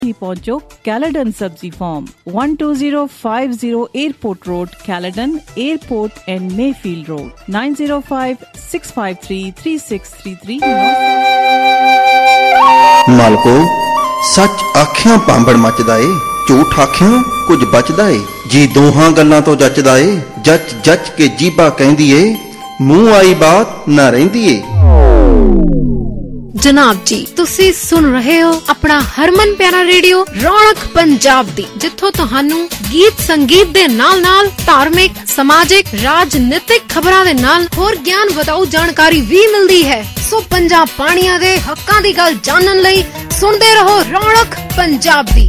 ही पहुंचो Caledon Sabzi Farm 12050 Airport Road, Caledon Airport and Mayfield Road, 9056533633। मालको सच आखियां पांबड़ मचदा ए, झूठ आखियां कुछ बचदा ए। जी दोहां गल्लां तो जचदा ए, जच जच के जीबा कहंदी ए, मूंह आई बात ना रहिंदी ए। जनाब जी तुसी सुन रहे हो अपना हरमन प्यारा रेडियो रौनक पंजाब दी, जिथों तुहानू गीत संगीत दे नाल-नाल धार्मिक, समाजिक, राजनीतिक खबरां दे नाल होर ज्ञान वधाऊ जानकारी भी मिलदी है। सो पंजाब पाणियां दे हक्कां दी गल जानन लई सुनदे रहो रौनक पंजाब दी।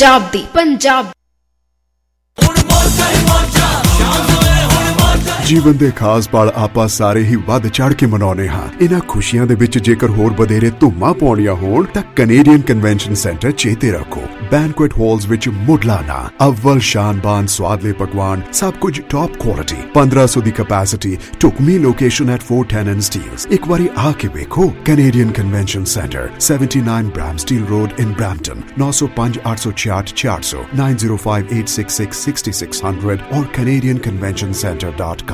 ਜੀਵਨ ਦੇ ਖਾਸ ਪਲ ਆਪਾਂ ਸਾਰੇ ਹੀ ਵੱਧ ਚੜ ਕੇ ਮਨਾਉਣੇ ਹਾਂ। ਇਹਨਾਂ ਖੁਸ਼ੀਆਂ ਦੇ ਵਿੱਚ ਜੇਕਰ ਹੋਰ ਵਧੇਰੇ ਧੂਮਾਂ ਪਾਉਣੀਆਂ ਹੋਣ ਤਾਂ ਕੈਨੇਡੀਅਨ ਕਨਵੈਨਸ਼ਨ ਸੈਂਟਰ ਚੇਤੇ ਰੱਖੋ। ਬੈਂਕੁਏਟ ਹਾਲਸ ਵਿੱਚ ਮੁੱਢਲਾ ਅਵਲ ਸ਼ਾਨਬਾਨ ਸਵਾਦਲੇ ਪਕਵਾਨ, ਸਭ ਕੁਝ ਟੌਪ ਕੁਆਲਿਟੀ, 1500 ਦੀ ਕੈਪੈਸਿਟੀ, ਢੁਕਵੀਂ ਲੋਕੇਸ਼ਨ ਐਟ 410 ਸਟੀਲਸ। ਇੱਕ ਵਾਰੀ ਆ ਕੇ ਵੇਖੋ। Canadian Convention Centre 79 Bramsteele Road in Brampton, 905 866 400, 905 866 6600 और canadianconventioncenter.com।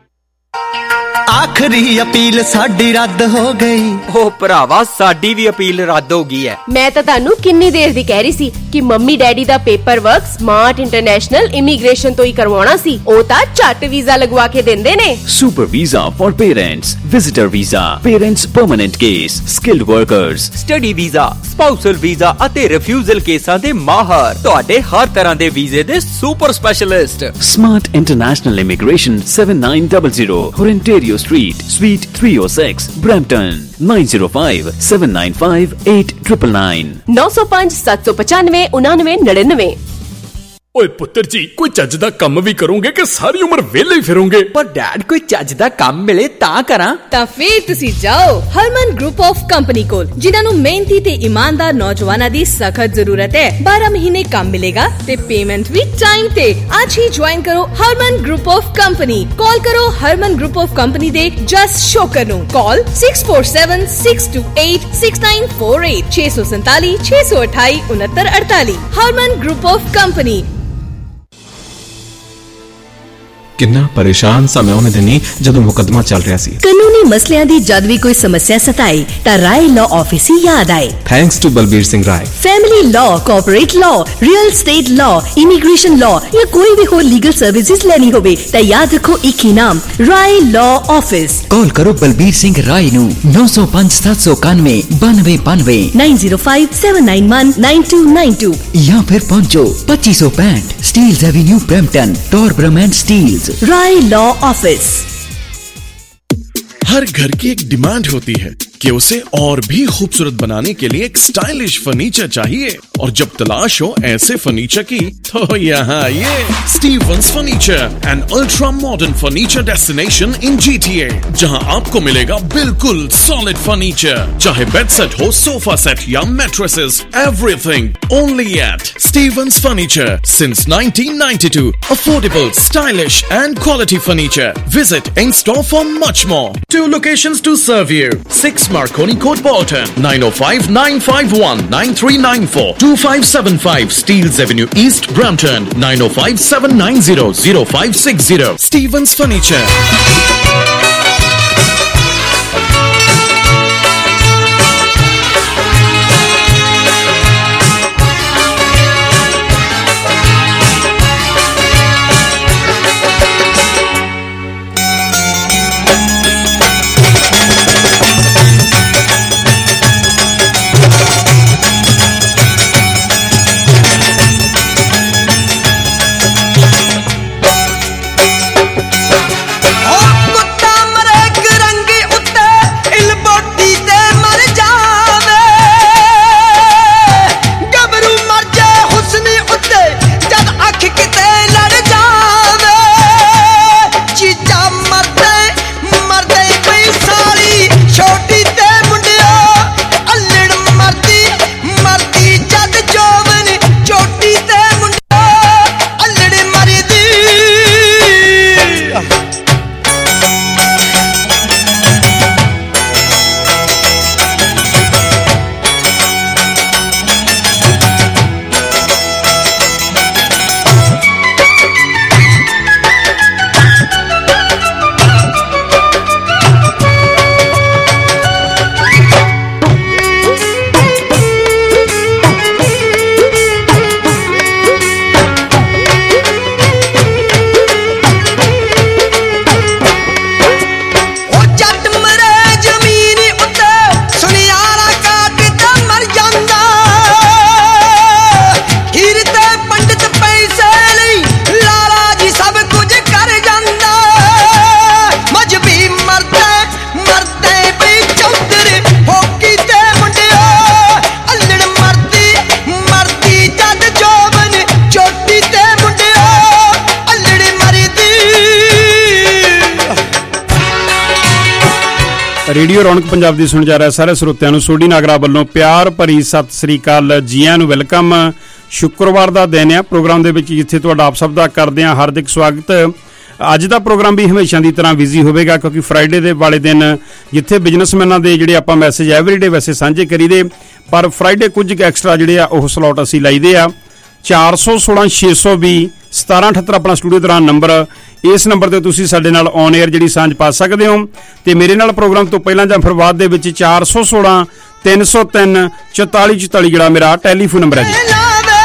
आखिरी अपील साडी रद्द हो गई। ओ भरावा साडी भी अपील रद्द हो गई है। मैं तो तानू किन्नी देर दी कह रही सी कि मम्मी डैडी दा paper work Smart International Immigration तो ही करवाना सी। ओ ता झट वीजा लगवा के देंदे ने। Super visa for parents, visitor visa, parents permanent case, skilled workers, study visa, spousal visa ਅਤੇ ਰਿਫਿਊਜ਼ਲ ਕੇਸਾਂ ਦੇ ਮਾਹਰ, ਤੁਹਾਡੇ ਹਰ ਤਰ੍ਹਾਂ ਦੇ ਵੀਜ਼ੇ ਦੇ super specialist. Smart International Immigration 7900 Ontario Street, Suite 306, Brampton, 905 795 8999, 905 795 9999। ਓਏ ਪੁੱਤਰ ਜੀ, ਕੋਈ ਚੱਜ ਦਾ ਕੰਮ ਵੀ ਕਰੋਗੇ ਕਿ ਸਾਰੀ ਉਮਰ ਵਿਹਲੇ ਹੀ ਫਿਰੋਗੇ? ਪਰ ਡੈਡ ਕੋਈ ਚੱਜ ਦਾ ਕੰਮ ਮਿਲੇ ਤਾਂ ਕਰਾਂ। ਤਾਂ ਫੇਰ ਤੁਸੀਂ ਜਾਓ ਹਰਮਨ ਗਰੁੱਪ ਆਫ ਕੰਪਨੀ ਕੋਲ, ਜਿਨ੍ਹਾਂ ਨੂੰ ਮਿਹਨਤੀ ਤੇ ਇਮਾਨਦਾਰ ਨੌਜਵਾਨਾਂ ਦੀ ਸਖਤ ਜ਼ਰੂਰਤ ਹੈ। 12 ਮਹੀਨੇ ਕੰਮ ਮਿਲੇਗਾ ਤੇ ਪੇਮੈਂਟ ਵੀ ਟਾਈਮ ਤੇ। ਅੱਜ ਹੀ ਜੁਆਇਨ ਕਰੋ Harman Group of Company. Call ਕਰੋ ਹਰਮਨ ਗਰੁੱਪ ਆਫ ਕੰਪਨੀ ਦੇ ਜਸ ਸ਼ੋਕਰ ਨੂੰ। Call 6476286948 647 628 6948। Harman Group of Company. ਕਿੰਨਾ ਪਰੇਸ਼ਾਨ ਸਾਂ ਮੈਂ ਉਹਨੇ ਦਿਨੀ ਜਦੋਂ ਮੁਕੱਦਮਾ ਚੱਲ ਰਿਹਾ ਸੀ। ਕਾਨੂੰਨੀ ਮਸਲਿਆਂ ਦੀ ਜਦ ਵੀ ਕੋਈ ਸਮੱਸਿਆ ਸਤਾਏ ਤਾਂ ਰਾਏ ਲਾਅ ਆਫਿਸ ਹੀ ਯਾਦ ਆਏ। Thanks to Balbir Singh Rai. Family law, corporate law, real estate law, immigration law या कोई भी हो लीगल सर्विसेज लेनी होवे तो याद रखो एक ही नाम, राय लॉ ऑफिस। कॉल करो बलबीर सिंह राय नू 905 791 9292 905 791 9292 या फिर पहुंचो 2565 Steeles Avenue Brampton, Torbram and Steeles. Rai law office. हर घर की एक डिमांड होती है कि उसे और भी खूबसूरत बनाने के लिए एक स्टाइलिश फर्नीचर चाहिए, और जब तलाश हो ऐसे फर्नीचर की तो यहाँ ये Stevens Furniture, an ultra modern furniture destination in GTA, जहाँ आपको मिलेगा बिल्कुल सॉलिड फर्नीचर, चाहे बेड सेट हो, सोफा सेट या mattresses, everything only at Stevens Furniture since 1992। Affordable, stylish and quality furniture. Visit in store for much more. 2 locations to serve you. 6 Marconi Court, Bolton, 905 951 9394, 2575 Steeles Avenue East, Brampton, 905 790 0560. Stevens Furniture. कुत्ता मरे रंग radio ਰੌਣਕ ਪੰਜਾਬ ਦੀ ਸੁਣ ਜਾ ਰਿਹਾ ਸਾਰੇ ਸਰੋਤਿਆਂ ਨੂੰ ਸੋਢੀ ਨਾਗਰਾ ਵੱਲੋਂ ਪਿਆਰ ਭਰੀ ਸਤਿ ਸ੍ਰੀ ਅਕਾਲ ਜੀ ਆਇਆਂ ਨੂੰ ਵੈਲਕਮ। ਸ਼ੁੱਕਰਵਾਰ ਦਾ ਦਿਨ ਆ ਪ੍ਰੋਗਰਾਮ ਦੇ ਵਿੱਚ ਜਿੱਥੇ ਤੁਹਾਡਾ ਆਪ ਸਭ ਦਾ ਕਰਦੇ ਹਾਂ ਹਾਰਦਿਕ ਸਵਾਗਤ। ਅੱਜ ਦਾ ਪ੍ਰੋਗਰਾਮ ਵੀ ਹਮੇਸ਼ਾ ਦੀ ਤਰ੍ਹਾਂ ਬਿਜ਼ੀ ਹੋਵੇਗਾ ਕਿਉਂਕਿ ਫਰਾਈਡੇ ਦੇ ਵਾਲੇ ਦਿਨ ਜਿੱਥੇ ਬਿਜ਼ਨਸਮੈਨਾਂ ਦੇ ਜਿਹੜੇ ਆਪਾਂ ਮੈਸੇਜ ਐਵਰੀਡੇ ਵੈਸੇ ਸਾਂਝੇ ਕਰੀਦੇ, ਪਰ ਫਰਾਈਡੇ ਕੁਝ ਐਕਸਟਰਾ ਜਿਹੜੇ ਆ ਉਹ ਸਲੋਟ ਅਸੀਂ ਲਾਈਦੇ ਆ। 416 620 1778 ਆਪਣਾ ਸਟੂਡੀਓ ਦੌਰਾਨ ਨੰਬਰ, ਇਸ ਨੰਬਰ ਤੇ ਤੁਸੀਂ ਸਾਡੇ ਨਾਲ ਔਨ 에ਅਰ ਜਿਹੜੀ ਸਾਂਝ ਪਾ ਸਕਦੇ ਹੋ। ਤੇ ਮੇਰੇ ਨਾਲ ਪ੍ਰੋਗਰਾਮ ਤੋਂ ਪਹਿਲਾਂ ਜਾਂ ਫਿਰ ਬਾਅਦ ਦੇ ਵਿੱਚ 416 303 44 44 ਜਿਹੜਾ ਮੇਰਾ ਟੈਲੀਫੋਨ ਨੰਬਰ ਹੈ ਜੀ।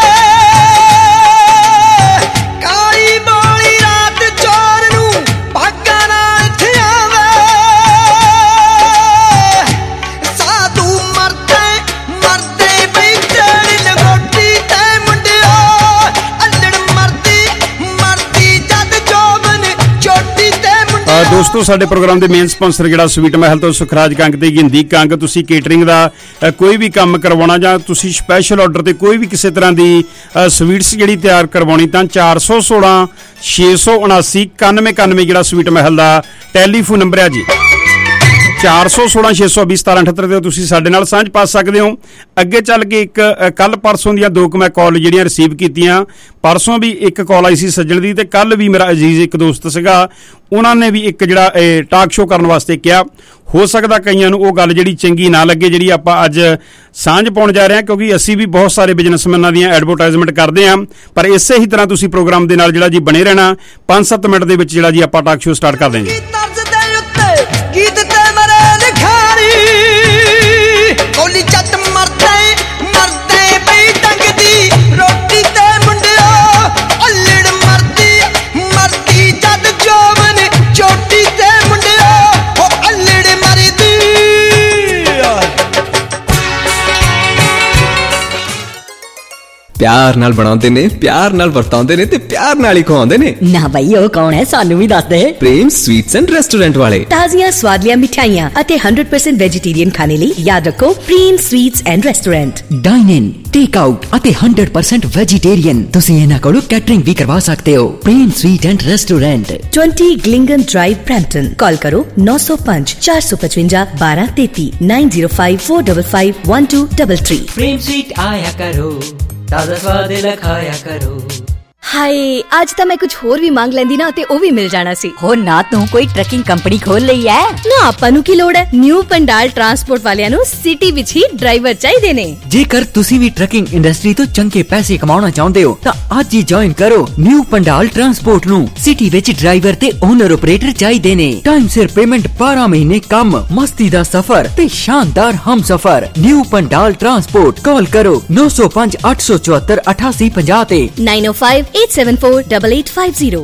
ਦੋਸਤੋ ਸਾਡੇ ਪ੍ਰੋਗਰਾਮ ਦੇ ਮੇਨ ਸਪਾਂਸਰ ਜਿਹੜਾ ਸਵੀਟ ਮਹਿਲ ਤੋਂ ਸੁਖਰਾਜ ਕੰਗ ਤੇ ਗਿੰਦੀ ਕੰਗ, ਤੁਸੀਂ ਕੇਟਰਿੰਗ ਦਾ ਕੋਈ ਵੀ ਕੰਮ ਕਰਵਾਉਣਾ ਜਾਂ ਤੁਸੀਂ ਸਪੈਸ਼ਲ ਆਰਡਰ ਤੇ ਕੋਈ ਵੀ ਕਿਸੇ ਤਰ੍ਹਾਂ ਦੀ ਸਵੀਟਸ ਜਿਹੜੀ ਤਿਆਰ ਕਰਵਾਉਣੀ ਤਾਂ 416 679 9191 ਜਿਹੜਾ ਸਵੀਟ ਮਹਿਲ ਦਾ ਟੈਲੀਫੋਨ ਨੰਬਰ ਹੈ ਜੀ। 416 620 1778 ਤੇ ਤੁਸੀਂ ਸਾਡੇ ਨਾਲ ਸਾਂਝ ਪਾ ਸਕਦੇ ਹੋ। ਅੱਗੇ ਚੱਲ ਕੇ ਇੱਕ ਕੱਲ ਪਰਸੋਂ ਦੀਆਂ ਦੋ ਮੈਂ ਕਾਲ ਜਿਹੜੀਆਂ ਰਿਸੀਵ ਕੀਤੀਆਂ। ਪਰਸੋਂ ਵੀ ਇੱਕ ਕਾਲ ਆਈ ਸੀ ਸੱਜਣ ਦੀ ਤੇ ਕੱਲ ਵੀ ਮੇਰਾ ਅਜ਼ੀਜ਼ ਇੱਕ ਦੋਸਤ ਸੀਗਾ, ਉਹਨਾਂ ਨੇ ਵੀ ਇੱਕ ਜਿਹੜਾ ਟਾਕ ਸ਼ੋਅ ਕਰਨ ਵਾਸਤੇ ਕਿਹਾ। ਹੋ ਸਕਦਾ ਕਈਆਂ ਨੂੰ ਉਹ ਗੱਲ ਜਿਹੜੀ ਚੰਗੀ ਨਾ ਲੱਗੇ ਜਿਹੜੀ ਆਪਾਂ ਅੱਜ ਸਾਂਝ ਪਾਉਣ ਜਾ ਰਹੇ ਹਾਂ, ਕਿਉਂਕਿ ਅਸੀਂ ਵੀ ਬਹੁਤ ਸਾਰੇ ਬਿਜ਼ਨਸਮੈਨਾਂ ਦੀਆਂ ਐਡਵਰਟਾਈਜ਼ਮੈਂਟ ਕਰਦੇ ਹਾਂ। ਪਰ ਇਸੇ ਹੀ ਤਰ੍ਹਾਂ ਤੁਸੀਂ ਪ੍ਰੋਗਰਾਮ ਦੇ ਨਾਲ ਜਿਹੜਾ ਜੀ ਬਣੇ ਰਹਿਣਾ। 5-7 ਮਿੰਟ ਦੇ ਵਿੱਚ ਜਿਹੜਾ ਜੀ ਆਪਾਂ ਟਾਕ ਸ਼ੋਅ ਸਟਾਰਟ ਕਰਦੇ ਹਾਂ ਜੀ। ਗੀਤ ਤੇ ਮਰੇ ਲਿਖਾਰੀ ਕੋਲੀ ਚੱਟ ਮਰਦੇ ਮਰਦੇ ਪਈ ਟੰਗਦੀ ਰੋਟੀ ਤੇ ਮੁੰਡਿਆ ਅੱਲੜ ਮਰਦੀ ਮਰਦੀ ਜਦ ਜੋਵਨ ਚੋਟੀ ਤੇ ਮੁੰਡਿਆ ਉਹ ਅੱਲੜ ਮਰਦੀ। ਪਿਆਰ ਨਾਲ ਬਣਾਉਂਦੇ ਨੇ, ਪਿਆਰ ਨਾਲ ਵਰਤਾਉਂਦੇ ਨੇ ਤੇ ਪਿਆਰ ਨਾਲ ਹੀ ਖਵਾਉਂਦੇ ਨੇ। ਨਾ ਬਈ ਉਹ ਕੌਣ ਹੈ, ਸਾਨੂੰ ਵੀ ਦੱਸ ਦੇ। ਪ੍ਰੇਮ ਸਵੀਟਸ ਐਂਡ ਰੈਸਟੋਰੈਂਟ ਵਾਲੇ ਤਾਜ਼ੀਆਂ ਸਵਾਦਲੀਆਂ ਮਿਠਾਈਆਂ ਅਤੇ 100% ਵੈਜੀਟੇਰੀਅਨ ਖਾਣੇ ਲਈ ਯਾਦ ਰੱਖੋ Prem Sweets and Restaurant. Dine in, take out ਅਤੇ 100% ਵੈਜੀਟੇਰੀਅਨ ਤੁਸੀਂ ਇਹਨਾਂ ਕੋਲੋਂ ਕੈਟਰਿੰਗ ਵੀ ਕਰਵਾ ਸਕਦੇ ਹੋ। ਪ੍ਰੇਮ ਸਵੀਟ ਐਂਡ ਰੈਸਟੋਰੈਂਟ 20 ਗਲਿੰਗਨ ਡਰਾਈਵ ਬ੍ਰੈਂਪਟਨ। ਕਾਲ ਕਰੋ 905 455 1233 905 455 1233। ਪ੍ਰੇਮ ਸਵੀਟ ਆਇਆ ਕਰੋ, ਤਾਜ਼ਾ ਸਵਾਦ ਲਖਾਇਆ ਕਰੋ। ਹਾਏ ਅੱਜ ਤਾਂ ਮੈਂ ਕੁਝ ਹੋਰ ਵੀ ਮੰਗ ਲੈਂਦੀ ਨਾ ਤੇ ਉਹ ਵੀ ਮਿਲ ਜਾਣਾ ਸੀ। ਹੋ ਨਾ ਤੂੰ ਕੋਈ ਟਰੱਕਿੰਗ ਕੰਪਨੀ ਖੋਲ ਲਈ ਐ ਨਾ, ਆਪਾਂ ਨੂੰ ਕੀ ਲੋੜ ਹੈ। ਨਿਊ ਪੰਡਾਲ ਟਰਾਂਸਪੋਰਟ ਵਾਲਿਆਂ ਨੂੰ ਸਿਟੀ ਵਿੱਚ ਹੀ ਡਰਾਈਵਰ ਚਾਹੀਦੇ ਨੇ। ਜੇਕਰ ਤੁਸੀਂ ਵੀ ਟਰੱਕਿੰਗ ਇੰਡਸਟਰੀ ਤੋਂ ਚੰਗੇ ਪੈਸੇ ਕਮਾਉਣਾ ਚਾਹੁੰਦੇ ਹੋ ਤਾਂ ਅੱਜ ਹੀ ਜੁਆਇਨ ਕਰੋ ਨਿਊ ਪੰਡਾਲ ਟਰਾਂਸਪੋਰਟ ਨੂੰ। ਸਿਟੀ ਵਿੱਚ ਡਰਾਈਵਰ ਤੇ ਓਨਰ ਆਪਰੇਟਰ ਚਾਹੀਦੇ ਨੇ। ਟਾਈਮ ਸਿਰ ਪੇਮੈਂਟ, 12 ਮਹੀਨੇ ਕੰਮ, ਮਸਤੀ ਦਾ ਸਫ਼ਰ ਤੇ ਸ਼ਾਨਦਾਰ ਹਮਸਫ਼ਰ। New Pandal Transport. ਕਾਲ ਕਰੋ 905 874 8850 ਤੇ 905 8748850।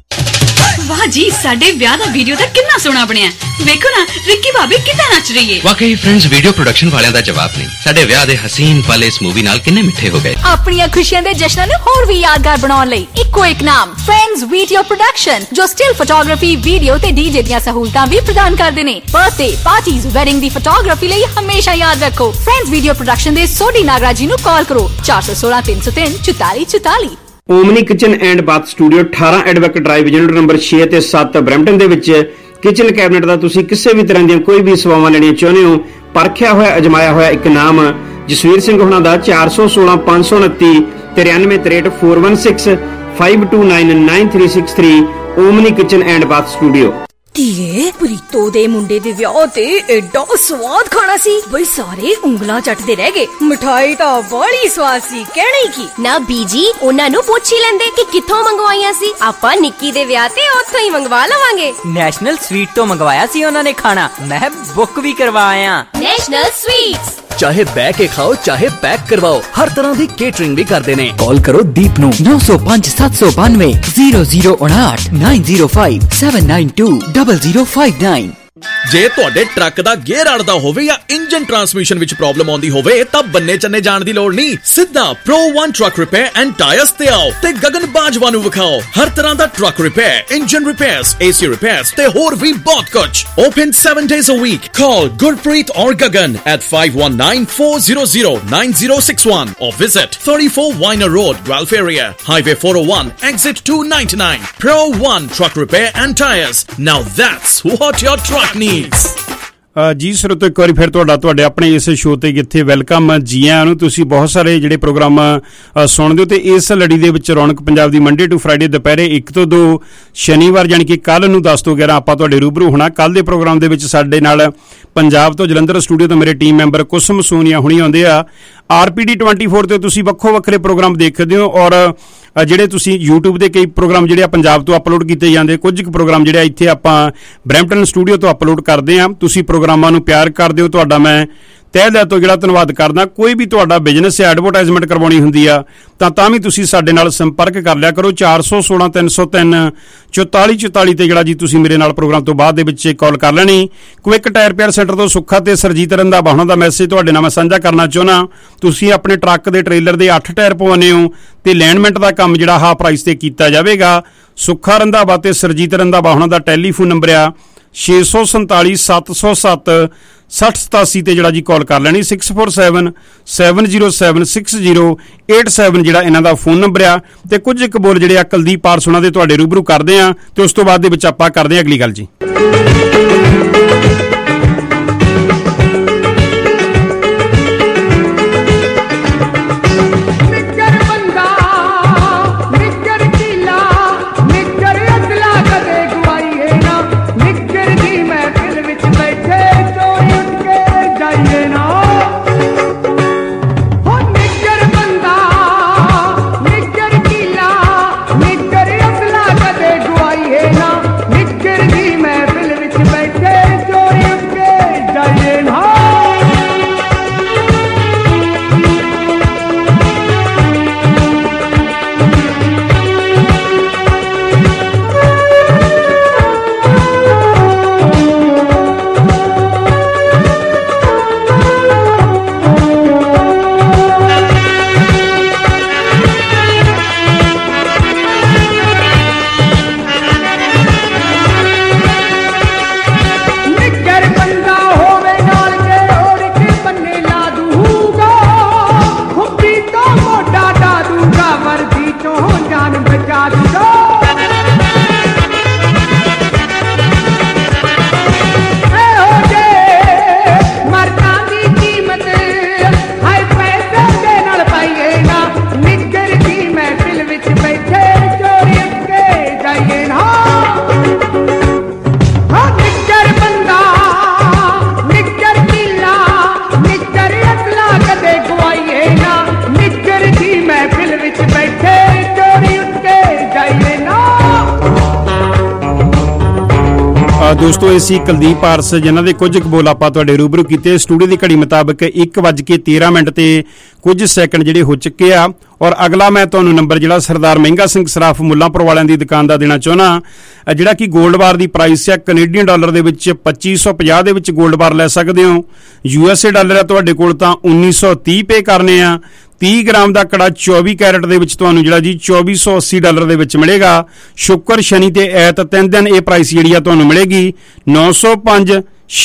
ਵਾਹ ਜੀ, ਸਾਡੇ ਵਿਆਹ ਦਾ ਵੀਡੀਓ ਤਾਂ ਕਿੰਨਾ ਸੋਹਣਾ ਬਣਿਆ। ਵੇਖੋ ਨਾ ਰਿੱਕੀ ਭਾਬੀ ਕਿੱਦਾਂ ਨੱਚ ਰਹੀ ਹੈ। ਵਾਕਈ ਫਰੈਂਡਸ, ਵੀਡੀਓ ਪ੍ਰੋਡਕਸ਼ਨ ਵਾਲਿਆਂ ਦਾ ਜਵਾਬ ਨਹੀਂ। ਸਾਡੇ ਵਿਆਹ ਦੇ ਹਸੀਨ ਪਲ ਇਸ ਮੂਵੀ ਨਾਲ ਕਿੰਨੇ ਮਿੱਠੇ ਹੋ ਗਏ। ਆਪਣੀਆਂ ਖੁਸ਼ੀਆਂ ਦੇ ਜਸ਼ਨਾਂ ਨੂੰ ਹੋਰ ਵੀ ਯਾਦਗਾਰ ਬਣਾਉਣ ਲਈ ਇੱਕੋ ਇੱਕ ਨਾਮ ਫਰੈਂਡਸ ਵੀਡੀਓ ਪ੍ਰੋਡਕਸ਼ਨ, ਜੋ ਸਟਿਲ ਫੋਟੋਗ੍ਰਾਫੀ, ਵੀਡੀਓ ਤੇ ਡੀਜੇ ਦੀਆਂ ਸਹੂਲਤਾਂ ਵੀ ਪ੍ਰਦਾਨ ਕਰਦੇ ਨੇ। ਬਰਥਡੇ ਪਾਰਟੀਜ਼, ਵੈਡਿੰਗ ਦੀ ਫੋਟੋਗ੍ਰਾਫੀ ਲਈ ਹਮੇਸ਼ਾ ਯਾਦ ਰੱਖੋ ਫਰੈਂਡਸ ਵੀਡੀਓ ਪ੍ਰੋਡਕਸ਼ਨ ਦੇ ਸੋਢੀ ਨਾਗਰਾ ਜੀ ਨੂੰ ਕਾਲ ਕਰੋ 416 303 44 44। Omni Kitchen and Bath Studio 18 Edvac Drive unit number 6 ਤੇ 7 ਬਰੈਂਪਟਨ ਦੇ ਵਿੱਚ ਕਿਚਨ ਕੈਬਨਿਟ ਦਾ ਤੁਸੀਂ ਕਿਸੇ ਵੀ ਤਰ੍ਹਾਂ ਦੀਆਂ ਕੋਈ ਵੀ ਸੇਵਾਵਾਂ ਲੈਣੀਆਂ ਚਾਹੁੰਦੇ ਹੋ, ਪਰਖਿਆ ਹੋਇਆ ਅਜਮਾਇਆ ਹੋਇਆ ਇੱਕ ਨਾਮ ਜਸਵੀਰ ਸਿੰਘ ਹੁਣਾਂ ਦਾ 416 529 9363 416 529 9363 Omni Kitchen and Bath Studio. ਧੀਏ ਪ੍ਰੀਤੋ ਦੇ ਮੁੰਡੇ ਦੇ ਵਿਆਹ ਤੇ ਐਡਾ ਸਵਾਦ ਖਾਣਾ ਸੀ ਬਈ ਸਾਰੇ ਉਂਗਲਾਂ ਚੱਟਦੇ ਰਹਿ ਗਏ। ਮਿਠਾਈ ਤਾਂ ਬੜੀ ਸਵਾਦ ਸੀ, ਕਹਿਣਾ ਹੀ ਕੀ। ਨਾ ਬੀਜੀ ਉਹਨਾਂ ਨੂੰ ਪੁੱਛ ਹੀ ਲੈਂਦੇ ਕਿ ਕਿੱਥੋਂ ਮੰਗਵਾਈਆਂ ਸੀ। ਆਪਾਂ ਨਿੱਕੀ ਦੇ ਵਿਆਹ ਤੇ ਉੱਥੋਂ ਹੀ ਮੰਗਵਾ ਲਵਾਂਗੇ। ਨੈਸ਼ਨਲ ਸਵੀਟ ਤੋਂ ਮੰਗਵਾਇਆ ਸੀ ਉਹਨਾਂ ਨੇ ਖਾਣਾ, ਮੈਂ ਬੁੱਕ ਵੀ ਕਰਵਾਇਆ। ਨੈਸ਼ਨਲ ਸਵੀਟਸ ਚਾਹੇ ਬਹਿ ਕੇ ਖਾਓ ਚਾਹੇ ਪੈਕ ਕਰਵਾਓ, ਹਰ ਤਰ੍ਹਾਂ ਦੀ ਕੇਟਰਿੰਗ ਵੀ ਕਰਦੇ ਨੇ। ਕਾਲ ਕਰੋ ਦੀਪ ਨੂੰ 905 792 0059 905 792 0059। ਜੇ ਤੁਹਾਡੇ ਟਰੱਕ ਦਾ ਗੇਅਰ ਅੜਦਾ ਹੋਵੇ ਜਾਂ ਇੰਜਨ ਟਰਾਂਸਮਿਸ਼ਨ ਵਿੱਚ ਪ੍ਰੋਬਲਮ ਆਉਂਦੀ ਹੋਵੇ ਤਾਂ ਬੰਨੇ ਚੰਨੇ ਜਾਣ ਦੀ ਲੋੜ ਨਹੀਂ। ਸਿੱਧਾ Pro One truck repair and tyres ਤੇ ਆਓ ਤੇ ਗਗਨ ਬਾਜਵਾ ਨੂੰ ਵਿਖਾਓ। ਹਰ ਤਰ੍ਹਾਂ ਦਾ truck repair, engine repairs, AC repairs ਤੇ ਹੋਰ ਵੀ ਬਹੁਤ ਕੁਝ। Open 7 days a week. Call Gurpreet or Gagan at 519-400-9061 or visit 34 Weiner Road, Guelph area, Highway 401, exit 299. Pro One Truck Repair and Tires. Now that's what your truck needs. ਜੀ ਸਰੋਤੋ, ਇੱਕ ਵਾਰੀ ਫਿਰ ਤੁਹਾਡੇ ਆਪਣੇ ਇਸ ਸ਼ੋਅ ਤੇ ਇੱਥੇ ਵੈਲਕਮ, ਜੀ ਆਇਆਂ ਨੂੰ। ਤੁਸੀਂ ਬਹੁਤ ਸਾਰੇ ਜਿਹੜੇ ਪ੍ਰੋਗਰਾਮ ਸੁਣਦੇ ਹੋ ਤੇ ਇਸ ਲੜੀ ਦੇ ਵਿੱਚ ਰੌਣਕ ਪੰਜਾਬ ਦੀ ਮੰਡੇ ਟੂ ਫਰਾਈਡੇ ਦੁਪਹਿਰੇ 1 ਤੋਂ 2, ਸ਼ਨੀਵਾਰ ਯਾਨੀ ਕਿ ਕੱਲ੍ਹ ਨੂੰ 10 ਤੋਂ 11 ਆਪਾਂ ਤੁਹਾਡੇ ਰੂਬਰੂ ਹੋਣਾ। ਕੱਲ੍ਹ ਦੇ ਪ੍ਰੋਗਰਾਮ ਦੇ ਵਿੱਚ ਸਾਡੇ ਨਾਲ ਪੰਜਾਬ ਤੋਂ ਜਲੰਧਰ ਸਟੂਡੀਓ ਤੋਂ ਮੇਰੇ ਟੀਮ ਮੈਂਬਰ ਕੁਸਮ ਸੋਨੀਆ ਹੁਣੀ ਆਉਂਦੇ ਆ। RPD 24 ਤੇ ਤੁਸੀਂ ਵੱਖੋ ਵੱਖਰੇ ਪ੍ਰੋਗਰਾਮ ਦੇਖਦੇ ਹੋ ਔਰ ਜਿਹੜੇ ਤੁਸੀਂ YouTube ਦੇ ਕਈ ਪ੍ਰੋਗਰਾਮ ਜਿਹੜੇ ਆ ਪੰਜਾਬ ਤੋਂ ਅਪਲੋਡ ਕੀਤੇ ਜਾਂਦੇ, ਕੁਝ ਕੁ ਪ੍ਰੋਗਰਾਮ ਜਿਹੜੇ ਆ ਇੱਥੇ ਆਪਾਂ ਬਰੈਂਪਟਨ ਸਟੂਡੀਓ ਤੋਂ ਅਪਲੋਡ ਕਰਦੇ ਹਾਂ। ਤੁਸੀਂ ਪ੍ਰੋਗਰਾਮਾਂ ਨੂੰ ਪਿਆਰ ਕਰਦੇ ਹੋ, ਤੁਹਾਡਾ ਮੈਂ ਤਹਿ ਦਿਲ ਤੋਂ ਜਿਹੜਾ ਧੰਨਵਾਦ ਕਰਦਾ। ਕੋਈ ਵੀ ਤੁਹਾਡਾ ਬਿਜ਼ਨਸ ਜਾਂ ਐਡਵਰਟਾਈਜ਼ਮੈਂਟ ਕਰਵਾਉਣੀ ਹੁੰਦੀ ਆ ਤਾਂ ਵੀ ਤੁਸੀਂ ਸਾਡੇ ਨਾਲ ਸੰਪਰਕ ਕਰ ਲਿਆ ਕਰੋ। 416 303 44 44 ਤੇ ਜਿਹੜਾ ਜੀ ਤੁਸੀਂ ਮੇਰੇ ਨਾਲ ਪ੍ਰੋਗਰਾਮ ਤੋਂ ਬਾਅਦ ਦੇ ਵਿੱਚ ਕਾਲ ਕਰ ਲੈਣੀ। ਕੁਇਕ ਟਾਇਰ ਰਿਪੇਅਰ ਸੈਂਟਰ ਤੋਂ ਸੁੱਖਾ ਤੇ ਸਰਜੀਤ ਰੰਧਾਵਾ ਉਹਨਾਂ ਦਾ ਮੈਸੇਜ ਤੁਹਾਡੇ ਨਾਲ ਮੈਂ ਸਾਂਝਾ ਕਰਨਾ ਚਾਹੁੰਦਾ। ਤੁਸੀਂ ਆਪਣੇ ਟਰੱਕ ਦੇ ਟ੍ਰੇਲਰ ਦੇ 8 ਟਾਇਰ ਪਵਾਉਂਦੇ ਹੋ ਤੇ ਅਲਾਈਨਮੈਂਟ ਦਾ ਕੰਮ ਜਿਹੜਾ ਹਾਫ ਪ੍ਰਾਈਸ ਤੇ ਕੀਤਾ ਜਾਵੇਗਾ। ਸੁੱਖਾ ਰੰਧਾਵਾ ਤੇ ਸਰਜੀਤ ਰੰਧਾਵਾ ਉਹਨਾਂ ਦਾ ਟੈਲੀਫੋਨ ਨੰਬਰ ਆ 647 707 6087 ਤੇ ਜਿਹੜਾ ਜੀ ਕਾਲ ਕਰ ਲੈਣੀ। 647 707 6087 ਜਿਹੜਾ ਇਹਨਾਂ ਦਾ ਫੋਨ ਨੰਬਰ ਆ। ਤੇ ਕੁਝ ਇੱਕ ਬੋਲ ਜਿਹੜੇ ਆ ਕੁਲਦੀਪ ਪਾਰਸ ਉਹਨਾਂ ਦੇ ਤੁਹਾਡੇ ਰੂਬਰੂ ਕਰਦੇ ਆ ਤੇ ਉਸ ਤੋਂ ਬਾਅਦ ਦੇ ਵਿੱਚ ਆਪਾਂ ਕਰਦੇ ਆ ਅਗਲੀ ਗੱਲ ਜੀ। ਦੋਸਤੋ, ਇਹ ਸੀ ਕੁਲਦੀਪ ਪਾਰਸ ਜਿਨ੍ਹਾਂ ਦੇ ਕੁਝ ਕੁ ਬੋਲ ਆਪਾਂ ਤੁਹਾਡੇ ਰੂਬਰੂ ਕੀਤੇ। ਸਟੂਡੀਓ ਦੀ ਘੜੀ ਮੁਤਾਬਕ 1:13 ਤੇ ਕੁਝ ਸੈਕਿੰਡ ਜਿਹੜੇ ਹੋ ਚੁੱਕੇ ਆ ਔਰ ਅਗਲਾ ਮੈਂ ਤੁਹਾਨੂੰ ਨੰਬਰ ਜਿਹੜਾ ਸਰਦਾਰ ਮਹਿੰਗਾ ਸਿੰਘ ਸਰਾਫ ਮੁੱਲਾਂਪੁਰ ਵਾਲਿਆਂ ਦੀ ਦੁਕਾਨ ਦਾ ਦੇਣਾ ਚਾਹੁੰਦਾ। ਜਿਹੜਾ ਕਿ 골ਡ ਬਾਰ ਦੀ ਪ੍ਰਾਈਸ ਆ ਕੈਨੇਡੀਅਨ ਡਾਲਰ ਦੇ ਵਿੱਚ 2550 ਦੇ ਵਿੱਚ 골ਡ ਬਾਰ ਲੈ ਸਕਦੇ ਹੋ। USA ਡਾਲਰ ਆ ਤੁਹਾਡੇ ਕੋਲ ਤਾਂ 1930 ਪੇ ਕਰਨੇ ਆ। 30 ਗ੍ਰਾਮ ਦਾ ਕੜਾ 24 ਕੈਰਟ ਦੇ ਵਿੱਚ ਤੁਹਾਨੂੰ ਜਿਹੜਾ ਜੀ 2480 ਡਾਲਰ ਦੇ ਵਿੱਚ ਮਿਲੇਗਾ। ਸ਼ੁੱਕਰ, ਸ਼ਨੀ ਤੇ ਐਤ 3 ਦਿਨ ਇਹ ਪ੍ਰਾਈਸ ਜਿਹੜੀ ਆ ਤੁਹਾਨੂੰ ਮਿਲੇਗੀ। 905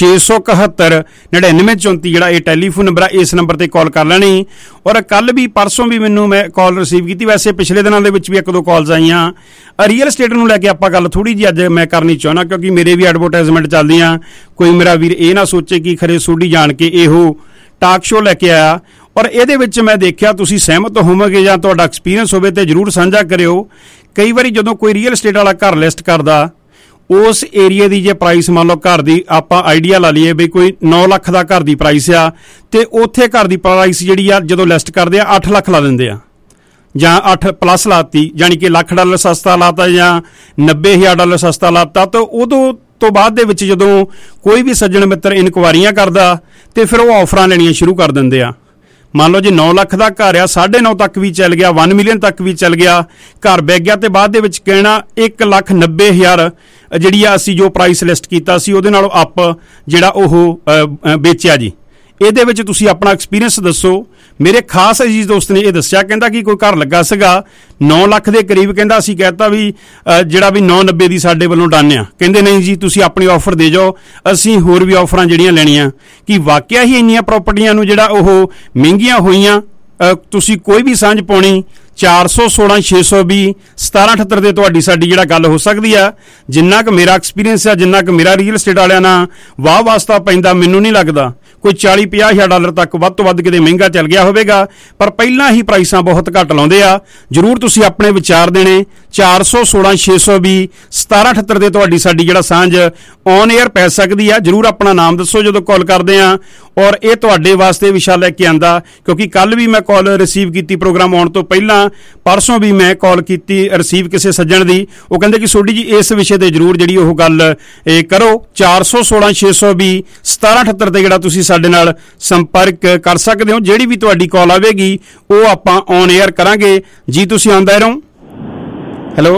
671 9934 ਜਿਹੜਾ ਇਹ ਟੈਲੀਫੋਨ ਨੰਬਰ ਆ, ਇਸ ਨੰਬਰ ਤੇ ਕਾਲ ਕਰ ਲੈਣੀ। ਔਰ ਕੱਲ ਵੀ ਪਰਸੋਂ ਵੀ ਮੈਨੂੰ ਮੈਂ ਕਾਲ ਰਿਸੀਵ ਕੀਤੀ, ਵੈਸੇ ਪਿਛਲੇ ਦਿਨਾਂ ਦੇ ਵਿੱਚ ਵੀ 1-2 ਕਾਲਸ ਆਈਆਂ। ਰੀਅਲ ਸਟੇਟ ਨੂੰ ਲੈ ਕੇ ਆਪਾਂ ਗੱਲ ਥੋੜੀ ਜਿਹੀ ਅੱਜ ਮੈਂ ਕਰਨੀ ਚਾਹੁੰਦਾ ਕਿਉਂਕਿ ਮੇਰੇ ਵੀ ਐਡਵਰਟਾਈਜ਼ਮੈਂਟ ਚੱਲਦੀਆਂ। ਕੋਈ ਮੇਰਾ ਵੀਰ ਇਹ ਨਾ ਸੋਚੇ ਕਿ ਖਰੇ ਸੋਢੀ ਜਾਣ ਕੇ ਇਹੋ ਟਾਕ ਸ਼ੋਅ ਲੈ ਕੇ ਆਇਆ। ਔਰ ਇਹਦੇ ਵਿੱਚ ਮੈਂ ਦੇਖਿਆ, ਤੁਸੀਂ ਸਹਿਮਤ ਹੋਵੋਗੇ ਜਾਂ ਤੁਹਾਡਾ ਐਕਸਪੀਰੀਅੰਸ ਹੋਵੇ ਤੇ ਜ਼ਰੂਰ ਸਾਂਝਾ ਕਰਿਓ। ਕਈ ਵਾਰੀ ਜਦੋਂ ਕੋਈ ਰੀਅਲ ਸਟੇਟ ਵਾਲਾ ਘਰ ਲਿਸਟ ਕਰਦਾ, ਉਸ ਏਰੀਏ ਦੀ ਜੇ ਪ੍ਰਾਈਸ ਮੰਨ ਲਓ ਘਰ ਦੀ ਆਪਾਂ ਆਈਡੀਆ ਲਾ ਲਈਏ ਵੀ ਕੋਈ 9 ਲੱਖ ਦਾ ਘਰ ਦੀ ਪ੍ਰਾਈਸ ਆ ਤੇ ਉੱਥੇ ਘਰ ਦੀ ਪ੍ਰਾਈਸ ਜਿਹੜੀ ਆ ਜਦੋਂ ਲਿਸਟ ਕਰਦੇ ਆ 8 ਲੱਖ ਲਾ ਦਿੰਦੇ ਆ ਜਾਂ 8 ਪਲੱਸ ਲਾਤੀ, ਜਾਣੀ ਕਿ $1,00,000 ਸਸਤਾ ਲਾਤਾ ਜਾਂ $90,000 ਸਸਤਾ ਲਾਤਾ। ਤਾਂ ਉਦੋਂ ਤੋਂ ਬਾਅਦ ਦੇ ਵਿੱਚ ਜਦੋਂ ਕੋਈ ਵੀ ਸੱਜਣ ਮਿੱਤਰ ਇਨਕੁਆਰੀਆਂ ਕਰਦਾ ਤੇ ਫਿਰ ਉਹ ਆਫਰਾਂ ਲੈਣੀਆਂ ਸ਼ੁਰੂ ਕਰ ਦਿੰਦੇ ਆ। ਮੰਨ ਲਓ ਜੇ 9 ਲੱਖ ਦਾ ਘਰ ਆ, 9.5 ਤੱਕ ਵੀ ਚੱਲ ਗਿਆ, 1 ਮਿਲੀਅਨ ਤੱਕ ਵੀ ਚੱਲ ਗਿਆ, ਘਰ ਵਿਕ ਗਿਆ ਤੇ ਬਾਅਦ ਦੇ ਵਿੱਚ ਕਹਿਣਾ 1,90,000 ਜਿਹੜੀ ਆ ਅਸੀਂ ਜੋ ਪ੍ਰਾਈਸ ਲਿਸਟ ਕੀਤਾ ਸੀ ਉਹਦੇ ਨਾਲੋਂ ਅੱਪ ਜਿਹੜਾ ਉਹ ਵੇਚਿਆ ਜੀ। ਇਹਦੇ ਵਿੱਚ ਤੁਸੀਂ ਆਪਣਾ ਐਕਸਪੀਰੀਅੰਸ ਦੱਸੋ। ਮੇਰੇ ਖਾਸ ਅਜੀਜ਼ ਦੋਸਤ ਨੇ ਇਹ ਦੱਸਿਆ, ਕਹਿੰਦਾ ਕਿ ਕੋਈ ਘਰ ਲੱਗਾ ਸੀਗਾ 9 ਲੱਖ ਦੇ ਕਰੀਬ, ਕਹਿੰਦਾ ਅਸੀਂ ਕਹਿਤਾ ਵੀ ਜਿਹੜਾ ਵੀ 990 ਦੀ ਸਾਡੇ ਵੱਲੋਂ ਡਨ ਆ। ਕਹਿੰਦੇ ਨਹੀਂ ਜੀ ਤੁਸੀਂ ਆਪਣੀ ਆਫਰ ਦੇ ਜਾਓ, ਅਸੀਂ ਹੋਰ ਵੀ ਆਫਰਾਂ ਜਿਹੜੀਆਂ ਲੈਣੀਆਂ। ਕਿ ਵਾਕਿਆ ਹੀ ਇੰਨੀਆਂ ਪ੍ਰਾਪਰਟੀਆਂ ਨੂੰ ਜਿਹੜਾ ਉਹ ਮਹਿੰਗੀਆਂ ਹੋਈਆਂ, ਤੁਸੀਂ ਕੋਈ ਵੀ ਸਾਂਝ ਪਾਉਣੀ 416-620-1778 ਤੇ ਤੁਹਾਡੀ ਸਾਡੀ ਜਿਹੜਾ ਗੱਲ ਹੋ ਸਕਦੀ ਆ। ਜਿੰਨਾ ਕੁ ਮੇਰਾ ਐਕਸਪੀਰੀਅੰਸ ਆ, ਜਿੰਨਾ ਕੁ ਮੇਰਾ ਰੀਅਲ estate ਵਾਲਿਆਂ ਨਾਲ ਵਾਹ ਵਾਸਤਾ ਪੈਂਦਾ, ਮੈਨੂੰ ਨਹੀਂ ਲੱਗਦਾ ਕੋਈ 40-50 ਹਜ਼ਾਰ ਡਾਲਰ ਤੱਕ ਵੱਧ ਤੋਂ ਵੱਧ ਕਿਤੇ ਮਹਿੰਗਾ ਚੱਲ ਗਿਆ ਹੋਵੇਗਾ, ਪਰ ਪਹਿਲਾਂ ਹੀ ਪ੍ਰਾਈਸਾਂ ਬਹੁਤ ਘੱਟ ਲਾਉਂਦੇ ਆ। ਜ਼ਰੂਰ ਤੁਸੀਂ ਆਪਣੇ ਵਿਚਾਰ ਦੇਣੇ। 416-620-1778 ਤੇ ਤੁਹਾਡੀ ਸਾਡੀ ਜਿਹੜਾ ਸਾਂਝ ਔਨ 에ਅਰ ਪੈ ਸਕਦੀ ਆ। ਜ਼ਰੂਰ ਆਪਣਾ ਨਾਮ ਦੱਸੋ ਜਦੋਂ ਕਾਲ ਕਰਦੇ ਆ, ਔਰ ਇਹ ਤੁਹਾਡੇ ਵਾਸਤੇ ਵਿਸ਼ਾ ਲੈ ਕੇ ਆਂਦਾ, ਕਿਉਂਕਿ ਕੱਲ ਵੀ ਮੈਂ ਕਾਲ ਰਿਸੀਵ ਕੀਤੀ ਪ੍ਰੋਗਰਾਮ ਆਉਣ ਤੋਂ ਪਹਿਲਾਂ, ਪਰਸੋਂ ਵੀ ਮੈਂ ਕਾਲ ਕੀਤੀ ਰਿਸੀਵ ਕਿਸੇ ਸੱਜਣ ਦੀ। ਉਹ ਕਹਿੰਦੇ ਕਿ ਸੋਢੀ ਜੀ ਇਸ ਵਿਸ਼ੇ ਤੇ ਜ਼ਰੂਰ ਜਿਹੜੀ ਉਹ ਗੱਲ ਕਰੋ। 416-620-1778 ਤੇ ਜਿਹੜਾ ਤੁਸੀਂ ਸਾਡੇ ਨਾਲ ਸੰਪਰਕ ਕਰ ਸਕਦੇ ਹੋ। ਜਿਹੜੀ ਵੀ ਤੁਹਾਡੀ ਕਾਲ ਆਵੇਗੀ ਉਹ ਆਪਾਂ ਔਨ 에ਅਰ ਕਰਾਂਗੇ ਜੀ। ਤੁਸੀਂ ਆਉਂਦਾ ਰਹੋ। ਹੈਲੋ,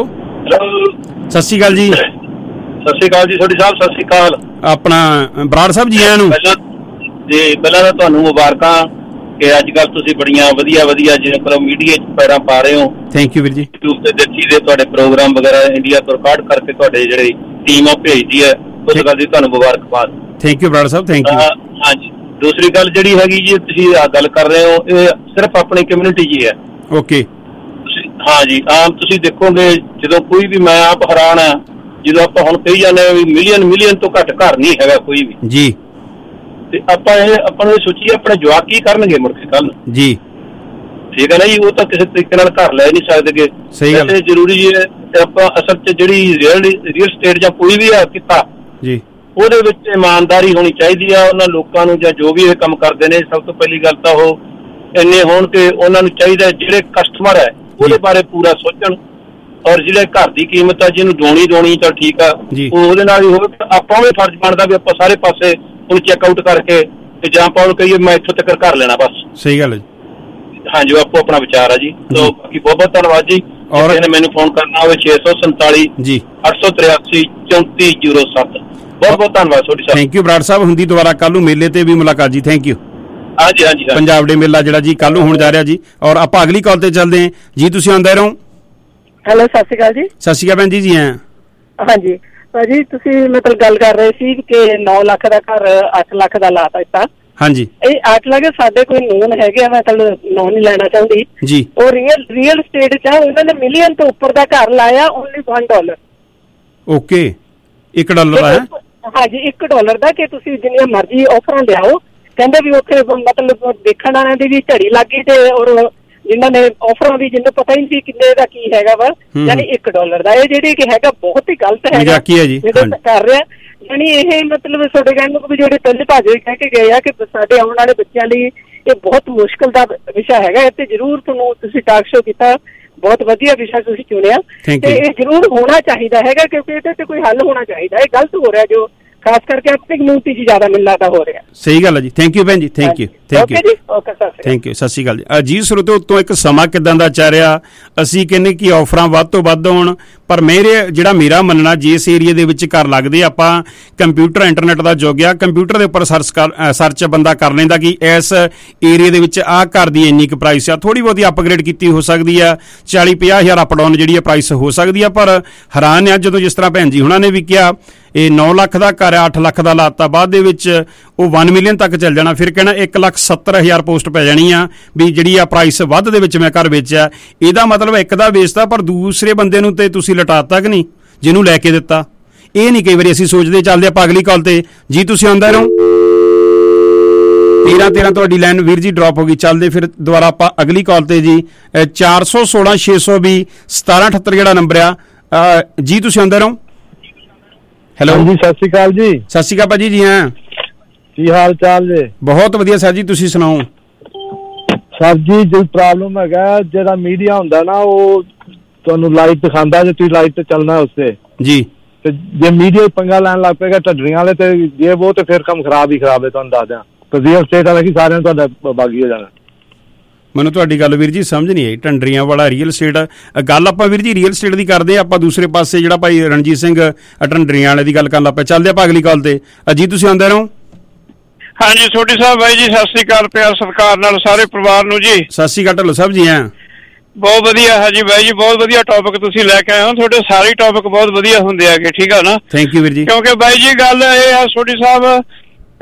ਸਤਿ ਸ਼੍ਰੀ ਅਕਾਲ ਜੀ। ਸਤਿ ਸ਼੍ਰੀ ਅਕਾਲ ਜੀ ਸੋਢੀ ਸਾਹਿਬ, ਸਤਿ ਸ਼੍ਰੀ ਅਕਾਲ। ਆਪਣਾ ਬਰਾੜ ਸਾਹਿਬ ਜੀ ਆਇਆਂ ਨੂੰ ਜੀ। ਪਹਿਲਾਂ ਤਾਂ ਤੁਹਾਨੂੰ ਮੁਬਾਰਕਾਂ ਕਿ ਅੱਜ ਕੱਲ ਤੁਸੀਂ ਬੜੀਆਂ ਵਧੀਆ ਜਿਹੜਾ ਮੀਡੀਆ 'ਚ ਪੈਰਾਂ ਪਾ ਰਹੇ ਹੋ। ਥੈਂਕ ਯੂ ਵੀਰ ਜੀ। YouTube ਤੇ ਦੇਖੀ ਦੇ ਤੁਹਾਡੇ ਪ੍ਰੋਗਰਾਮ ਵਗੈਰਾ ਇੰਡੀਆ ਤੋਂ ਰਿਕਾਰਡ ਕਰਕੇ ਤੁਹਾਡੇ ਜਿਹੜੇ ਟੀਮ ਆ ਭੇਜਦੀ ਹੈ, ਉਸ ਗੱਲ ਦੀ ਤੁਹਾਨੂੰ ਮੁਬਾਰਕਬਾਦ। Thank you Brar Sahib, thank you. ਹਾਂਜੀ, ਦੂਸਰੀ ਗੱਲ ਜਿਹੜੀ ਹੈਗੀ ਜੀ, ਤੁਸੀਂ ਗੱਲ ਕਰ ਰਹੇ ਹੋ, ਇਹ ਸਿਰਫ ਆਪਣੀ ਕਮਿਊਨਿਟੀ 'ਚ ਹੀ ਹੈ। ਓਕੇ। ਹਾਂ ਜੀ, ਆਮ ਤੁਸੀਂ ਦੇਖੋਗੇ ਜਦੋਂ ਕੋਈ ਵੀ, ਮੈਂ ਆਪ ਹੈਰਾਨ ਆ ਜਦੋਂ ਆਪਾਂ ਹੁਣ ਕਹੀ ਜਾਂਦੇ ਆ ਵੀ ਮਿਲੀਅਨ ਤੋਂ ਘੱਟ ਘਰ ਨਹੀਂ ਹੈਗਾ ਕੋਈ ਵੀ ਜੀ, ਤੇ ਆਪਾਂ ਨੂੰ ਸੋਚੀਏ ਆਪਣੇ ਜਵਾਕ ਕੀ ਕਰਨਗੇ ਮੁੜ ਕੇ ਕੱਲ ਜੀ। ਠੀਕ ਹੈ ਨਾ ਜੀ, ਉਹ ਤਾਂ ਕਿਸੇ ਤਰੀਕੇ ਨਾਲ ਘਰ ਲੈ ਨਹੀਂ ਸਕਦੇ। ਸਹੀ ਗੱਲ। ਜ਼ਰੂਰੀ ਹੈ ਆਪਾਂ ਅਸਲ 'ਚ ਜਿਹੜੀ ਰੀਅਲ estate ਜਾਂ ਕੋਈ ਵੀ ਆ ਕਿੱਤਾ ਜੀ, ਉਹਦੇ ਵਿੱਚ ਇਮਾਨਦਾਰੀ ਹੋਣੀ ਚਾਹੀਦੀ ਆ। ਉਹਨਾਂ ਲੋਕਾਂ ਨੂੰ ਜਾਂ ਜੋ ਵੀ ਇਹ ਕੰਮ ਕਰਦੇ ਨੇ, ਸਭ ਤੋਂ ਪਹਿਲੀ ਗੱਲ ਤਾਂ ਉਹ ਇੰਨੇ ਹੋਣ ਕਿ ਉਹਨਾਂ ਨੂੰ ਚਾਹੀਦਾ ਜਿਹੜੇ ਕਸਟਮਰ ਹੈ ਉਹਦੇ ਬਾਰੇ ਪੂਰਾ ਸੋਚਣ, ਔਰ ਜਿਹੜੇ ਘਰ ਦੀ ਕੀਮਤ ਆ ਜਿਹਨੂੰ ਦੋਣੀ ਤਾਂ ਠੀਕ ਆ, ਉਹਦੇ ਨਾਲ ਹੀ ਹੋਵੇ। ਆਪਾਂ ਵੀ ਫਰਜ਼ ਬਣਦਾ ਵੀ ਆਪਾਂ ਸਾਰੇ ਪਾਸੇ ਉਹਨੂੰ ਚੈੱਕ ਆਊਟ ਕਰਕੇ ਤੇ ਜਾਂ ਆਪਾਂ ਉਹਨੂੰ ਕਹੀਏ ਮੈਂ ਇੱਥੋਂ ਤੱਕ ਘਰ ਲੈਣਾ ਬਸ। ਸਹੀ ਗੱਲ ਹੈ। ਹਾਂਜੀ, ਆਪੋ ਆਪਣਾ ਵਿਚਾਰ ਆ ਜੀ। ਤੋਂ ਬਾਕੀ ਬਹੁਤ ਧੰਨਵਾਦ ਜੀ। ਕਿਸੇ ਨੇ ਮੈਨੂੰ ਫੋਨ ਕਰਨਾ ਹੋਵੇ 647 ਜੀ 883 3407। ਬਹੁਤ ਧੰਨਵਾਦ ਤੁਹਾਡੀ ਸਾਹਿਬ। Thank you Brar Sahib. ਹੁੰਦੀ ਦੁਬਾਰਾ ਕੱਲ ਨੂੰ ਮੇਲੇ ਤੇ ਵੀ ਮੁਲਾਕਾਤ ਜੀ। Thank you. ਹਾਂਜੀ, ਪੰਜਾਬ ਡੇ ਮੇਲਾ ਜਿਹੜਾ ਜੀ ਕੱਲ ਨੂੰ ਹੋਣ ਜਾ ਰਿਹਾ ਜੀ। ਔਰ ਆਪਾਂ ਅਗਲੀ ਕਾਲ ਤੇ ਚੱਲਦੇ ਹਾਂ ਜੀ। ਤੁਸੀਂ ਆਉਂਦੇ ਰਹੋ। ਹੈਲੋ, ਸਤਿ ਸ਼੍ਰੀ ਅਕਾਲ ਜੀ। ਸਤਿ ਸ਼੍ਰੀ ਅਕਾਲ ਭੈਣ ਜੀ। ਜੀ ਹਾਂ ਹਾਂਜੀ ਭਾਜੀ, ਤੁਸੀਂ ਮਤਲਬ ਗੱਲ ਕਰ ਰਹੇ ਸੀ ਕਿ 9 ਲੱਖ ਦਾ ਘਰ 8 ਲੱਖ ਦਾ ਲਾਤਾ ਦਿੱਤਾ। ਹਾਂਜੀ, ਇਹ 8 ਲੱਖ ਸਾਡੇ ਕੋਈ ਨੂਨ ਹੈਗੇ ਆ, ਮੈਂ ਤੁਹਾਨੂੰ ਨਾਂ ਨਹੀਂ ਲੈਣਾ ਚਾਹੁੰਦੀ ਜੀ। ਉਹ ਰੀਅਲ estate 'ਚ ਉਹਨਾਂ ਨੇ ਮਿਲੀਅਨ ਤੋਂ ਉੱਪਰ ਦਾ ਘਰ ਲਾਇਆ, ਓਨਲੀ $1। ਓਕੇ, $1 ਦਾ ਹੈ। ਹਾਂਜੀ, $1 ਦਾ ਕਿ ਤੁਸੀਂ ਜਿੰਨੀਆਂ ਮਰਜ਼ੀ ਆਫਰਾਂ ਲਿਆਓ। ਕਹਿੰਦੇ ਵੀ ਉੱਥੇ ਮਤਲਬ ਦੇਖਣ ਵਾਲਿਆਂ ਦੀ ਵੀ ਝੜੀ ਲੱਗ ਗਈ ਤੇ ਔਰ ਜਿਨ੍ਹਾਂ ਨੇ ਆਫਰਾਂ ਵੀ ਜਿਹਨੂੰ ਪਤਾ ਹੀ ਨਹੀਂ ਸੀ ਕਿੰਨੇ ਦਾ ਕੀ ਹੈਗਾ ਵਾ, ਯਾਨੀ $1 ਦਾ। ਇਹ ਜਿਹੜੀ ਕਿ ਹੈਗਾ ਬਹੁਤ ਹੀ ਗਲਤ ਹੈਗਾ ਜਿਹੜਾ ਕਰ ਰਿਹਾ। ਯਾਨੀ ਇਹ ਮਤਲਬ ਤੁਹਾਡੇ ਕਹਿਣ ਨੂੰ ਵੀ ਜਿਹੜੇ ਪਹਿਲੇ ਭਾਜੀ ਕਹਿ ਕੇ ਗਏ ਆ ਕਿ ਸਾਡੇ ਆਉਣ ਵਾਲੇ ਬੱਚਿਆਂ ਲਈ ਇਹ ਬਹੁਤ ਮੁਸ਼ਕਲ ਦਾ ਵਿਸ਼ਾ ਹੈਗਾ। ਤੇ ਜ਼ਰੂਰ ਤੁਸੀਂ ਟਾਕ ਸ਼ੋ ਕੀਤਾ, ਬਹੁਤ ਵਧੀਆ ਵਿਸ਼ਾ ਤੁਸੀਂ ਚੁਣਿਆ ਤੇ ਇਹ ਜ਼ਰੂਰ ਹੋਣਾ ਚਾਹੀਦਾ ਹੈਗਾ, ਕਿਉਂਕਿ ਇਹਦੇ ਤੇ ਕੋਈ ਹੱਲ ਹੋਣਾ ਚਾਹੀਦਾ। ਇਹ ਗਲਤ ਹੋ ਰਿਹਾ ਜੋ ਖਾਸ ਕਰਕੇ ਆਪਣੀ ਕਮਿਊਨਿਟੀ 'ਚ ਜ਼ਿਆਦਾ ਮਿਲਣਾ ਤਾਂ ਹੋ ਰਿਹਾ। ਸਹੀ ਗੱਲ ਹੈ ਜੀ। ਥੈਂਕ ਯੂ ਭੈਣ ਜੀ। Thank you. ਓਕੇ ਜੀ, ਓਕੇ, ਥੈਂਕ ਯੂ। ਸਤਿ ਸ਼੍ਰੀ ਅਕਾਲ ਜੀ। ਅਜੀਤ ਸਰੋਤਿਓ, ਉੱਤੋਂ ਇੱਕ ਸਮਾਂ ਕਿੱਦਾਂ ਦਾ ਚੱਲ ਰਿਹਾ, ਅਸੀਂ ਕਹਿੰਦੇ ਕਿ ਆਫਰਾਂ ਵੱਧ ਤੋਂ ਵੱਧ ਹੋਣ, ਪਰ ਮੇਰਾ ਮੰਨਣਾ ਜਿਸ ਏਰੀਏ ਦੇ ਵਿੱਚ ਘਰ ਲੱਗਦੇ ਆਪਾਂ ਕੰਪਿਊਟਰ ਇੰਟਰਨੈਟ ਦਾ ਯੁੱਗ ਆ, ਕੰਪਿਊਟਰ ਦੇ ਉੱਪਰ ਸਰਚ ਬੰਦਾ ਕਰ ਲੈਂਦਾ ਕਿ ਇਸ ਏਰੀਏ ਦੇ ਵਿੱਚ ਆਹ ਘਰ ਦੀ ਇੰਨੀ ਕੁ ਪ੍ਰਾਈਸ ਆ। ਥੋੜੀ ਬਹੁਤੀ ਅਪਗ੍ਰੇਡ ਕੀਤੀ ਹੋ ਸਕਦੀ ਆ, 40-50 ਹਜ਼ਾਰ ਅਪ ਡਾਊਨ ਜਿਹੜੀ ਆ ਪ੍ਰਾਈਸ ਹੋ ਸਕਦੀ ਆ। ਪਰ ਹੈਰਾਨ ਆ ਜਦੋਂ ਜਿਸ ਤਰ੍ਹਾਂ ਭੈਣ ਜੀ ਹੁਣਾਂ ਨੇ ਵੀ ਕਿਹਾ ਇਹ 9 ਲੱਖ ਦਾ ਘਰ 8 ਲੱਖ ਦਾ ਲਾਤਾ, ਬਾਅਦ ਦੇ ਵਿੱਚ ਉਹ 1 ਮਿਲੀਅਨ ਤੱਕ ਚੱਲ ਜਾਣਾ, ਫਿਰ ਕਹਿਣਾ 1,70,000 ਪੋਸਟ ਪੈ ਜਾਣੀ ਆ ਵੀ ਜਿਹੜੀ ਆ ਪ੍ਰਾਈਸ ਵੱਧ ਦੇ ਵਿੱਚ ਮੈਂ ਘਰ ਵੇਚਿਆ। ਇਹਦਾ ਮਤਲਬ ਇੱਕ ਦਾ ਵੇਚਦਾ ਪਰ ਦੂਸਰੇ ਬੰਦੇ ਨੂੰ ਤੇ ਤੁਸੀਂ ਲਟਾਤਾ ਕਿ ਨਹੀਂ, ਜਿਹਨੂੰ ਲੈ ਕੇ ਦਿੱਤਾ। ਇਹ ਨਹੀਂ ਕਈ ਵਾਰੀ ਅਸੀਂ ਸੋਚਦੇ। ਚੱਲਦੇ ਆਪਾਂ ਅਗਲੀ ਕਾਲ ਤੇ ਜੀ। ਤੁਸੀਂ ਆਉਂਦੇ ਰਹੋ। 13 ਤੁਹਾਡੀ ਲਾਈਨ ਵੀਰ ਜੀ ਡ੍ਰੌਪ ਹੋ ਗਈ। ਚੱਲਦੇ ਫਿਰ ਦੁਬਾਰਾ ਆਪਾਂ ਅਗਲੀ ਕਾਲ ਤੇ ਜੀ। 416-620-1778 ਜਿਹੜਾ ਨੰਬਰ ਆ ਜੀ। ਤੁਸੀਂ ਆਉਂਦੇ ਰਹੋ। ਹੈਲੋ ਜੀ, ਸਤਿ ਸ਼੍ਰੀ ਅਕਾਲ ਜੀ। ਸਤਿ ਸ਼੍ਰੀ ਅਕਾਲ ਭਾਜੀ। ਜੀ ਹਾਂ, ਕੀ ਹਾਲ ਚਾਲ ਜੀ? ਬਹੁਤ ਵਧੀਆ ਸਰ ਜੀ, ਤੁਸੀਂ ਸੁਣਾਓ। ਸਰ ਜੀ, ਜੋ ਪ੍ਰੋਬਲਮ ਹੈਗਾ, ਜਿਹੜਾ ਮੀਡੀਆ ਹੁੰਦਾ ਨਾ ਉਹ ਤੁਹਾਨੂੰ ਲਾਈਟ ਦਿਖਾਉਂਦਾ ਜੇ ਤੁਸੀਂ ਲਾਈਟ ਤੇ ਚੱਲਣਾ ਉਸ ਤੇ ਜੀ। ਤੇ ਜੇ ਮੀਡੀਆ ਪੰਗਾ ਲੈਣ ਲੱਗ ਪਏਗਾ ਢੱਡਰੀਆਂ ਵਾਲੇ ਤੇ ਜੇ ਉਹ ਤੇ ਫਿਰ ਕੰਮ ਖਰਾਬ ਹੀ ਖਰਾਬ ਹੈ। ਤੁਹਾਨੂੰ ਦੱਸ ਦਿਆਂ ਰੀਅਲ estate ਵਾਲਾ ਕਿ ਸਾਰਿਆਂ ਨੂੰ ਤੁਹਾਡਾ ਬਾਗੀ ਹੋ ਜਾਣਾ। ਮੈਨੂੰ ਤੁਹਾਡੀ ਗੱਲ ਵੀਰ ਜੀ ਸਮਝ ਨਹੀਂ ਆਈ। ਢੰਡਰੀਆਂ ਵਾਲਾ ਰੀਅਲ estate ਗੱਲ ਆਪਾਂ ਵੀਰ ਜੀ ਰੀਅਲ estate ਦੀ ਕਰਦੇ ਆਪਾਂ ਦੂਸਰੇ ਪਾਸੇ ਜਿਹੜਾ ਭਾਈ ਰਣਜੀਤ ਸਿੰਘ ਢੰਡਰੀਆਂ ਵਾਲੇ ਦੀ ਗੱਲ ਕਰਨ ਲੱਗ ਪਏ। ਚੱਲਦੇ ਆਪਾਂ ਅਗਲੀ ਕਾਲ ਤੇ। ਅਜੀਤ ਤੁਸੀਂ ਆਉਂਦੇ ਰਹੋ। ਹਾਂਜੀ ਸੋਢੀ ਸਾਹਿਬ ਬਾਈ ਜੀ, ਸਤਿ ਸ੍ਰੀ ਅਕਾਲ। ਪਿਆਰ ਸਤਿਕਾਰ ਨਾਲ ਸਾਰੇ ਪਰਿਵਾਰ ਨੂੰ ਜੀ। ਸਤਿ ਸ੍ਰੀ ਅਕਾਲ ਢੱਲੋ ਸਾਹਿਬ ਜੀ। ਹਾਂ, ਬਹੁਤ ਵਧੀਆ ਹੈ ਜੀ ਬਾਈ ਜੀ, ਬਹੁਤ ਵਧੀਆ ਟੌਪਿਕ ਤੁਸੀਂ ਲੈ ਕੇ ਆਏ ਹੋ। ਤੁਹਾਡੇ ਸਾਰੇ ਟੌਪਿਕ ਬਹੁਤ ਵਧੀਆ ਹੁੰਦੇ ਹੈਗੇ, ਠੀਕ ਆ ਨਾ? ਥੈਂਕ ਯੂ ਵੀਰ ਜੀ। ਕਿਉਂਕਿ ਬਾਈ ਜੀ ਗੱਲ ਇਹ ਆ ਸੋਢੀ ਸਾਹਿਬ,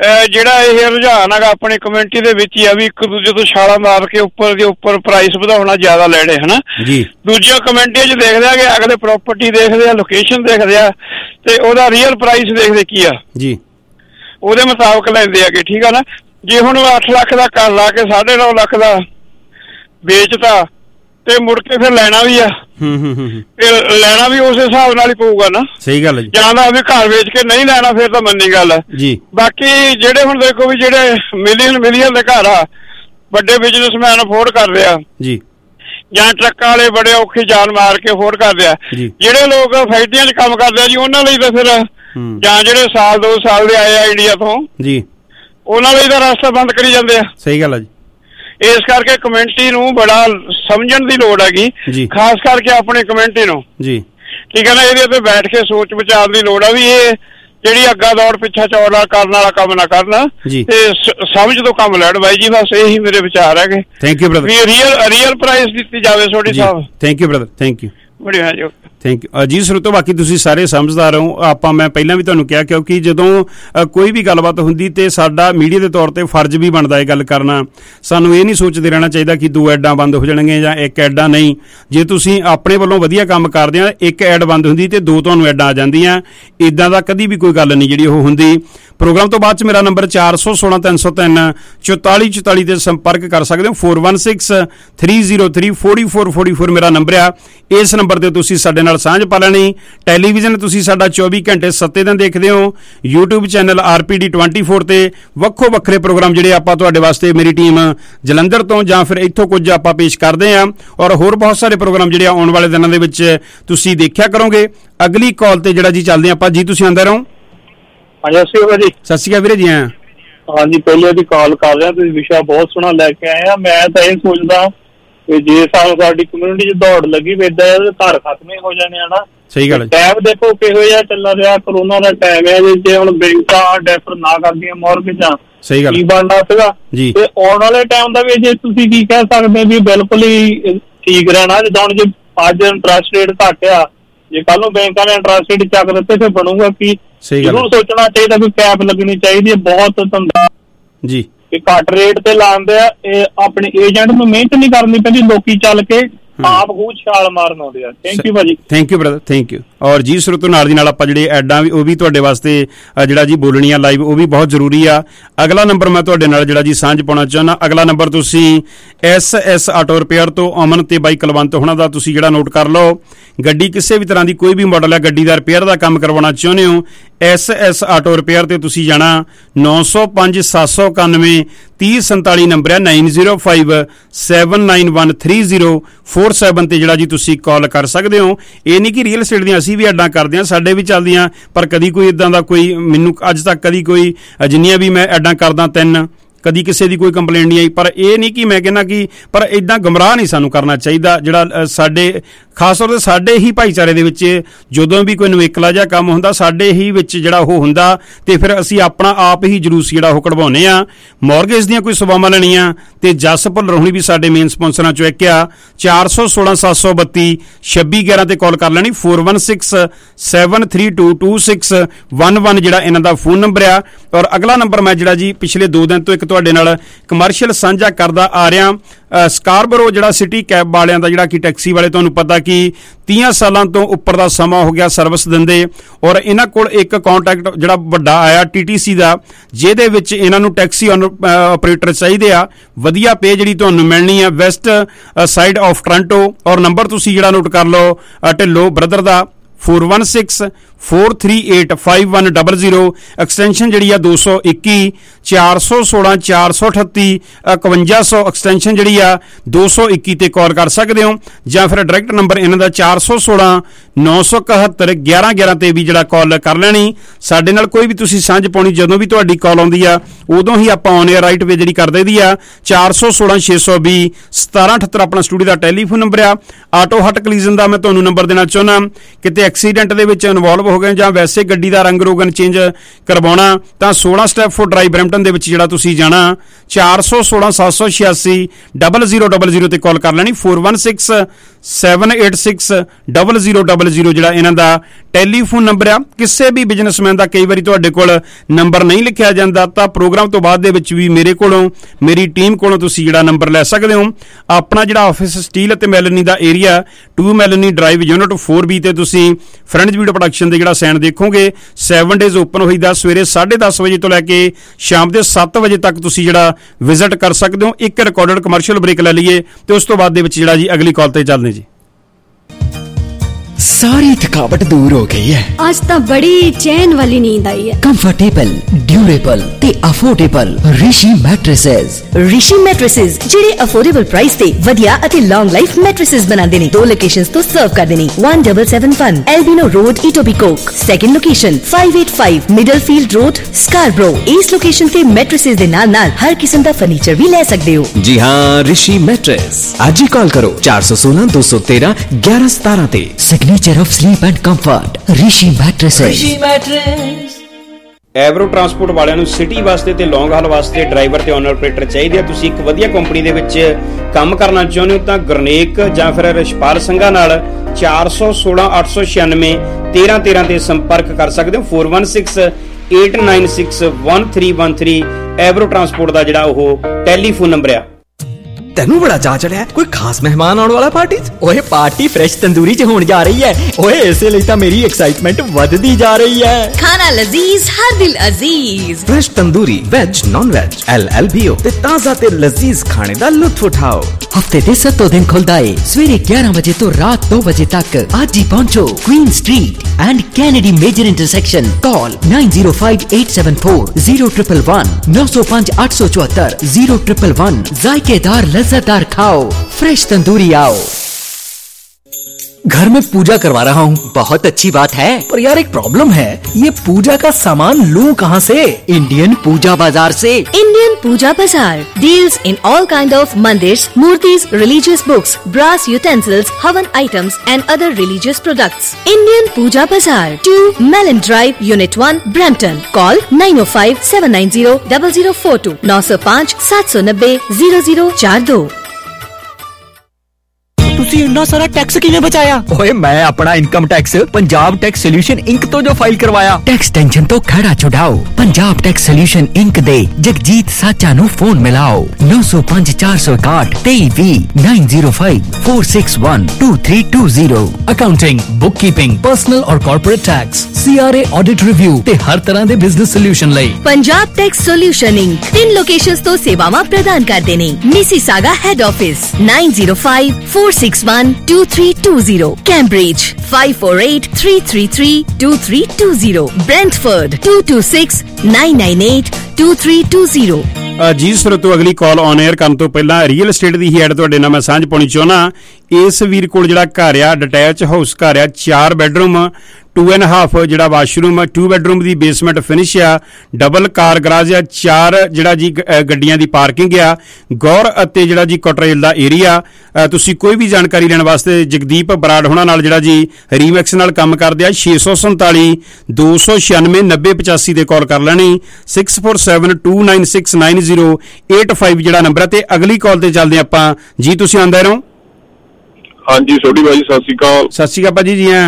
ਜਿਹੜਾ ਇਹ ਰੁਝਾਨ ਹੈਗਾ ਆਪਣੀ ਕਮਿਊਨਿਟੀ ਦੇ ਵਿੱਚ ਹੀ ਆ ਵੀ ਇੱਕ ਦੂਜੇ ਤੋਂ ਛਾਲਾਂ ਮਾਰ ਕੇ ਉੱਪਰ ਦੇ ਉੱਪਰ ਪ੍ਰਾਈਸ ਵਧਾਉਣਾ ਜ਼ਿਆਦਾ ਲੈਣੇ ਹਨਾ ਜੀ। ਦੂਜੀਆਂ ਕਮਿਊਨਿਟੀਆਂ 'ਚ ਦੇਖਦੇ ਆ ਕਿ ਅਗਲੇ ਪ੍ਰਾਪਰਟੀ ਦੇਖਦੇ ਆ, ਲੋਕੇਸ਼ਨ ਦੇਖਦੇ ਆ ਤੇ ਉਹਦਾ ਰੀਅਲ ਪ੍ਰਾਈਸ ਦੇਖਦੇ ਕੀ ਆ ਜੀ, ਉਹਦੇ ਮੁਤਾਬਕ ਲੈਂਦੇ ਆਗੇ। ਠੀਕ ਆ ਨਾ। ਜੇ ਹੁਣ 8 ਲੱਖ ਦਾ ਘਰ ਲਾ ਕੇ 9.5 ਲੱਖ ਦਾ ਵੇਚਤਾ ਤੇ ਮੁੜ ਕੇ ਫਿਰ ਲੈਣਾ ਵੀ ਆ, ਫਿਰ ਲੈਣਾ ਵੀ ਉਸ ਹਿਸਾਬ ਨਾਲ ਹੀ ਪਊਗਾ ਨਾ। ਸਹੀ ਗੱਲ ਹੈ ਜੀ। ਜਾਂ ਤਾਂ ਵੀ ਘਰ ਵੇਚ ਕੇ ਨਹੀਂ ਲੈਣਾ ਫਿਰ ਤਾਂ ਮੰਨੀ ਗੱਲ ਜੀ। ਬਾਕੀ ਜਿਹੜੇ ਹੁਣ ਦੇਖੋ ਵੀ ਜਿਹੜੇ ਮਿਲੀਅਨ ਦੇ ਘਰ ਆ ਵੱਡੇ ਬਿਜ਼ਨਸਮੈਨ ਅਫੋਰਡ ਕਰਦੇ ਆ ਜੀ, ਜਾਂ ਟਰੱਕਾਂ ਵਾਲੇ ਬੜੇ ਔਖੀ ਜਾਨ ਮਾਰ ਕੇ ਅਫੋਰਡ ਕਰਦੇ ਆ। ਜਿਹੜੇ ਲੋਕ ਫੈਕਟਰੀਆਂ 'ਚ ਕੰਮ ਕਰਦੇ ਆ ਜੀ ਉਹਨਾਂ ਲਈ ਤਾਂ ਫਿਰ ਜਾਂ ਜਿਹੜੇ 1-2 ਸਾਲ ਦੇ ਆਏ ਆ ਇੰਡੀਆ ਤੋਂ ਜੀ, ਉਹਨਾਂ ਲਈ ਤਾਂ ਰਸਤਾ ਬੰਦ ਕਰੀ ਜਾਂਦੇ ਆ। ਸਹੀ ਗੱਲ ਹੈ ਜੀ। ਇਸ ਕਰਕੇ ਕਮਿਊਨਿਟੀ ਨੂੰ ਬੜਾ ਸਮਝਣ ਦੀ ਲੋੜ ਹੈਗੀ, ਖਾਸ ਕਰਕੇ ਆਪਣੀ ਕਮਿਊਨਿਟੀ ਨੂੰ ਜੀ। ਠੀਕ ਹੈ ਨਾ। ਇਹਦੇ ਉੱਤੇ ਬੈਠ ਕੇ ਸੋਚ ਵਿਚਾਰ ਦੀ ਲੋੜ ਆ ਵੀ ਇਹ ਜਿਹੜੀ ਅੱਗਾ ਦੌੜ ਪਿੱਛਾ ਚੌੜਾ ਕਰਨ ਵਾਲਾ ਕੰਮ ਨਾ ਕਰਨ ਤੇ ਸਮਝ ਤੋਂ ਕੰਮ ਲੈਣ ਬਾਈ ਜੀ। ਬਸ ਇਹੀ ਮੇਰੇ ਵਿਚਾਰ ਹੈਗੇ। Thank you brother. ਵੀ ਰੀਅਲ ਪ੍ਰਾਈਸ ਦਿੱਤੀ ਜਾਵੇ ਛੋਟੀ ਸਾਹਿਬ। Thank you brother, thank you. ਬੜੀਆ ਜੀ, ਥੈਂਕ ਯੂ ਜੀ। ਸਰੋਤੋ ਬਾਕੀ ਤੁਸੀਂ ਸਾਰੇ ਸਮਝਦਾਰ ਹੋ। ਆਪਾਂ ਮੈਂ ਪਹਿਲਾਂ ਵੀ ਤੁਹਾਨੂੰ ਕਿਹਾ ਕਿਉਂਕਿ ਜਦੋਂ ਕੋਈ ਵੀ ਗੱਲਬਾਤ ਹੁੰਦੀ ਤੇ ਸਾਡਾ ਮੀਡੀਆ ਦੇ ਤੌਰ ਤੇ ਫਰਜ਼ ਵੀ ਬਣਦਾ ਹੈ ਗੱਲ ਕਰਨਾ। ਸਾਨੂੰ ਇਹ ਨਹੀਂ ਸੋਚਦੇ ਰਹਿਣਾ ਚਾਹੀਦਾ ਕਿ 2 ਐਡਾਂ ਬੰਦ ਹੋ ਜਾਣਗੀਆਂ ਜਾਂ 1 ਐਡਾਂ ਨਹੀਂ। ਜੇ ਤੁਸੀਂ ਆਪਣੇ ਵੱਲੋਂ ਵਧੀਆ ਕੰਮ ਕਰਦੇ ਆ 1 ਐਡ ਬੰਦ ਹੁੰਦੀ ਤੇ 2 ਤੁਹਾਨੂੰ ਐਡਾਂ ਆ ਜਾਂਦੀਆਂ। ਇਦਾਂ ਦਾ ਕਦੀ ਵੀ ਕੋਈ ਗੱਲ ਨਹੀਂ ਜਿਹੜੀ ਉਹ ਹੁੰਦੀ। ਪ੍ਰੋਗਰਾਮ ਤੋਂ ਬਾਅਦ 'ਚ ਮੇਰਾ ਨੰਬਰ 4163034444 ਤੇ ਸੰਪਰਕ ਕਰ ਸਕਦੇ ਹੋ। 4163034444 ਮੇਰਾ ਨੰਬਰ ਆ। ਇਸ ਨੰਬਰ ਤੇ ਤੁਸੀਂ ਸਾਡੇ ਨਾਲ ਸਾਂਝ ਪਾ ਲੈਣੀ। ਟੈਲੀਵਿਜ਼ਨ ਤੁਸੀਂ ਸਾਡਾ 24 ਘੰਟੇ 7 ਦਿਨ ਦੇਖਦੇ ਹੋ। YouTube ਚੈਨਲ RPD 24 ਤੇ ਵੱਖੋ ਵੱਖਰੇ ਪ੍ਰੋਗਰਾਮ ਜਿਹੜੇ ਆਪਾਂ ਤੁਹਾਡੇ ਵਾਸਤੇ ਮੇਰੀ ਟੀਮ ਜਲੰਧਰ ਤੋਂ ਜਾਂ ਫਿਰ ਇੱਥੋਂ ਕੁਝ ਆਪਾਂ ਪੇਸ਼ ਕਰਦੇ ਹਾਂ ਔਰ ਹੋਰ ਬਹੁਤ ਸਾਰੇ ਪ੍ਰੋਗਰਾਮ ਜਿਹੜੇ ਆਉਣ ਵਾਲੇ ਦਿਨਾਂ ਦੇ ਵਿੱਚ ਤੁਸੀਂ ਦੇਖਿਆ ਕਰੋਗੇ। ਅਗਲੀ ਕਾਲ ਤੇ ਜਿਹੜਾ ਜੀ ਚੱਲਦੇ ਆਪਾਂ ਜੀ, ਤੁਸੀਂ ਆਂਦੇ ਰਹੋ। ਸਤਿ ਸ਼੍ਰੀ ਅਕਾਲ ਜੀ। ਸਤਿ ਸ਼੍ਰੀ ਅਕਾਲ ਵੀਰੇ ਜੀ। ਹਾਂਜੀ, ਪਹਿਲੇ ਦੀ ਕਾਲ ਕਰ ਰਿਹਾ। ਤੁਸੀਂ ਵਿਸ਼ਾ ਬਹੁਤ ਸੋਹਣਾ ਲੈ ਕੇ ਆਏ ਆ। ਮੈਂ ਤਾਂ ਇਹ ਸੋਚਦਾ ਕਿ ਜੇ ਸਾਡੀ ਕਮਿਊਨਿਟੀ 'ਚ ਦੌੜ ਲੱਗੀ ਵੀ ਏਦਾਂ ਘਰ ਖਤਮ ਹੀ ਹੋ ਜਾਣੇ ਆ ਨਾ। ਸਹੀ ਗੱਲ। ਟਾਈਮ ਦੇਖੋ ਕਿਹੋ ਜਿਹਾ ਚੱਲ ਰਿਹਾ, ਕਰੋਨਾ ਦਾ ਟਾਈਮ ਹੈ। ਜੇ ਹੁਣ ਬੈਂਕਾਂ ਡੈਫਰ ਨਾ ਕਰਦੀਆਂ ਮੌਰਗੇਜਾਂ ਸਹੀ ਗੱਲ ਕੀ ਬਣਨਾ ਸੀਗਾ ਤੇ ਆਉਣ ਵਾਲੇ ਟਾਈਮ ਦਾ ਵੀ ਜੇ ਤੁਸੀਂ ਕੀ ਕਹਿ ਸਕਦੇ ਵੀ ਬਿਲਕੁਲ ਹੀ ਠੀਕ ਰਹਿਣਾ। ਜਿੱਦਾਂ ਹੁਣ ਜੇ ਅੱਜ ਇੰਟਰਸਟ ਰੇਟ ਘੱਟ ਆ, ਜੇ ਕੱਲ ਨੂੰ ਬੈਂਕਾਂ ਨੇ ਇੰਟਰਸਟ ਰੇਟ ਚੱਕ ਦਿੱਤੇ ਫਿਰ ਬਣੂਗਾ ਕੀ। ਜ਼ਰੂਰ ਸੋਚਣਾ ਚਾਹੀਦਾ ਵੀ ਕੈਪ ਲੱਗਣੀ ਚਾਹੀਦੀ ਹੈ। ਬਹੁਤ ਧੰਦਾ ਜੀ ਘੱਟ ਰੇਟ ਤੇ ਲਾਉਂਦੇ ਆ। ਇਹ ਆਪਣੇ ਏਜੰਟ ਨੂੰ ਮਿਹਨਤ ਨਹੀਂ ਕਰਨੀ ਪੈਂਦੀ, ਲੋਕੀ ਚੱਲ ਕੇ ਆਪ ਖੂਹ ਛਾਲ ਮਾਰਨ ਆਉਂਦੇ ਆ। ਥੈਂਕ ਯੂ ਭਾਜੀ। Thank you brother, thank you. ਔਰ ਜੀ ਸਰੋਤੋ ਨਾਲ ਦੀ ਨਾਲ ਆਪਾਂ ਜਿਹੜੇ ਐਡਾਂ ਵੀ ਉਹ ਵੀ ਤੁਹਾਡੇ ਵਾਸਤੇ ਜਿਹੜਾ ਜੀ ਬੋਲਣੀਆਂ ਲਾਈਵ ਉਹ ਵੀ ਬਹੁਤ ਜ਼ਰੂਰੀ ਆ। ਅਗਲਾ ਨੰਬਰ ਮੈਂ ਤੁਹਾਡੇ ਨਾਲ ਜਿਹੜਾ ਜੀ ਸਾਂਝ ਪਾਉਣਾ ਚਾਹੁੰਦਾ। ਅਗਲਾ ਨੰਬਰ ਤੁਸੀਂ SS ਆਟੋ ਰਿਪੇਅਰ ਤੋਂ ਅਮਨ ਤੇ ਬਾਈ ਕੁਲਵੰਤ ਹੋਣਾ ਦਾ ਤੁਸੀਂ ਜਿਹੜਾ ਨੋਟ ਕਰ ਲਓ। ਗੱਡੀ ਕਿਸੇ ਵੀ ਤਰ੍ਹਾਂ ਦੀ ਕੋਈ ਵੀ ਮਾਡਲ ਹੈ ਗੱਡੀ ਦਾ ਰਿਪੇਅਰ ਦਾ ਕੰਮ ਕਰਵਾਉਣਾ ਚਾਹੁੰਦੇ ਹੋ SS ਆਟੋ ਰਿਪੇਅਰ ਤੇ ਤੁਸੀਂ ਜਾਣਾ 905 791 3047 ਨੰਬਰ ਹੈ 9057913047 ਤੇ ਜਿਹੜਾ ਜੀ ਤੁਸੀਂ ਕਾਲ ਕਰ ਸਕਦੇ ਹੋ। ਇਹ ਨਹੀਂ ਕਿ ਰੀਅਲ ਸਟੇਟ ਦੀਆਂ ਅਸੀਂ ਵੀ ਐਡਾਂ ਕਰਦੇ ਹਾਂ, ਸਾਡੇ ਵੀ ਚੱਲਦੀਆਂ, ਪਰ ਕਦੀ ਕੋਈ ਇਦਾਂ ਦਾ ਕੋਈ ਮੈਨੂੰ ਅੱਜ ਤੱਕ ਕਦੀ ਕੋਈ ਜਿੰਨੀਆਂ ਵੀ ਮੈਂ ਐਡਾਂ ਕਰਦਾ 3 ਕਦੀ ਕਿਸੇ ਦੀ ਕੋਈ ਕੰਪਲੇਂਟ ਨਹੀਂ ਆਈ। ਪਰ ਇਹ ਨਹੀਂ ਕਿ ਮੈਂ ਕਹਿੰਦਾ ਕਿ ਪਰ ਇਦਾਂ ਗੁੰਮਰਾਹ ਨਹੀਂ ਸਾਨੂੰ ਕਰਨਾ ਚਾਹੀਦਾ। ਜਿਹੜਾ ਸਾਡੇ ਖਾਸ ਤੌਰ ਤੇ ਸਾਡੇ ਹੀ ਭਾਈਚਾਰੇ ਦੇ ਵਿੱਚ ਜਦੋਂ ਵੀ ਕੋਈ ਨਵੇਕਲਾ ਜਿਹਾ ਕੰਮ ਹੁੰਦਾ ਸਾਡੇ ਹੀ ਵਿੱਚ ਜਿਹੜਾ ਉਹ ਹੁੰਦਾ ਤੇ ਫਿਰ ਅਸੀਂ ਆਪਣਾ ਆਪ ਹੀ ਜਲੂਸ ਜਿਹੜਾ ਉਹ ਕਢਵਾਉਂਦੇ ਆ। ਮੌਰਗੇਜ ਦੀਆਂ ਕੋਈ ਸੇਵਾਵਾਂ ਲੈਣੀਆਂ ਤੇ ਜਸ ਭੁੱਲਰ ਹੋਣੀ ਵੀ ਸਾਡੇ ਮੇਨ ਸਪਾਂਸਰਾਂ ਚੋਂ ਇੱਕ ਆ। 416 732 2611 ਤੇ ਕਾਲ ਕਰ ਲੈਣੀ। 4167322611 ਜਿਹੜਾ ਇਹਨਾਂ ਦਾ ਫੋਨ ਨੰਬਰ ਆ। ਔਰ ਅਗਲਾ ਨੰਬਰ ਮੈਂ ਜਿਹੜਾ ਜੀ ਪਿਛਲੇ 2 ਦਿਨ ਤੋਂ ਇੱਕ ਤੁਹਾਡੇ ਨਾਲ ਕਮਰਸ਼ੀਅਲ ਸਾਂਝਾ ਕਰਦਾ ਆ ਰਿਹਾ। ਸਕਾਰਬਰੋ ਜਿਹੜਾ ਸਿਟੀ ਕੈਬ ਵਾਲਿਆਂ ਦਾ ਜਿਹੜਾ ਕਿ ਟੈਕਸੀ ਵਾਲੇ ਤੁਹਾਨੂੰ ਪਤਾ ਕਿ 30 ਸਾਲਾਂ ਤੋਂ ਉੱਪਰ ਦਾ ਸਮਾਂ ਹੋ ਗਿਆ ਸਰਵਿਸ ਦਿੰਦੇ ਔਰ ਇਹਨਾਂ ਕੋਲ ਇੱਕ ਕੰਟੈਕਟ ਜਿਹੜਾ ਵੱਡਾ ਆਇਆ TTC ਦਾ ਜਿਹਦੇ ਵਿੱਚ ਇਹਨਾਂ ਨੂੰ ਟੈਕਸੀ ਆਪਰੇਟਰ ਚਾਹੀਦੇ ਆ। ਵਧੀਆ ਪੇ ਜਿਹੜੀ ਤੁਹਾਨੂੰ ਮਿਲਣੀ ਆ ਵੈਸਟ ਸਾਈਡ ਆਫ ਟੋਰਾਂਟੋ। ਔਰ ਨੰਬਰ ਤੁਸੀਂ ਜਿਹੜਾ ਨੋਟ ਕਰ ਲਓ ਢਿੱਲੋਂ ਬ੍ਰਦਰ ਦਾ 4164385100 ਐਕਸਟੈਂਸ਼ਨ ਜਿਹੜੀ ਆ 221 416 438 5100 ਐਕਸਟੈਂਸ਼ਨ ਜਿਹੜੀ ਆ 221 ਤੇ ਕਾਲ ਕਰ ਸਕਦੇ ਹੋ ਜਾਂ ਫਿਰ ਡਾਇਰੈਕਟ ਨੰਬਰ ਇਹਨਾਂ ਦਾ 416 971 1111 ਤੇ ਵੀ ਜਿਹੜਾ ਕਾਲ ਕਰ ਲੈਣੀ। ਸਾਡੇ ਨਾਲ ਕੋਈ ਵੀ ਤੁਸੀਂ ਸਾਂਝ ਪਾਉਣੀ ਜਦੋਂ ਵੀ ਤੁਹਾਡੀ ਕਾਲ ਆਉਂਦੀ ਆ ਉਦੋਂ ਹੀ ਆਪਾਂ ਔਨ 에ਅਰ ਰਾਈਟ ਵੇ ਜਿਹੜੀ ਕਰ ਦਈਦੀ ਆ। 416 620 1778 ਆਪਣਾ ਸਟੂਡੀਓ ਦਾ ਟੈਲੀਫੋਨ ਨੰਬਰ ਆ। ਆਟੋ ਹਟ ਕਲੀਜ਼ਨ ਦਾ ਮੈਂ ਤੁਹਾਨੂੰ ਨੰਬਰ ਦੇਣਾ ਚਾਹੁੰਦਾ। ਕਿਤੇ ਐਕਸੀਡੈਂਟ ਦੇ ਵਿੱਚ ਇਨਵੋਲਵ ਹੋ ਗਏ ਜਾਂ ਵੈਸੇ ਗੱਡੀ ਦਾ ਰੰਗ ਰੋਗਨ ਚੇਂਜ ਕਰਵਾਉਣਾ ਤਾਂ 16 ਸਟੈਪਫੋਰਡ ਡਰਾਈਵ ਬਰੈਂਪਟਨ ਦੇ ਵਿੱਚ ਜਿਹੜਾ ਤੁਸੀਂ ਜਾਣਾ 416 786 0000 ਤੇ ਕਾਲ ਕਰ ਲੈਣੀ। 416732 78600000 ਜਿਹੜਾ ਇਹਨਾਂ ਦਾ ਟੈਲੀਫੋਨ ਨੰਬਰ ਆ। ਕਿਸੇ ਵੀ ਬਿਜ਼ਨਸਮੈਨ ਦਾ ਕਈ ਵਾਰੀ ਤੁਹਾਡੇ ਕੋਲ ਨੰਬਰ ਨਹੀਂ ਲਿਖਿਆ ਜਾਂਦਾ ਤਾਂ ਪ੍ਰੋਗਰਾਮ ਤੋਂ ਬਾਅਦ ਦੇ ਵਿੱਚ ਵੀ ਮੇਰੇ ਕੋਲੋਂ, ਮੇਰੀ ਟੀਮ ਕੋਲੋਂ ਤੁਸੀਂ ਜਿਹੜਾ ਨੰਬਰ ਲੈ ਸਕਦੇ ਹੋ। ਆਪਣਾ ਜਿਹੜਾ ਆਫਿਸ ਸਟੀਲ ਅਤੇ ਮੈਲਨੀ ਦਾ area 2 Melanie drive unit 4B ਤੇ ਤੁਸੀਂ ਫਰੈਂਡਸ ਵੀਡੀਓ ਪ੍ਰੋਡਕਸ਼ਨ ਦੇ ਜਿਹੜਾ ਸਾਈਨ ਦੇਖੋਗੇ। 7 ਡੇਜ਼ ਓਪਨ ਹੋਈਦਾ, ਸਵੇਰੇ 10:30 ਵਜੇ ਤੋਂ ਲੈ ਕੇ ਸ਼ਾਮ ਦੇ 7 ਵਜੇ ਤੱਕ ਤੁਸੀਂ ਜਿਹੜਾ ਵਿਜ਼ਿਟ ਕਰ ਸਕਦੇ ਹੋ। ਇੱਕ ਰਿਕਾਰਡਡ ਕਮਰਸ਼ੀਅਲ ਬ੍ਰੇਕ ਲੈ ਲਈਏ ਤੇ ਉਸ ਤੋਂ ਬਾਅਦ ਦੇ ਵਿੱਚ ਜਿਹੜਾ ਜੀ ਅਗਲੀ ਕਾਲ ਤੇ ਚੱਲਦੇ ਜੀ। सारी थकावट दूर हो गई है। आज तो बड़ी चैन वाली नींद आई है। कंफर्टेबल, ड्यूरेबल ते affordable Rishi mattresses. Rishi mattresses ਜਿਹੜੇ ਅਫੋਰਡੇਬਲ ਪ੍ਰਾਈਸ ਤੇ ਵਧੀਆ ਅਤੇ ਲੌਂਗ ਲਾਈਫ ਮੈਟ੍ਰੈਸਸ ਬਣਾਉਂਦੇ ਨੇ। 2 ਲੋਕੇਸ਼ਨਸ ਤੋਂ ਸਰਵ ਕਰਦੇ ਨੇ। 1771 Albion road Etobicoke, second location 585 Middlefield road Scarborough. ਇਸ ਲੋਕੇਸ਼ਨ ਤੇ ਮੈਟ੍ਰੈਸਸ ਦੇ ਨਾਲ-ਨਾਲ ਹਰ ਕਿਸਮ ਦਾ ਫਰਨੀਚਰ ਵੀ ਲੈ ਸਕਦੇ ਹੋ। जी हाँ, ऋषि मैट्रेस आज ही कॉल करो 416 213 1117 ਤੇ। Signature of sleep and comfort Rishi mattresses. Avro transport ਵਾਲਿਆਂ ਨੂੰ ਸਿਟੀ ਵਾਸਤੇ ਤੇ ਲੌਂਗ ਹਾਲ ਵਾਸਤੇ ਡਰਾਈਵਰ ਤੇ ਓਨਰ ਆਪਰੇਟਰ ਚਾਹੀਦੇ ਆ। ਤੁਸੀਂ ਇੱਕ ਵਧੀਆ ਕੰਪਨੀ ਦੇ ਵਿੱਚ ਕੰਮ ਕਰਨਾ ਚਾਹੁੰਦੇ ਹੋ ਤਾਂ ਗੁਰਨੇਕ ਜਾਂ ਫਿਰ ਰਿਸ਼ਪਾਲ ਸਿੰਘਾ ਨਾਲ 416 896 1313 ਤੇ ਸੰਪਰਕ ਕਰ ਸਕਦੇ ਹੋ। 4168961313 ਐਵਰੋ ਟਰਾਂਸਪੋਰਟ ਦਾ ਜਿਹੜਾ ਉਹ ਟੈਲੀਫੋਨ ਨੰਬਰ ਆ। ਤੈਨੂੰ ਬੜਾ ਚਾਅ ਚੜਿਆ, ਕੋਈ ਖਾਸ ਮਹਿਮਾਨ ਆਉਣ ਵਾਲਾ ਪਾਰਟੀ 'ਚ? ओए पार्टी फ्रेश तंदूरी च होने जा रही है। ओए ऐसे ਲਈ ਤਾਂ ਮੇਰੀ ਐਕਸਾਈਟਮੈਂਟ ਵੱਧਦੀ ਜਾ ਰਹੀ ਹੈ। ਖਾਣਾ ਲਜ਼ੀਜ਼, ਹਰ ਦਿਲ ਅਜ਼ੀਜ਼। Fresh tandoori, veg, non veg, LLBO ਤੇ ਤਾਜ਼ਾ ਤੇ ਲਜ਼ੀਜ਼ ਖਾਣੇ ਦਾ ਲੁਤਫ ਉਠਾਓ। ਹਫਤੇ ਦੇ 7 ਦਿਨ ਖੁੱਲਦਾ ਹੈ ਸਵੇਰੇ 11 ਵਜੇ ਤੋਂ ਰਾਤ 2 ਵਜੇ ਤੱਕ। ਅੱਜ ਹੀ ਪਹੁੰਚੋ Queen street and Kennedy major intersection. Call 9058740111 905 874 0111। जायकेदार लज्जतदार खाओ, फ्रेश तंदूरी आओ। घर में पूजा करवा रहा हूँ। बहुत अच्छी बात है, पर यार एक प्रॉब्लम है, ये पूजा का सामान लूँ कहाँ से? इंडियन पूजा बाजार से। Indian Puja Bazaar deals in all kind of mandirs, murtis, religious books, brass utensils, havan items and other religious products. Indian Puja Bazaar, 2 Mellon Drive, Unit 1, Brampton. Call 905 790 0042 905 790 0042। ਤੁਸੀਂ ਇੰਨਾ ਸਾਰਾ ਟੈਕਸ ਕਿਵੇਂ ਬਚਾਇਆ? ਓਏ ਮੈਂ ਆਪਣਾ income tax Punjab tax solution inc ਤੋਂ ਜੋ ਫਾਈਲ ਕਰਵਾਇਆ। ਟੈਕਸ ਟੈਂਸ਼ਨ ਤੋਂ ਖੜਾ ਛੁਡਾਓ। ਪੰਜਾਬ ਟੈਕਸ ਸੋਲੂਸ਼ਨ ਇੰਕ ਦੇ ਜਗਜੀਤ ਸਾਚਾ ਨੂੰ ਫੋਨ ਮਿਲਾਓ 905 461 2320 905 461 2320। ਅਕਾਊਂਟਿੰਗ, ਬੁੱਕਕੀਪਿੰਗ, ਪਰਸਨਲ ਔਰ corporate tax, CRA audit review ਤੇ ਹਰ ਤਰ੍ਹਾਂ ਦੇ ਬਿਜ਼ਨਸ ਸੋਲੂਸ਼ਨ ਲਈ Punjab tax solution inc 3 locations ਤੋਂ ਸੇਵਾਵਾਂ ਪ੍ਰਦਾਨ ਕਰਦੇ ਨੇ। Mississauga head office 905 461 2320, Cambridge 548 333 2320, Brentford 226 998 2320। ਜੀ ਸਰੋਤੋ, ਅਗਲੀ ਕਾਲ ਔਨ 에ਅਰ ਕਰਨ ਤੋਂ ਪਹਿਲਾਂ ਰੀਅਲ ਏਸਟੇਟ ਦੀ ਹੀ ਐਡ ਤੁਹਾਡੇ ਨਾਲ ਮੈਂ ਸਾਂਝ ਪਾਉਣੀ ਚਾਹੁੰਦਾ। ਇਸ ਵੀਰ ਕੋਲ ਜਿਹੜਾ ਘਰ ਆ ਡਿਟੈਚ ਹਾਊਸ ਘਰ ਆ, 4 ਬੈਡਰੂਮ 2.5 ਜਿਹੜਾ ਵਾਸ਼ਰੂਮ ਆ, 2 ਬੈਡਰੂਮ ਦੀ ਬੇਸਮੈਂਟ ਫਿਨਿਸ਼ ਆ, ਡਬਲ ਕਾਰ ਗਰਾਜ ਆ, 4 ਜਿਹੜਾ ਜੀ ਗੱਡੀਆਂ ਦੀ ਪਾਰਕਿੰਗ ਆ, ਗੌਰ ਅਤੇ ਜਿਹੜਾ ਜੀ ਕੋਟਰੇਲ ਦਾ ਏਰੀਆ। ਤੁਸੀਂ ਕੋਈ ਵੀ ਜਾਣਕਾਰੀ ਲੈਣ ਵਾਸਤੇ ਜਗਦੀਪ ਬਰਾੜ ਹੋਣਾ ਨਾਲ ਜਿਹੜਾ ਜੀ ਰੀਮੈਕਸ ਨਾਲ ਕੰਮ ਕਰਦੇ ਆ 647 296 9085 ਤੇ ਕਾਲ ਕਰ ਲੈਣੀ। 6472969085 ਜਿਹੜਾ ਨੰਬਰ ਹੈ। ਤੇ ਅਗਲੀ ਕਾਲ ਤੇ ਚੱਲਦੇ ਆਪਾਂ ਜੀ। ਤੁਸੀਂ ਆਉਂਦੇ ਰਹੋ। ਹਾਂਜੀ ਸੋਢੀ ਭਾਜੀ, ਸਤਿ ਸ਼੍ਰੀ ਅਕਾਲ। ਸਤਿ ਸ਼੍ਰੀ ਅਕਾਲ ਭਾਜੀ। ਜੀ ਹਾਂ,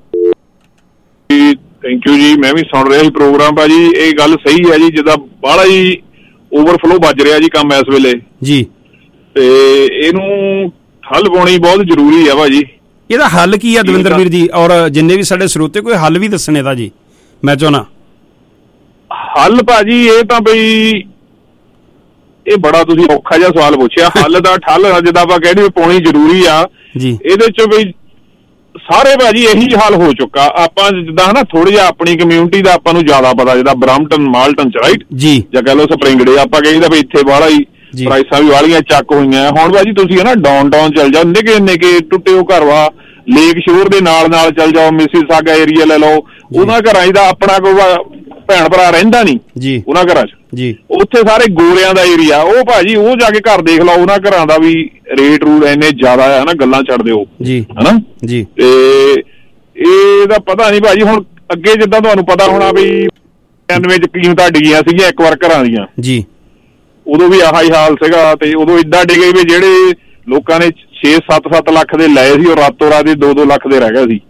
ਥੈਂਕ ਯੂ ਜੀ। ਮੈਂ ਵੀ ਸੁਣ ਰਿਹਾ ਸੀ ਪ੍ਰੋਗਰਾਮ ਭਾਜੀ। ਇਹ ਗੱਲ ਸਹੀ ਹੈ ਜੀ, ਜਿੱਦਾਂ ਬਾਹਲਾ ਹੀ ਓਵਰਫਲੋ ਵੱਜ ਰਿਹਾ ਜੀ ਕੰਮ ਇਸ ਵੇਲੇ ਜੀ, ਤੇ ਇਹਨੂੰ ਹੱਲ ਪਾਉਣੀ ਬਹੁਤ ਜ਼ਰੂਰੀ ਆ ਭਾਜੀ। ਇਹਦਾ ਹੱਲ ਕੀ ਆ ਦਵਿੰਦਰ ਵੀਰ ਜੀ? ਔਰ ਜਿੰਨੇ ਵੀ ਸਾਡੇ ਸਰੋਤੇ ਕੋਈ ਹੱਲ ਵੀ ਦੱਸਣੇ ਦਾ ਜੀ ਮੈਂ ਚਾਹੁੰਦਾ। ਹੱਲ ਭਾਜੀ ਇਹ ਤਾਂ ਬਈ ਇਹ ਬੜਾ ਤੁਸੀਂ ਔਖਾ ਜਿਹਾ ਸਵਾਲ ਪੁੱਛਿਆ। ਹੱਲ ਦਾ ਠੱਲ ਜਿੱਦਾਂ ਆਪਾਂ ਕਹਿੰਦੇ ਪਾਉਣੀ ਜ਼ਰੂਰੀ ਆ ਜੀ। ਇਹਦੇ ਚ ਬਈ ਸਾਰੇ ਭਾਜੀ ਇਹੀ ਹਾਲ ਹੋ ਚੁੱਕਾ। ਆਪਾਂ ਜਿੱਦਾਂ ਹਨਾ ਥੋੜੀ ਜਿਹਾ ਆਪਣੀ ਕਮਿਊਨਿਟੀ ਦਾ ਆਪਾਂ ਨੂੰ ਜ਼ਿਆਦਾ ਪਤਾ, ਜਿੱਦਾਂ ਬਰੰਪਟਨ ਮਾਲਟਨ ਚ ਰਾਈਟ ਜੀ, ਜਾਂ ਕਹਿ ਲਓ ਸਪਰਿੰਗੜੇ, ਆਪਾਂ ਕਹਿੰਦੇ ਵੀ ਇੱਥੇ ਬਾਹਲਾ ਹੀ ਪ੍ਰਾਈਸਾਂ ਵੀ ਵਾਲੀਆਂ ਚੱਕ ਹੋਈਆਂ। ਹੁਣ ਭਾਜੀ ਤੁਸੀਂ ਹਨਾ ਡਾਊਨਟਾਊਨ ਚੱਲ ਜਾਓ, ਨਿੱਕੇ ਨਿੱਕੇ ਟੁੱਟੇ ਹੋ ਘਰ ਵਾ, ਲੇਕ ਸ਼ੋਰ ਦੇ ਨਾਲ ਨਾਲ ਚੱਲ ਜਾਓ, ਮਿਸੀਸਾਗਾ ਏਰੀਆ ਲੈ ਲਓ, ਉਹਨਾਂ ਘਰਾਂ 'ਚ ਤਾਂ ਆਪਣਾ ਕੋਈ ਭੈਣ ਭਰਾ ਰਹਿੰਦਾ ਨਹੀਂ ਜੀ ਉਹਨਾਂ ਘਰਾਂ 'ਚ ਜੀ। ਉੱਥੇ ਸਾਰੇ ਗੋਰਿਆਂ ਦਾ ਏਰੀਆ, ਉਹ ਭਾਜੀ ਉਹ ਜਾ ਕੇ ਘਰ ਦੇਖ ਲਓ, ਉਹਨਾਂ ਘਰਾਂ ਦਾ ਵੀ ਰੇਟ ਰੂਟ ਇੰਨੇ ਜ਼ਿਆਦਾ ਹੈ ਨਾ, ਗੱਲਾਂ ਛੱਡ ਦਿਓ ਜੀ ਹਨਾ ਜੀ। ਤੇ ਇਹਦਾ ਪਤਾ ਨਹੀਂ ਭਾਜੀ। ਹੁਣ ਅੱਗੇ ਜਿੱਦਾਂ ਤੁਹਾਨੂੰ ਪਤਾ ਹੋਣਾ ਵੀ 95 ਚ ਕੀਮਤਾਂ ਡਿੱਗੀਆਂ ਸੀਗੀਆਂ ਇੱਕ ਵਾਰ ਘਰਾਂ ਦੀਆਂ ਜੀ, ਉਦੋਂ ਵੀ ਆਹੀ ਹਾਲ ਸੀਗਾ। ਤੇ ਉਦੋਂ ਏਦਾਂ ਡਿੱਗੇ ਵੀ ਜਿਹੜੇ ਲੋਕਾਂ ਨੇ 6-7 ਲੱਖ ਦੇ ਲਏ ਸੀ, ਉਹ ਰਾਤੋਂ ਰਾਤ ਹੀ 2-2 ਲੱਖ ਦੇ ਰਹਿ ਗਏ ਸੀ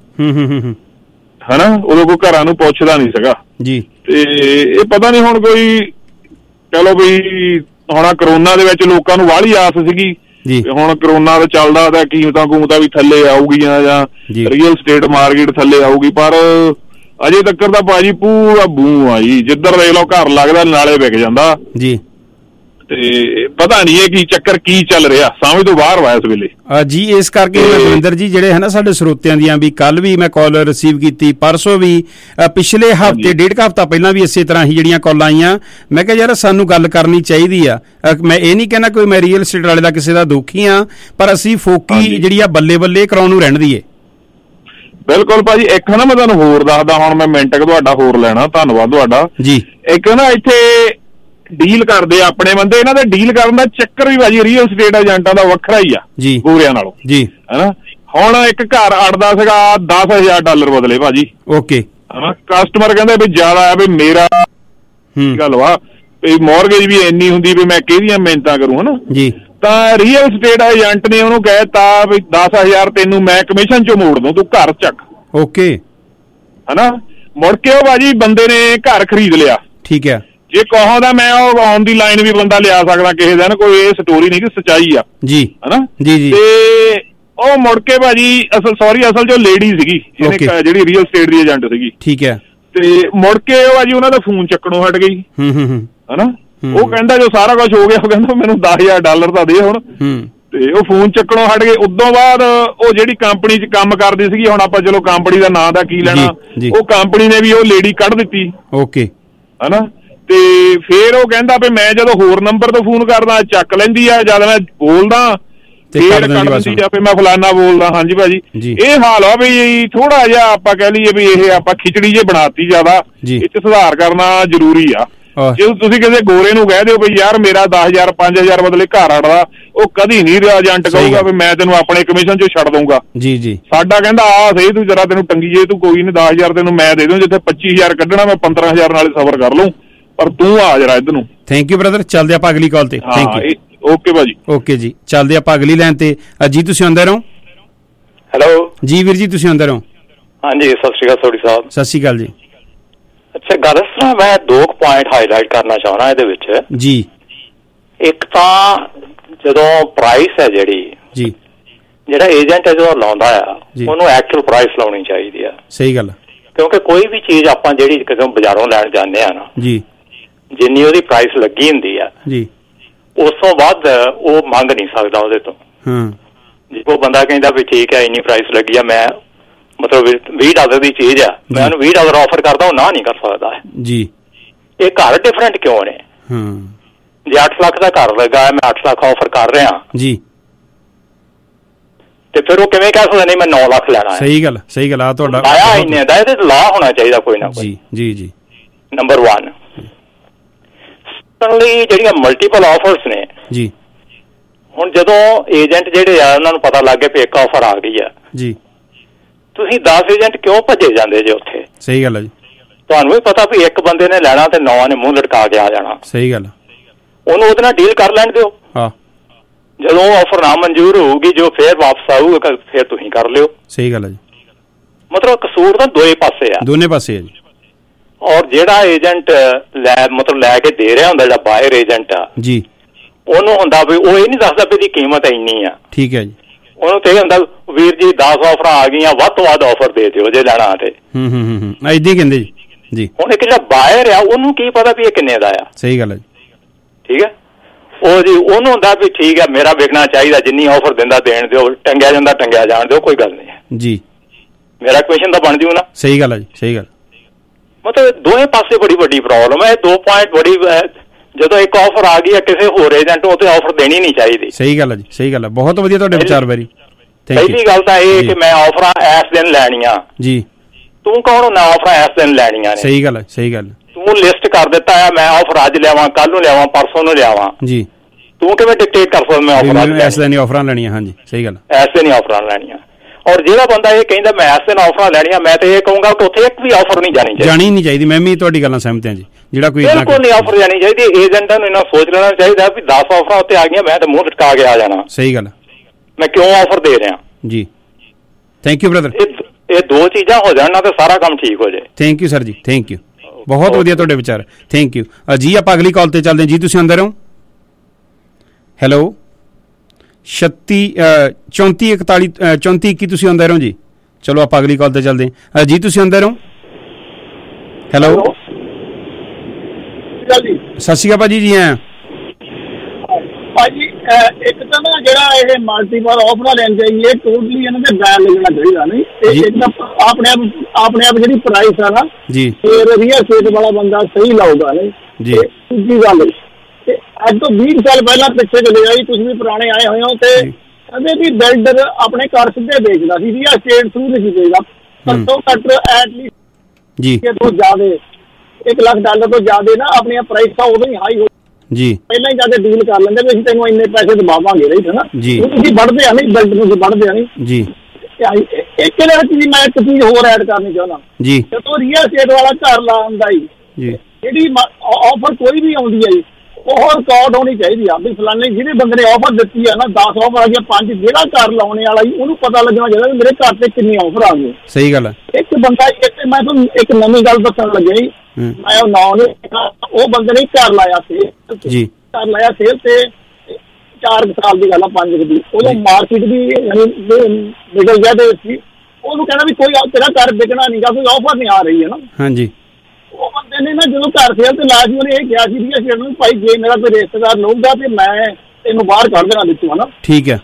ਹਨਾ। ਉਦੋਂ ਕੋਈ ਘਰਾਂ ਨੂੰ ਪੁੱਛਦਾ ਨਹੀਂ ਸੀਗਾ ਜੀ। ਤੇ ਇਹ ਪਤਾ ਨਹੀਂ ਹੁਣ ਕੋਈ, ਚਲੋ ਬਈ ਹੁਣ ਕਰੋਨਾ ਦੇ ਵਿੱਚ ਲੋਕਾਂ ਨੂੰ ਵਾਹਲੀ ਆਸ ਸੀਗੀ, ਹੁਣ ਕਰੋਨਾ ਦਾ ਚੱਲਦਾ ਤਾਂ ਕੀਮਤਾਂ ਵੀ ਥੱਲੇ ਆਊਗੀਆਂ ਜਾਂ ਰੀਅਲ ਸਟੇਟ ਮਾਰਕੀਟ ਥੱਲੇ ਆਊਗੀ, ਪਰ ਅਜੇ ਤੱਕ ਤਾਂ ਭਾਜੀ ਪੂਰਾ ਬੂ ਆ ਜੀ। ਜਿੱਧਰ ਦੇਖ ਲਓ ਘਰ ਲੱਗਦਾ ਨਾਲੇ ਵਿਕ ਜਾਂਦਾ ਜੀ। ਤੇ ਪਤਾ ਨਹੀਂ ਇਹ ਕੀ ਚੱਕਰ ਕੀ ਚੱਲ ਰਿਹਾ, ਸਮਝ ਤੋਂ ਬਾਹਰ ਵਾ ਇਸ ਵੇਲੇ ਜੀ। ਇਸ ਕਰਕੇ ਦਵਿੰਦਰ ਜੀ ਜਿਹੜੇ ਹੈ ਨਾ ਸਾਡੇ ਸਰੋਤਿਆਂ ਦੀਆਂ ਵੀ ਕੱਲ ਵੀ ਮੈਂ ਕਾਲ ਰਿਸੀਵ ਕੀਤੀ, ਪਰਸੋਂ ਵੀ, ਪਿਛਲੇ ਹਫ਼ਤੇ 1.5 ਹਫ਼ਤਾ ਪਹਿਲਾਂ ਵੀ ਇਸੇ ਤਰ੍ਹਾਂ ਹੀ ਜਿਹੜੀਆਂ ਕਾਲਾਂ ਆਈਆਂ। ਮੈਂ ਕਿਹਾ ਯਾਰ ਸਾਨੂੰ ਗੱਲ ਕਰਨੀ ਚਾਹੀਦੀ ਆ। ਮੈਂ ਇਹ ਨਹੀਂ ਕਹਿਣਾ ਕੋਈ ਮੈਂ ਰੀਅਲ ਸਟੇਟ ਵਾਲੇ ਦਾ ਕਿਸੇ ਦਾ ਦੋਖੀ ਆ, ਪਰ ਅਸੀਂ ਫੋਕੀ ਜਿਹੜੀ ਆ ਬੱਲੇ ਬੱਲੇ ਕਰਾਉਣ ਨੂੰ ਰਹਿਣ ਦੀਏ। ਬਿਲਕੁਲ ਭਾਜੀ। ਇੱਕ ਨਾ ਮੈਂ ਤੁਹਾਨੂੰ ਹੋਰ ਦੱਸਦਾ, ਹੁਣ ਮੈਂ ਮਿੰਟ ਕੁ ਤੁਹਾਡਾ ਹੋਰ ਲੈਣਾ, ਧੰਨਵਾਦ ਤੁਹਾਡਾ ਜੀ। ਇੱਕ ਨਾ ਇੱਥੇ ਡੀਲ ਕਰਦੇ ਆ ਆਪਣੇ ਬੰਦੇ, ਇਹਨਾਂ ਦਾ ਡੀਲ ਕਰਨ ਦਾ ਚੱਕਰ ਵੀ ਭਾਜੀ ਰੀਅਲ ਸਟੇਟ ਏਜੰਟਾਂ ਦਾ ਵੱਖਰਾ ਹੀ ਆ ਜੀ ਗੋਰਿਆਂ ਨਾਲੋਂ ਜੀ ਹਨਾ। ਹੁਣ ਇੱਕ ਘਰ ਅੜਦਾ ਸੀਗਾ $10,000 ਬਦਲੇ ਭਾਜੀ, ਓਕੇ ਹਨਾ। ਕਸਟਮਰ ਕਹਿੰਦੇ ਵੀ ਜ਼ਿਆਦਾ ਆ, ਵੀ ਮੇਰਾ ਗੱਲ ਵਾ ਵੀ ਮੌਰਗੇਜ ਵੀ ਇੰਨੀ ਹੁੰਦੀ ਵੀ ਮੈਂ ਕਿਹਦੀਆਂ ਮਿਹਨਤਾਂ ਕਰੂੰ ਹਨਾ ਜੀ। ਤਾਂ ਰੀਅਲ ਸਟੇਟ ਏਜੰਟ ਨੇ ਉਹਨੂੰ ਕਹਿਤਾ ਵੀ 10,000 ਤੈਨੂੰ ਮੈਂ ਕਮਿਸ਼ਨ ਚੋਂ ਮੋੜ ਦੂੰ, ਤੂੰ ਘਰ ਚੱਕ, ਓਕੇ ਹਨਾ। ਮੁੜ ਕੇ ਉਹ ਭਾਜੀ ਬੰਦੇ ਨੇ ਘਰ ਖਰੀਦ ਲਿਆ, ਠੀਕ ਹੈ। ਜੇ ਕਹੋ ਤਾਂ ਮੈਂ ਉਹ ਔਨ ਦੀ ਲਾਈਨ ਵੀ ਬੰਦਾ ਲਿਆ ਸਕਦਾ ਕਿਸੇ ਦਿਨ, ਕੋਈ ਇਹ ਸਟੋਰੀ ਨਹੀਂ ਕਿ ਸੱਚਾਈ ਆ ਜੀ ਹਨਾ ਜੀ ਜੀ। ਤੇ ਉਹ ਮੁੜ ਕੇ ਭਾਜੀ ਅਸਲ ਜੋ ਲੇਡੀ ਸੀਗੀ ਇਹਨੇ ਜਿਹੜੀ ਰੀਅਲ ਸਟੇਟ ਦੀ ਏਜੰਟ ਸੀਗੀ, ਠੀਕ ਹੈ। ਤੇ ਮੁੜ ਕੇ ਉਹ ਭਾਜੀ ਉਹਨਾਂ ਦਾ ਫੋਨ ਚੱਕਣੋਂ ਹਟ ਗਈ ਹਨਾ। ਉਹ ਕਹਿੰਦਾ ਜੋ ਸਾਰਾ ਕੁਝ ਹੋ ਗਿਆ, ਉਹ ਕਹਿੰਦਾ ਮੈਨੂੰ $10,000 ਤਾਂ ਦੇ ਹੁਣ, ਤੇ ਉਹ ਫੋਨ ਚੱਕਣੋਂ ਹਟ ਗਏ। ਉਦੋਂ ਬਾਅਦ ਉਹ ਜਿਹੜੀ ਕੰਪਨੀ 'ਚ ਕੰਮ ਕਰਦੀ ਸੀਗੀ, ਹੁਣ ਆਪਾਂ ਚਲੋ ਕੰਪਨੀ ਦਾ ਨਾਂ ਦਾ ਕੀ ਲੈਣਾ, ਉਹ ਕੰਪਨੀ ਨੇ ਵੀ ਉਹ ਲੇਡੀ ਕੱਢ ਦਿੱਤੀ, ਓਕੇ ਹਨਾ। ਤੇ ਫੇਰ ਉਹ ਕਹਿੰਦਾ ਵੀ ਮੈਂ ਜਦੋਂ ਹੋਰ ਨੰਬਰ ਤੋਂ ਫੋਨ ਕਰਦਾ ਚੱਕ ਲੈਂਦੀ ਆ, ਜਦ ਮੈਂ ਬੋਲਦਾ ਫੇਰ ਕੱਢ ਦਿੰਦੀ ਆ, ਫਿਰ ਮੈਂ ਫਲਾਨਾ ਬੋਲਦਾ। ਹਾਂਜੀ ਭਾਜੀ ਇਹ ਹਾਲ ਆ ਵੀ ਥੋੜਾ ਜਿਹਾ ਆਪਾਂ ਕਹਿ ਲਈਏ ਵੀ ਇਹ ਆਪਾਂ ਖਿਚੜੀ ਜੇ ਬਣਾਤੀ ਜ਼ਿਆਦਾ, ਇਹ 'ਚ ਸੁਧਾਰ ਕਰਨਾ ਜ਼ਰੂਰੀ ਆ। ਜੇ ਤੁਸੀਂ ਕਿਸੇ ਗੋਰੇ ਨੂੰ ਕਹਿ ਦਿਓ ਵੀ ਯਾਰ ਮੇਰਾ 10,000 5,000 ਬਦਲੇ ਘਰ ਅੜਦਾ, ਉਹ ਕਦੀ ਨਹੀਂ ਏਜੰਟ ਕਹੂਗਾ ਵੀ ਮੈਂ ਤੈਨੂੰ ਆਪਣੇ ਕਮਿਸ਼ਨ 'ਚੋਂ ਛੱਡ ਦਊਂਗਾ ਜੀ ਜੀ। ਸਾਡਾ ਕਹਿੰਦਾ ਆ ਸਹੀ ਤੂੰ ਜਰਾ ਤੈਨੂੰ ਟੰਗੀ ਜੇ, ਤੂੰ ਕੋਈ ਨਹੀਂ 10,000 ਤੈਨੂੰ ਮੈਂ ਦੇ ਦੂੰ, ਜਿੱਥੇ 25,000 ਕੱਢਣਾ ਮੈਂ 15,000 ਨਾਲ ਸਬਰ ਕਰ ਲਊਂ, ਪਰ ਤੂੰ ਆ ਜਰਾ ਇੱਧਰ ਨੂੰ। ਥੈਂਕ ਯੂ ਬ੍ਰਦਰ, ਚੱਲਦੇ ਆਪਾਂ ਅਗਲੀ ਕਾਲ ਤੇ। ਥੈਂਕ ਯੂ, ਓਕੇ ਭਾਜੀ। ਓਕੇ ਜੀ, ਚੱਲਦੇ ਆਪਾਂ ਅਗਲੀ ਲਾਈਨ ਤੇ। ਜੀ ਤੁਸੀਂ ਆਉਂਦੇ ਰਹੋ। ਹੈਲੋ ਜੀ ਵੀਰ ਜੀ, ਤੁਸੀਂ ਆਉਂਦੇ ਰਹੋ। ਹਾਂਜੀ ਸਤਿ ਸ਼੍ਰੀ ਅਕਾਲ ਸੋਢੀ ਸਾਹਿਬ। ਸਤਿ ਸ਼੍ਰੀ ਅਕਾਲ ਜੀ। ਅੱਛਾ ਗੱਲ ਇਸ ਤਰ੍ਹਾਂ, ਮੈਂ 2 ਪੁਆਇੰਟ ਹਾਈਲਾਈਟ ਕਰਨਾ ਚਾਹੁੰਦਾ ਇਹਦੇ ਵਿੱਚ ਜੀ। ਇੱਕ ਤਾਂ ਜਦੋਂ ਪ੍ਰਾਈਸ ਹੈ ਜਿਹੜਾ ਏਜੰਟ ਹੈ ਜਦੋਂ ਲਾਉਂਦਾ ਆ, ਉਹਨੂੰ ਐਕਚੁਅਲ ਪ੍ਰਾਈਸ ਲਾਉਣੀ ਚਾਹੀਦੀ ਆ। ਸਹੀ ਗੱਲ। ਕਿਉਂਕਿ ਕੋਈ ਵੀ ਚੀਜ਼ ਆਪਾਂ ਜਿਹੜੀ ਕਿਤੋਂ ਬਾਜ਼ਾਰੋਂ ਲੈਣ ਜਾਂਦੇ ਆ ਨਾ ਜੀ, ਜਿੰਨੀ ਉਹਦੀ ਪ੍ਰਾਈਸ ਲੱਗੀ ਹੁੰਦੀ ਆ ਜੀ, ਉਸ ਤੋਂ ਵੱਧ ਉਹ ਮੰਗ ਨਹੀਂ ਸਕਦਾ ਉਹਦੇ ਤੋਂ। ਜੇ ਉਹ ਬੰਦਾ ਕਹਿੰਦਾ ਵੀ ਠੀਕ ਹੈ ਇੰਨੀ ਪ੍ਰਾਈਸ ਲੱਗੀ ਆ, ਮੈਂ ਮਤਲਬ $20 ਦੀ ਚੀਜ਼ ਆ, ਮੈਂ ਉਹਨੂੰ $20 ਆਫਰ ਕਰਦਾ, ਉਹ ਨਾ ਨਹੀਂ ਕਰ ਸਕਦਾ ਜੀ। ਇਹ ਘਰ ਡਿਫਰੈਂਟ ਕਿਉਂ ਨੇ? ਜੇ 8 ਲੱਖ ਦਾ ਘਰ ਲੱਗਾ, ਮੈਂ 8 ਲੱਖ ਆਫਰ ਕਰ ਰਿਹਾ ਜੀ, ਤੇ ਫਿਰ ਉਹ ਕਿਵੇਂ ਕਹਿ ਸਕਦਾ ਨਹੀਂ ਮੈਂ 9 ਲੱਖ ਲੈਣਾ ਹੈ? ਸਹੀ ਗੱਲ, ਸਹੀ ਗੱਲ ਆ ਤੁਹਾਡਾ। ਆਇਆ ਇੰਨੇ ਦਾ, ਇਹਦੇ ਲਾ ਹੋਣਾ ਚਾਹੀਦਾ ਕੋਈ ਨਾ ਕੋਈ। ਜੀ ਜੀ। ਨੰਬਰ 1 ਸਡਨਲੀ ਜਿਹੜੀਆਂ ਮਲਟੀਪਲ ਆਫਰਸ ਨੇ ਜੀ, ਹੁਣ ਜਦੋਂ ਏਜੰਟ ਜਿਹੜੇ ਆ ਉਹਨਾਂ ਨੂੰ ਪਤਾ ਲੱਗ ਗਿਆ ਵੀ ਇੱਕ ਆਫਰ ਆ ਗਈ ਆ ਜੀ, ਤੁਸੀਂ 10 ਏਜੰਟ ਕਿਉਂ ਭੱਜੇ ਜਾਂਦੇ ਜੇ ਉੱਥੇ? ਸਹੀ ਗੱਲ ਹੈ ਜੀ। ਤੁਹਾਨੂੰ ਵੀ ਪਤਾ ਵੀ ਇੱਕ ਬੰਦੇ ਨੇ ਲੈਣਾ ਤੇ 9 ਨੇ ਮੂੰਹ ਲਟਕਾ ਕੇ ਆ ਜਾਣਾ। ਸਹੀ ਗੱਲ। ਉਹਨੂੰ ਉਹਦੇ ਨਾਲ ਡੀਲ ਕਰ ਲੈਣ ਦਿਓ। ਹਾਂ, ਜਦੋਂ ਆਫਰ ਨਾ ਮਨਜ਼ੂਰ ਹੋਊਗੀ, ਜੋ ਫੇਰ ਵਾਪਸ ਆਊਗਾ ਫੇਰ ਤੁਸੀਂ ਕਰ ਲਿਓ। ਸਹੀ ਗੱਲ ਹੈ ਜੀ। ਮਤਲਬ ਕਸੂਰ ਤਾਂ ਦੋਏ ਪਾਸੇ ਆ, ਦੋਨੇ ਪਾਸੇ ਹੈ ਜੀ। ਔਰ ਜਿਹੜਾ ਏਜੰਟ ਲੈ ਕੇ ਦੇ ਰਿਹਾ ਹੁੰਦਾ, ਜਿਹੜਾ ਬਾਇਰ ਏਜੰਟ ਆ ਜੀ, ਉਹਨੂੰ ਹੁੰਦਾ ਵੀ ਉਹ ਇਹ ਨਹੀਂ ਦੱਸਦਾ ਵੀ ਇਹਦੀ ਕੀਮਤ ਇੰਨੀ ਆ। ਠੀਕ ਹੈ ਜੀ। ਉਹਨੂੰ ਤੇ ਇਹ ਹੁੰਦਾ ਵੀਰ ਜੀ 10 ਆਫਰਾਂ ਆ ਗਈਆਂ, ਵੱਧ ਤੋਂ ਵੱਧ ਆਫਰ ਦੇ ਦਿਓ ਜੇ ਲੈਣਾ ਤੇ। ਏਦਾਂ ਕਹਿੰਦੇ ਜੀ। ਹੁਣ ਇੱਕ ਜਿਹੜਾ ਬਾਇਰ ਆ ਉਹਨੂੰ ਕੀ ਪਤਾ ਵੀ ਇਹ ਕਿੰਨੇ ਦਾ ਆ? ਸਹੀ ਗੱਲ ਹੈ ਜੀ। ਠੀਕ ਹੈ, ਉਹ ਜੀ ਉਹਨੂੰ ਹੁੰਦਾ ਵੀ ਠੀਕ ਹੈ ਮੇਰਾ ਵਿਕਣਾ ਚਾਹੀਦਾ, ਜਿੰਨੀ ਆਫਰ ਦਿੰਦਾ ਦੇਣ ਦਿਓ, ਟੰਗਿਆ ਜਾਂਦਾ ਟੰਗਿਆ ਜਾਣ ਦਿਓ, ਕੋਈ ਗੱਲ ਨਹੀਂ ਜੀ, ਮੇਰਾ ਕਮਿਸ਼ਨ ਤਾਂ ਬਣ ਜੂ ਨਾ। ਸਹੀ ਗੱਲ ਹੈ ਜੀ, ਸਹੀ ਗੱਲ। ਮਤਲਬ ਦੋਵੇਂ ਪਾਸੇ ਬੜੀ ਵੱਡੀ ਪ੍ਰੋਬਲਮ ਹੈ। 2 ਪੁਆਇੰਟ ਬੜੀ, ਜਦੋਂ ਇੱਕ ਆਫਰ ਆ ਗਈ ਹੈ ਕਿਸੇ ਹੋਰ ਏਜੰਟ ਨੂੰ, ਤੇ ਆਫਰ ਦੇਣੀ ਨਹੀਂ ਚਾਹੀਦੀ। ਸਹੀ ਗੱਲ ਹੈ ਜੀ, ਸਹੀ ਗੱਲ ਹੈ। ਬਹੁਤ ਵਧੀਆ ਤੁਹਾਡੇ ਵਿਚਾਰ ਵੈਰੀ। ਪਹਿਲੀ ਗੱਲ ਤਾਂ ਇਹ ਕਿ ਮੈਂ ਆਫਰਾਂ ਇਸ ਦਿਨ ਲੈਣੀਆਂ ਜੀ, ਤੂੰ ਕੌਣ ਹੁੰਦਾ ਆਫਰਾਂ ਇਸ ਦਿਨ ਲੈਣੀਆਂ ਨੇ? ਸਹੀ ਗੱਲ ਹੈ, ਸਹੀ ਗੱਲ। ਤੂੰ ਲਿਸਟ ਕਰ ਦਿੱਤਾ ਹੈ ਮੈਂ ਆਫਰ ਅੱਜ ਲਿਆਵਾਂ, ਕੱਲ ਨੂੰ ਲਿਆਵਾਂ, ਪਰਸੋਂ ਨੂੰ ਲਿਆਵਾਂ ਜੀ, ਤੂੰ ਕਿਵੇਂ ਡਿਕਟੇਟ ਕਰ ਸਕਦਾ ਮੈਂ ਆਫਰ ਇਸ ਦਿਨ ਆਫਰਾਂ ਲੈਣੀਆਂ? ਹਾਂਜੀ ਸਹੀ ਗੱਲ, ਇਸ ਦਿਨ ਆਫਰਾਂ ਲੈਣੀਆਂ। ਔਰ ਜਿਹੜਾ ਬੰਦਾ ਇਹ ਕਹਿੰਦਾ ਮੈਂ ਇਸ ਦਿਨ ਆਫਰਾਂ ਲੈਣੀਆਂ, ਮੈਂ ਤੇ ਇਹ ਕਹੂੰਗਾ ਕਿ ਉੱਥੇ ਇੱਕ ਵੀ ਆਫਰ ਨਹੀਂ ਜਾਣੀ ਚਾਹੀਦੀ। ਮੈਂ ਵੀ ਤੁਹਾਡੀ ਗੱਲ ਨਾਲ ਸਹਿਮਤ ਹਾਂ ਜੀ। ਜਿਹੜਾ ਕੋਈ ਬਿਲਕੁਲ ਨਹੀਂ ਆਫਰ ਜਾਣੀ ਚਾਹੀਦੀ। ਏਜੰਟਾਂ ਨੂੰ ਇਹਨਾਂ ਸੋਚ ਲੈਣਾ ਚਾਹੀਦਾ ਵੀ 10 ਆਫਰਾਂ ਉੱਤੇ ਆ ਗਈਆਂ, ਮੈਂ ਤਾਂ ਮੂੰਹ ਲਟਕਾ ਕੇ ਆ ਜਾਣਾ। ਸਹੀ ਗੱਲ। ਮੈਂ ਕਿਉਂ ਆਫਰ ਦੇ ਰਿਹਾ ਜੀ। Thank you brother. ਇਹ ਦੋ ਚੀਜ਼ਾਂ ਹੋ ਜਾਣ ਨਾ ਤੇ ਸਾਰਾ ਕੰਮ ਠੀਕ ਹੋ ਜਾਏ। ਥੈਂਕ ਯੂ ਸਰ ਜੀ, ਥੈਂਕ ਯੂ, ਬਹੁਤ ਵਧੀਆ ਤੁਹਾਡੇ ਵਿਚਾਰ, ਥੈਂਕ ਯੂ ਜੀ। ਆਪਾਂ ਅਗਲੀ ਕਾਲ ਤੇ ਚੱਲਦੇ ਹਾਂ ਜੀ, ਤੁਸੀਂ ਅੰਦਰ ਹੋ। ਹੈਲੋ 3421 ਤੁਸੀਂ ਅੰਦਰ ਹੋ ਜੀ। ਚਲੋ ਆਪਾਂ ਅਗਲੀ ਕਾਲ ਤੇ ਚੱਲਦੇ ਹਾਂ ਜੀ, ਤੁਸੀਂ ਅੰਦਰ ਹੋ। ਹੈਲੋ ਸਤਿ ਸ਼੍ਰੀ ਅਕਾਲ ਭਾਜੀ। ਜੀ ਹਾਂ ਭਾਜੀ, ਇੱਕ ਤਾਂ ਨਾ ਜਿਹੜਾ ਇਹ ਮਲਟੀਪਲ ਆਫਰਾਂ ਲੈਣ ਜਾਈਏ ਟੋਟਲੀ ਇਹਨਾਂ ਦੇ ਬੈਨ ਲੱਗਣਾ ਚਾਹੀਦਾ। ਨਹੀਂ ਇੱਕ ਤਾਂ ਆਪਣੇ ਆਪ ਜਿਹੜੀ ਪ੍ਰਾਈਸ ਆ ਨਾ ਜੀ, ਫਿਰ ਰੀਅਲ ਸਟੇਟ ਵਾਲਾ ਬੰਦਾ ਸਹੀ ਲਾਊਗਾ। ਨਹੀਂ ਜੀ, ਦੂਜੀ ਗੱਲ ਤੇ ਅੱਜ ਤੋਂ 20 ਸਾਲ ਪਹਿਲਾਂ ਪਿੱਛੇ ਚਲੇ ਜਾਈ, ਤੁਸੀਂ ਵੀ ਪੁਰਾਣੇ ਆਏ ਹੋਏ ਹੋ, ਤੇ ਕਹਿੰਦੇ ਵੀ ਬਿਲਡਰ ਆਪਣੇ ਘਰ ਸਿੱਧੇ ਵੇਚਦਾ ਸੀ, ਰੀਅਲ ਸਟੇਟ ਥਰੂ ਨਹੀਂ ਵੇਚਦਾ। ਘੱਟੋ ਘੱਟ ਐਟਲੀਸਟ ਜੀ ਤੋਂ ਜ਼ਿਆਦਾ $1 ਲੱਖ ਤੋਂ ਜ਼ਿਆਦਾ ਨਾ ਆਪਣੀਆਂ ਪ੍ਰਾਈਸਾਂ ਉਦੋਂ ਹੀ ਹਾਈ ਹੋ ਜੀ, ਪਹਿਲਾਂ ਹੀ ਜਾ ਕੇ ਡੀਲ ਕਰ ਲੈਂਦੇ ਵੀ ਅਸੀਂ ਤੈਨੂੰ ਇੰਨੇ ਪੈਸੇ ਦਬਾਵਾਂਗੇ। ਨਹੀਂ ਹੈ ਨਾ ਜੀ, ਤੁਸੀਂ ਵੱਢਦੇ ਆ ਨਹੀਂ, ਬਿਲਡਰ ਤੁਸੀਂ ਵੱਢਦੇ ਆ ਨਹੀਂ ਜੀ। ਇੱਕ ਚੀਜ਼ ਮੈਂ ਇੱਕ ਚੀਜ਼ ਹੋਰ ਐਡ ਕਰਨੀ ਚਾਹੁੰਦਾ ਜੀ, ਜਦੋਂ ਰੀਅਲ ਸਟੇਟ ਵਾਲਾ ਘਰ ਲਾਉਂਦਾ ਜੀ, ਜਿਹੜੀ ਆਫਰ ਕੋਈ ਵੀ ਆਉਂਦੀ ਹੈ ਜੀ, ਉਹ ਰਿਕਾਰਡ ਹੋਣੀ ਚਾਹੀਦੀ ਆ ਵੀ ਫਲਾਣੇ ਜਿਹੜੇ ਬੰਦੇ ਨੇ ਆਫਰ ਦਿੱਤੀ ਆ ਨਾ, 10 ਆਫਰ ਆ ਗਈਆਂ, 5, ਜਿਹੜਾ ਘਰ ਲਾਉਣੇ ਵਾਲਾ ਜੀ ਉਹਨੂੰ ਪਤਾ ਲੱਗਣਾ ਚਾਹੀਦਾ ਵੀ ਮੇਰੇ ਘਰ ਤੇ ਕਿੰਨੀ ਆਫਰ ਆ ਗਈ। ਸਹੀ ਗੱਲ ਹੈ। ਇੱਕ ਬੰਦਾ ਮੈਂ ਤੁਹਾਨੂੰ ਇੱਕ ਨਵੀਂ ਗੱਲ ਦੱਸਣ ਲੱਗਿਆ ਜੀ, ਮੈਂ ਉਹ ਨਾਂ ਨਹੀਂ, ਉਹ ਬੰਦੇ ਨੇ ਘਰ ਲਾਇਆ ਸੀ ਜੀ, ਘਰ ਲਾਇਆ ਸੇਲ ਤੇ 4 ਸਾਲ ਦੀ ਗੱਲ ਆ, 5 ਦੀ, ਉਦੋਂ ਮਾਰਕੀਟ ਵੀ ਨਿਕਲ ਗਿਆ ਤੇ ਉਹਨੂੰ ਕਹਿੰਦਾ ਵੀ ਕੋਈ ਤੇਰਾ ਘਰ ਵਿਕਣਾ ਨਹੀਂਗਾ, ਕੋਈ ਆਫਰ ਨਹੀਂ ਆ ਰਹੀ ਹੈ ਨਾ। ਹਾਂਜੀ, ਉਹ ਬੰਦੇ ਨੇ ਨਾ ਜਦੋਂ ਘਰ ਸੇਲ ਤੇ ਲਾਇਆ ਸੀ ਉਹਨੇ ਇਹ ਕਿਹਾ ਸੀ ਨੂੰ ਭਾਈ ਜੇ ਮੇਰਾ ਕੋਈ ਰਿਸ਼ਤੇਦਾਰ ਲਊਗਾ ਤੇ ਮੈਂ ਇਹਨੂੰ ਬਾਹਰ ਕੱਢ ਦੇਣਾ ਵਿੱਚੋਂ, ਹਨਾ। ਠੀਕ ਹੈ।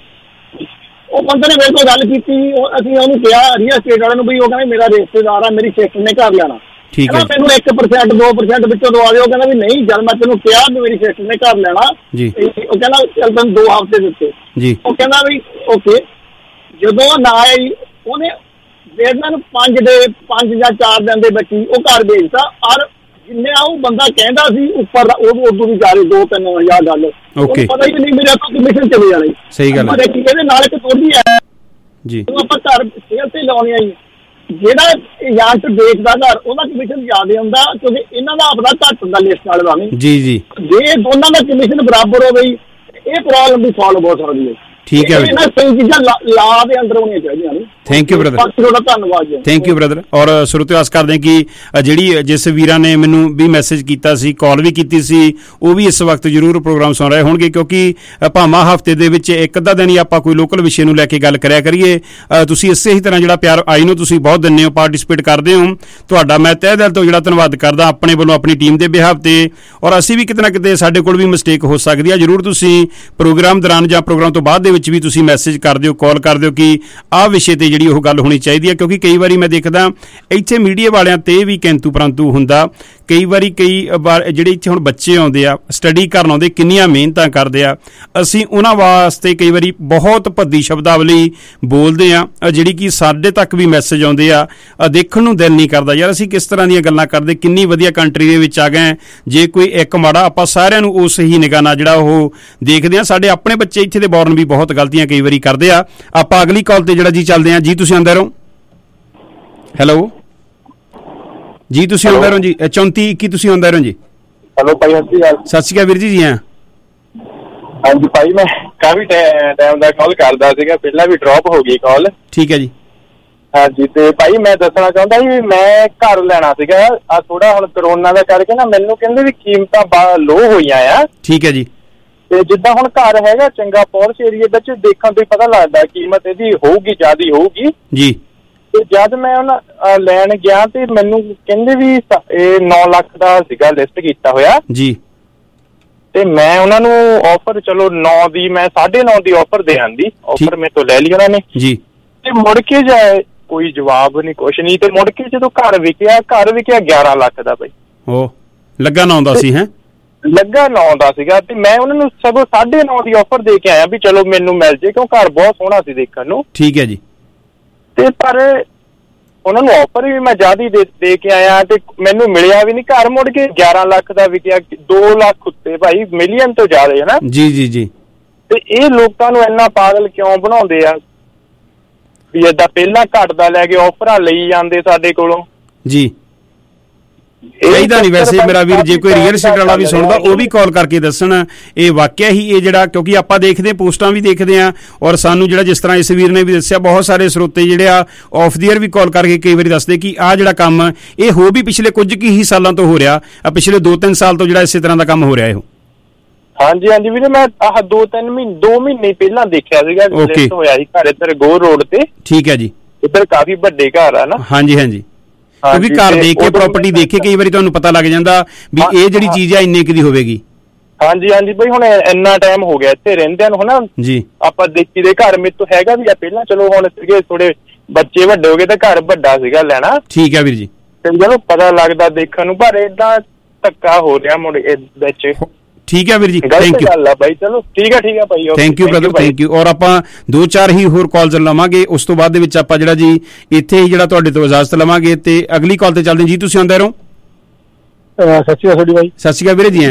ਉਹ ਬੰਦੇ ਨੇ ਮੇਰੇ ਕੋਲ ਗੱਲ ਕੀਤੀ, ਅਸੀਂ ਉਹਨੂੰ ਕਿਹਾ ਰੀਅਲ ਸਟੇਟ ਵਾਲੇ ਨੂੰ ਵੀ, ਉਹ ਕਹਿੰਦਾ ਮੇਰਾ ਰਿਸ਼ਤੇਦਾਰ ਆ, ਮੇਰੀ ਸਿਸਟਰ ਨੇ ਘਰ ਲੈਣਾ, ਠੀਕ ਹੈ, ਮੈਨੂੰ 1% 2% ਵਿੱਚੋਂ ਦਵਾ ਦਿਓ। ਕਹਿੰਦਾ ਵੀ ਨਹੀਂ, ਜਦ ਮੈਂ ਤੈਨੂੰ ਕਿਹਾ ਵੀ ਮੇਰੀ ਸਿਸਟਰ ਨੇ ਘਰ ਲੈਣਾ ਜੀ, ਉਹ ਕਹਿੰਦਾ ਚੱਲ ਤੈਨੂੰ 2 ਹਫ਼ਤੇ ਦਿੱਤੇ ਜੀ। ਉਹ ਕਹਿੰਦਾ ਵੀ ਓਕੇ, ਜਦੋਂ ਨਾ ਆਈ ਉਹਨੇ ਇਹਨਾਂ ਨੂੰ 5 ਜਾਂ 4 ਦਿਨ ਦੇ ਵਿੱਚ ਉਹ ਘਰ ਵੇਚਦਾ, ਔਰ ਜਿੰਨੇ ਉਹ ਬੰਦਾ ਕਹਿੰਦਾ ਸੀ ਉੱਪਰ ਉਦੋਂ ਵੀ ਜਾ ਰਹੀ 2-3 ਹਜ਼ਾਰ ਗੱਲ, ਉਹਨੂੰ ਪਤਾ ਹੀ ਨਹੀਂ ਮੇਰੇ ਤੋਂ ਕਮਿਸ਼ਨ ਚਲੇ ਜਾਣੀ। ਸਹੀ ਗੱਲ ਹੈ। ਇਹਦੇ ਨਾਲ ਇੱਕ ਥੋੜੀ ਹੈ ਜੀ, ਆਪਾਂ ਘਰ ਸੇਲ ਤੇ ਲਾਉਣੀ ਆਈ, ਜਿਹੜਾ ਏਜੰਟ ਵੇਚਦਾ ਘਰ ਉਹਦਾ ਕਮਿਸ਼ਨ ਜ਼ਿਆਦਾ ਹੁੰਦਾ, ਕਿਉਂਕਿ ਇਹਨਾਂ ਦਾ ਆਪਣਾ ਘੱਟ ਹੁੰਦਾ ਲਿਸਟ ਵਾਲੇ ਦਾ। ਨਹੀਂ ਜੀ ਜੀ, ਜੇ ਦੋਨਾਂ ਦਾ ਕਮਿਸ਼ਨ ਬਰਾਬਰ ਹੋ ਗਈ ਇਹ ਪ੍ਰੋਬਲਮ ਵੀ ਸੋਲਵ ਹੋ ਸਕਦੀ ਹੈ। ਠੀਕ ਹੈ, ਇਹਨਾਂ ਸਹੀ ਚੀਜ਼ਾਂ ਲਾ ਦੇ ਅੰਦਰ ਹੋਣੀਆਂ ਚਾਹੀਦੀਆਂ ਨੇ। ਥੈਂਕ ਯੂ ਬ੍ਰਦਰ, ਤੁਹਾਡਾ ਧੰਨਵਾਦ ਜੀ। Thank you brother. ਔਰ ਸਰੋਤੇ ਆਸ ਕਰਦੇ ਹਾਂ ਕਿ ਜਿਹੜੀ ਜਿਸ ਵੀਰਾਂ ਨੇ ਮੈਨੂੰ ਵੀ ਮੈਸੇਜ ਕੀਤਾ ਸੀ, ਕਾਲ ਵੀ ਕੀਤੀ ਸੀ, ਉਹ ਵੀ ਇਸ ਵਕਤ ਜ਼ਰੂਰ ਪ੍ਰੋਗਰਾਮ ਸੁਣ ਰਹੇ ਹੋਣਗੇ, ਕਿਉਂਕਿ ਭਾਵੇਂ ਹਫ਼ਤੇ ਦੇ ਵਿੱਚ ਇੱਕ ਅੱਧਾ ਦਿਨ ਹੀ ਆਪਾਂ ਕੋਈ ਲੋਕਲ ਵਿਸ਼ੇ ਨੂੰ ਲੈ ਕੇ ਗੱਲ ਕਰਿਆ ਕਰੀਏ। ਤੁਸੀਂ ਇਸੇ ਹੀ ਤਰ੍ਹਾਂ ਜਿਹੜਾ ਪਿਆਰ ਆਈ ਨੂੰ ਤੁਸੀਂ ਬਹੁਤ ਦਿੰਦੇ ਹੋ, ਪਾਰਟਿਸਿਪੇਟ ਕਰਦੇ ਹੋ, ਤੁਹਾਡਾ ਮੈਂ ਤਹਿ ਦਿਲ ਤੋਂ ਜਿਹੜਾ ਧੰਨਵਾਦ ਕਰਦਾ ਆਪਣੇ ਵੱਲੋਂ, ਆਪਣੀ ਟੀਮ ਦੇ ਬਿਹਾਫ ਤੇ। ਔਰ ਅਸੀਂ ਵੀ ਕਿਤੇ ਨਾ ਕਿਤੇ ਸਾਡੇ ਕੋਲ ਵੀ ਮਿਸਟੇਕ ਹੋ ਸਕਦੀ ਹੈ, ਜ਼ਰੂਰ ਤੁਸੀਂ ਪ੍ਰੋਗਰਾਮ ਦੌਰਾਨ ਜਾਂ ਪ੍ਰੋਗਰਾਮ ਤੋਂ ਬਾਅਦ ਦੇ ਵਿੱਚ ਵੀ ਤੁਸੀਂ ਮੈਸੇਜ ਕਰ ਦਿਓ, ਕਾਲ ਕਰ ਦਿਓ ਕਿ ਆਹ ਵਿਸ਼ੇ ਤੇ ਜਿਹੜੀ ਉਹ ਗੱਲ ਹੋਣੀ ਚਾਹੀਦੀ ਹੈ। ਕਿਉਂਕਿ ਕਈ ਵਾਰੀ ਮੈਂ ਦੇਖਦਾ ਇੱਥੇ ਮੀਡੀਆ ਵਾਲਿਆਂ ਤੇ ਵੀ ਕਿੰਤੂ ਪਰੰਤੂ ਹੁੰਦਾ, ਕਈ ਵਾਰ ਜਿਹੜੇ ਇੱਥੇ ਹੁਣ ਬੱਚੇ ਆਉਂਦੇ ਆ, ਸਟੱਡੀ ਕਰਨ ਆਉਂਦੇ, ਕਿੰਨੀਆਂ ਮਿਹਨਤਾਂ ਕਰਦੇ ਆ, ਅਸੀਂ ਉਹਨਾਂ ਵਾਸਤੇ ਕਈ ਵਾਰੀ ਬਹੁਤ ਭੱਦੀ ਸ਼ਬਦਾਵਲੀ ਬੋਲਦੇ ਆ, ਜਿਹੜੀ ਕਿ ਸਾਡੇ ਤੱਕ ਵੀ ਮੈਸੇਜ ਆਉਂਦੇ ਆ, ਦੇਖਣ ਨੂੰ ਦਿਲ ਨਹੀਂ ਕਰਦਾ ਯਾਰ ਅਸੀਂ ਕਿਸ ਤਰ੍ਹਾਂ ਦੀਆਂ ਗੱਲਾਂ ਕਰਦੇ, ਕਿੰਨੀ ਵਧੀਆ ਕੰਟਰੀ ਦੇ ਵਿੱਚ ਆ ਗਏ, ਜੇ ਕੋਈ ਇੱਕ ਮਾੜਾ ਆਪਾਂ ਸਾਰਿਆਂ ਨੂੰ ਉਸ ਹੀ ਨਿਗਾਹ ਨਾਲ ਜਿਹੜਾ ਉਹ ਦੇਖਦੇ ਆ। ਸਾਡੇ ਆਪਣੇ ਬੱਚੇ ਇੱਥੇ ਦੇ ਬੌਰਨ ਵੀ ਬਹੁਤ ਗਲਤੀਆਂ ਕਈ ਵਾਰੀ ਕਰਦੇ ਆ। ਆਪਾਂ ਅਗਲੀ ਕਾਲ ਤੇ ਜਿਹੜਾ ਜੀ ਚੱਲਦੇ ਆ ਜੀ, ਤੁਸੀਂ ਅੰਦਰ ਹੋ। ਹੈਲੋ ਜੀ, ਤੁਸੀਂ ਅੰਦਰ ਹੋ ਜੀ, 3421 ਤੁਸੀਂ ਅੰਦਰ ਹੋ ਜੀ। ਹੈਲੋ ਭਾਈ, ਸਤਿ ਸ਼੍ਰੀ ਅਕਾਲ। ਸਤਿ ਸ਼੍ਰੀ ਅਕਾਲ ਵੀਰ ਜੀ। ਜੀ ਹਾਂ ਹਾਂਜੀ ਭਾਈ, ਮੈਂ ਕਾਫੀ ਟਾਈਮ ਦਾ ਕਾਲ ਕਰਦਾ ਸੀਗਾ, ਪਹਿਲਾਂ ਵੀ ਡ੍ਰੌਪ ਹੋ ਗਈ ਕਾਲ। ਠੀਕ ਹੈ ਜੀ। ਹਾਂਜੀ, ਤੇ ਭਾਈ ਮੈਂ ਦੱਸਣਾ ਚਾਹੁੰਦਾ ਸੀ ਮੈਂ ਘਰ ਲੈਣਾ ਸੀਗਾ, ਆ ਥੋੜਾ ਹੁਣ ਕਰੋਨਾ ਦਾ ਕਰਕੇ ਨਾ ਮੈਨੂੰ ਕਹਿੰਦੇ ਵੀ ਕੀਮਤਾਂ ਲੋ ਹੋਈਆਂ ਆ। ਠੀਕ ਹੈ ਜੀ। ਤੇ ਜਿੱਦਾਂ ਹੁਣ ਘਰ ਹੈਗਾ ਚੰਗਾ ਪੌਰਸ਼ ਏਰੀਏ ਵਿੱਚ, ਦੇਖਣ ਤੋਂ ਹੀ ਪਤਾ ਲੱਗਦਾ ਕੀਮਤ ਇਹਦੀ ਹੋਊਗੀ, ਜ਼ਿਆਦਾ ਹੋਊਗੀ ਜੀ। ਤੇ ਜਦ ਮੈਂ ਉਹਨਾਂ ਲੈਣ ਗਿਆ ਤੇ ਮੈਨੂੰ ਕਹਿੰਦੇ ਵੀ ਇਹ 9 ਲੱਖ ਦਾ ਸੀਗਾ ਲਿਸਟ ਕੀਤਾ ਹੋਇਆ ਜੀ। ਤੇ ਮੈਂ ਉਹਨਾਂ ਨੂੰ ਆਫਰ ਚਲੋ 9 ਦੀ, ਮੈਂ 9.5 ਦੀ ਆਫਰ ਦੇ ਆਂਦੀ, ਆਫਰ ਮੇਰੇ ਤੋਂ ਲੈ ਲਈ ਉਹਨਾਂ ਨੇ ਜੀ। ਤੇ ਮੁੜ ਕੇ ਜਾਏ ਕੋਈ ਜਵਾਬ ਨਹੀਂ, ਕੁਛ ਨਹੀਂ। ਤੇ ਮੁੜ ਕੇ ਜਦੋਂ ਘਰ ਵਿਕਿਆ 11 ਲੱਖ ਦਾ ਭਾਈ। ਉਹ ਲੱਗਾ 9 ਦਾ ਸੀ? ਹੈ ਲੱਗਾ 9 ਦਾ ਸੀਗਾ। ਤੇ ਮੈਂ ਉਹਨਾਂ ਨੂੰ ਸਗੋਂ 9.5 ਦੀ ਆਫਰ ਦੇ ਕੇ ਆਇਆ ਵੀ ਚਲੋ ਮੈਨੂੰ ਮਿਲ ਜੇ, ਕਿਉਂ ਘਰ ਬਹੁਤ ਸੋਹਣਾ ਸੀ ਦੇਖਣ ਨੂੰ। ਠੀਕ ਹੈ ਜੀ। ਤੇ ਪਰ ਉਹਨਾਂ ਨੂੰ ਆਫਰ ਵੀ ਮੈਂ ਜ਼ਿਆਦਾ ਦੇ ਕੇ ਆਇਆ ਤੇ ਮੈਨੂੰ ਮਿਲਿਆ ਵੀ ਨਹੀਂ ਘਰ। ਮੁੜ ਕੇ 11 ਲੱਖ ਦਾ ਵਿਕਿਆ, 2 ਲੱਖ ਉੱਤੇ ਭਾਈ, ਮਿਲੀਅਨ ਤੋਂ ਜ਼ਿਆਦਾ ਹੈ ਨਾ ਜੀ ਜੀ ਜੀ। ਤੇ ਇਹ ਲੋਕਾਂ ਨੂੰ ਇੰਨਾ ਪਾਗਲ ਕਿਉਂ ਬਣਾਉਂਦੇ ਆ ਵੀ ਏਦਾਂ ਪਹਿਲਾਂ ਘੱਟ ਦਾ ਲੈ ਕੇ ਆਫਰਾਂ ਲਈ ਜਾਂਦੇ ਸਾਡੇ ਕੋਲੋਂ ਜੀ। ਚਾਹੀਦਾ ਨਹੀਂ ਵੈਸੇ ਮੇਰਾ ਵੀਰ। ਜੇ ਕੋਈ ਰੀਅਲ estate ਵਾਲਾ ਵੀ ਸੁਣਦਾ ਉਹ ਵੀ ਕਾਲ ਕਰਕੇ ਦੱਸਣ ਇਹ ਵਾਕਿਆ ਹੀ ਇਹ ਜਿਹੜਾ, ਕਿਉਂਕਿ ਆਪਾਂ ਦੇਖਦੇ ਪੋਸਟਾਂ ਵੀ ਦੇਖਦੇ ਆ ਔਰ ਸਾਨੂੰ ਜਿਹੜਾ ਜਿਸ ਤਰ੍ਹਾਂ ਇਸ ਵੀਰ ਨੇ ਵੀ ਦੱਸਿਆ ਬਹੁਤ ਸਾਰੇ ਸਰੋਤੇ ਜਿਹੜੇ ਆ ਆਫ ਦੀ ਏਅਰ ਵੀ ਕਾਲ ਕਰਕੇ ਕਈ ਵਾਰੀ ਦੱਸਦੇ ਕਿ ਆਹ ਜਿਹੜਾ ਕੰਮ ਇਹ ਹੋ ਵੀ ਪਿਛਲੇ ਕੁਝ ਕੁ ਹੀ ਸਾਲਾਂ ਤੋਂ ਹੋ ਰਿਹਾ, ਪਿਛਲੇ 2-3 ਸਾਲ ਤੋਂ ਜਿਹੜਾ ਇਸੇ ਤਰ੍ਹਾਂ ਦਾ ਕੰਮ ਹੋ ਰਿਹਾ। ਇਹ ਹਾਂਜੀ ਹਾਂਜੀ ਵੀਰੇ, ਮੈਂ ਆਹ 2 ਮਹੀਨੇ ਪਹਿਲਾਂ ਦੇਖਿਆ ਸੀਗਾ, ਲਿਸਟ ਹੋਇਆ ਸੀ ਘਰ ਇੱਧਰ ਗੋਰ ਰੋਡ ਤੇ। ਠੀਕ ਹੈ ਜੀ, ਇੱਧਰ ਕਾਫੀ ਵੱਡੇ ਘਰ ਆ ਨਾ। ਹਾਂਜੀ ਹਾਂਜੀ, ਕਿਉਂਕਿ ਘਰ ਦੇਖ ਕੇ ਪ੍ਰਾਪਰਟੀ ਦੇਖ ਕੇ ਕਈ ਵਾਰੀ ਤੁਹਾਨੂੰ ਪਤਾ ਲੱਗ ਜਾਂਦਾ ਵੀ ਇਹ ਜਿਹੜੀ ਚੀਜ਼ ਆ ਇੰਨੇ ਕੁ ਦੀ ਹੋਵੇਗੀ। ਹਾਂਜੀ ਹਾਂਜੀ ਬਈ, ਹੁਣ ਇੰਨਾ ਟਾਈਮ ਹੋ ਗਿਆ ਇੱਥੇ ਰਹਿੰਦਿਆਂ ਨੂੰ ਹਨਾ ਜੀ। ਆਪਾਂ ਦੇਖੀ ਦੇ ਘਰ ਮੇਰੇ ਤੋਂ ਹੈਗਾ ਵੀ ਆ ਪਹਿਲਾਂ, ਚਲੋ ਹੁਣ ਸੀਗੇ ਥੋੜੇ ਬੱਚੇ ਵੱਡੇ ਹੋ ਗਏ ਤੇ ਘਰ ਵੱਡਾ ਸੀਗਾ ਲੈਣਾ। ਠੀਕ ਹੈ ਵੀਰ ਜੀ, ਤੇ ਜਦੋਂ ਪਤਾ ਲੱਗਦਾ ਦੇਖਣ ਨੂੰ, ਪਰ ਏਦਾਂ ਧੱਕਾ ਹੋ ਰਿਹਾ ਮੁੜ ਵਿੱਚ। ਠੀਕ ਹੈ ਵੀਰ ਜੀ, ਥੈਂਕ ਯੂ। ਗੱਲ ਆ ਬਾਈ, ਚਲੋ ਠੀਕ ਹੈ ਭਾਈ, thank you brother, thank you. ਔਰ ਆਪਾਂ 4 ਹੀ ਹੋਰ ਕਾਲਸ ਲਵਾਂਗੇ, ਉਸ ਤੋਂ ਬਾਅਦ ਦੇ ਵਿੱਚ ਆਪਾਂ ਜਿਹੜਾ ਜੀ ਇੱਥੇ ਹੀ ਜਿਹੜਾ ਤੁਹਾਡੇ ਤੋਂ ਇਜਾਜ਼ਤ ਲਵਾਂਗੇ ਤੇ ਅਗਲੀ ਕਾਲ ਤੇ ਚੱਲਦੇ ਜੀ। ਤੁਸੀਂ ਆਉਂਦੇ ਰਹੋ। ਸਤਿ ਸ਼੍ਰੀ ਅਕਾਲ ਬਾਈ। ਸਤਿ ਸ਼੍ਰੀ ਅਕਾਲ ਵੀਰੇ ਜੀ।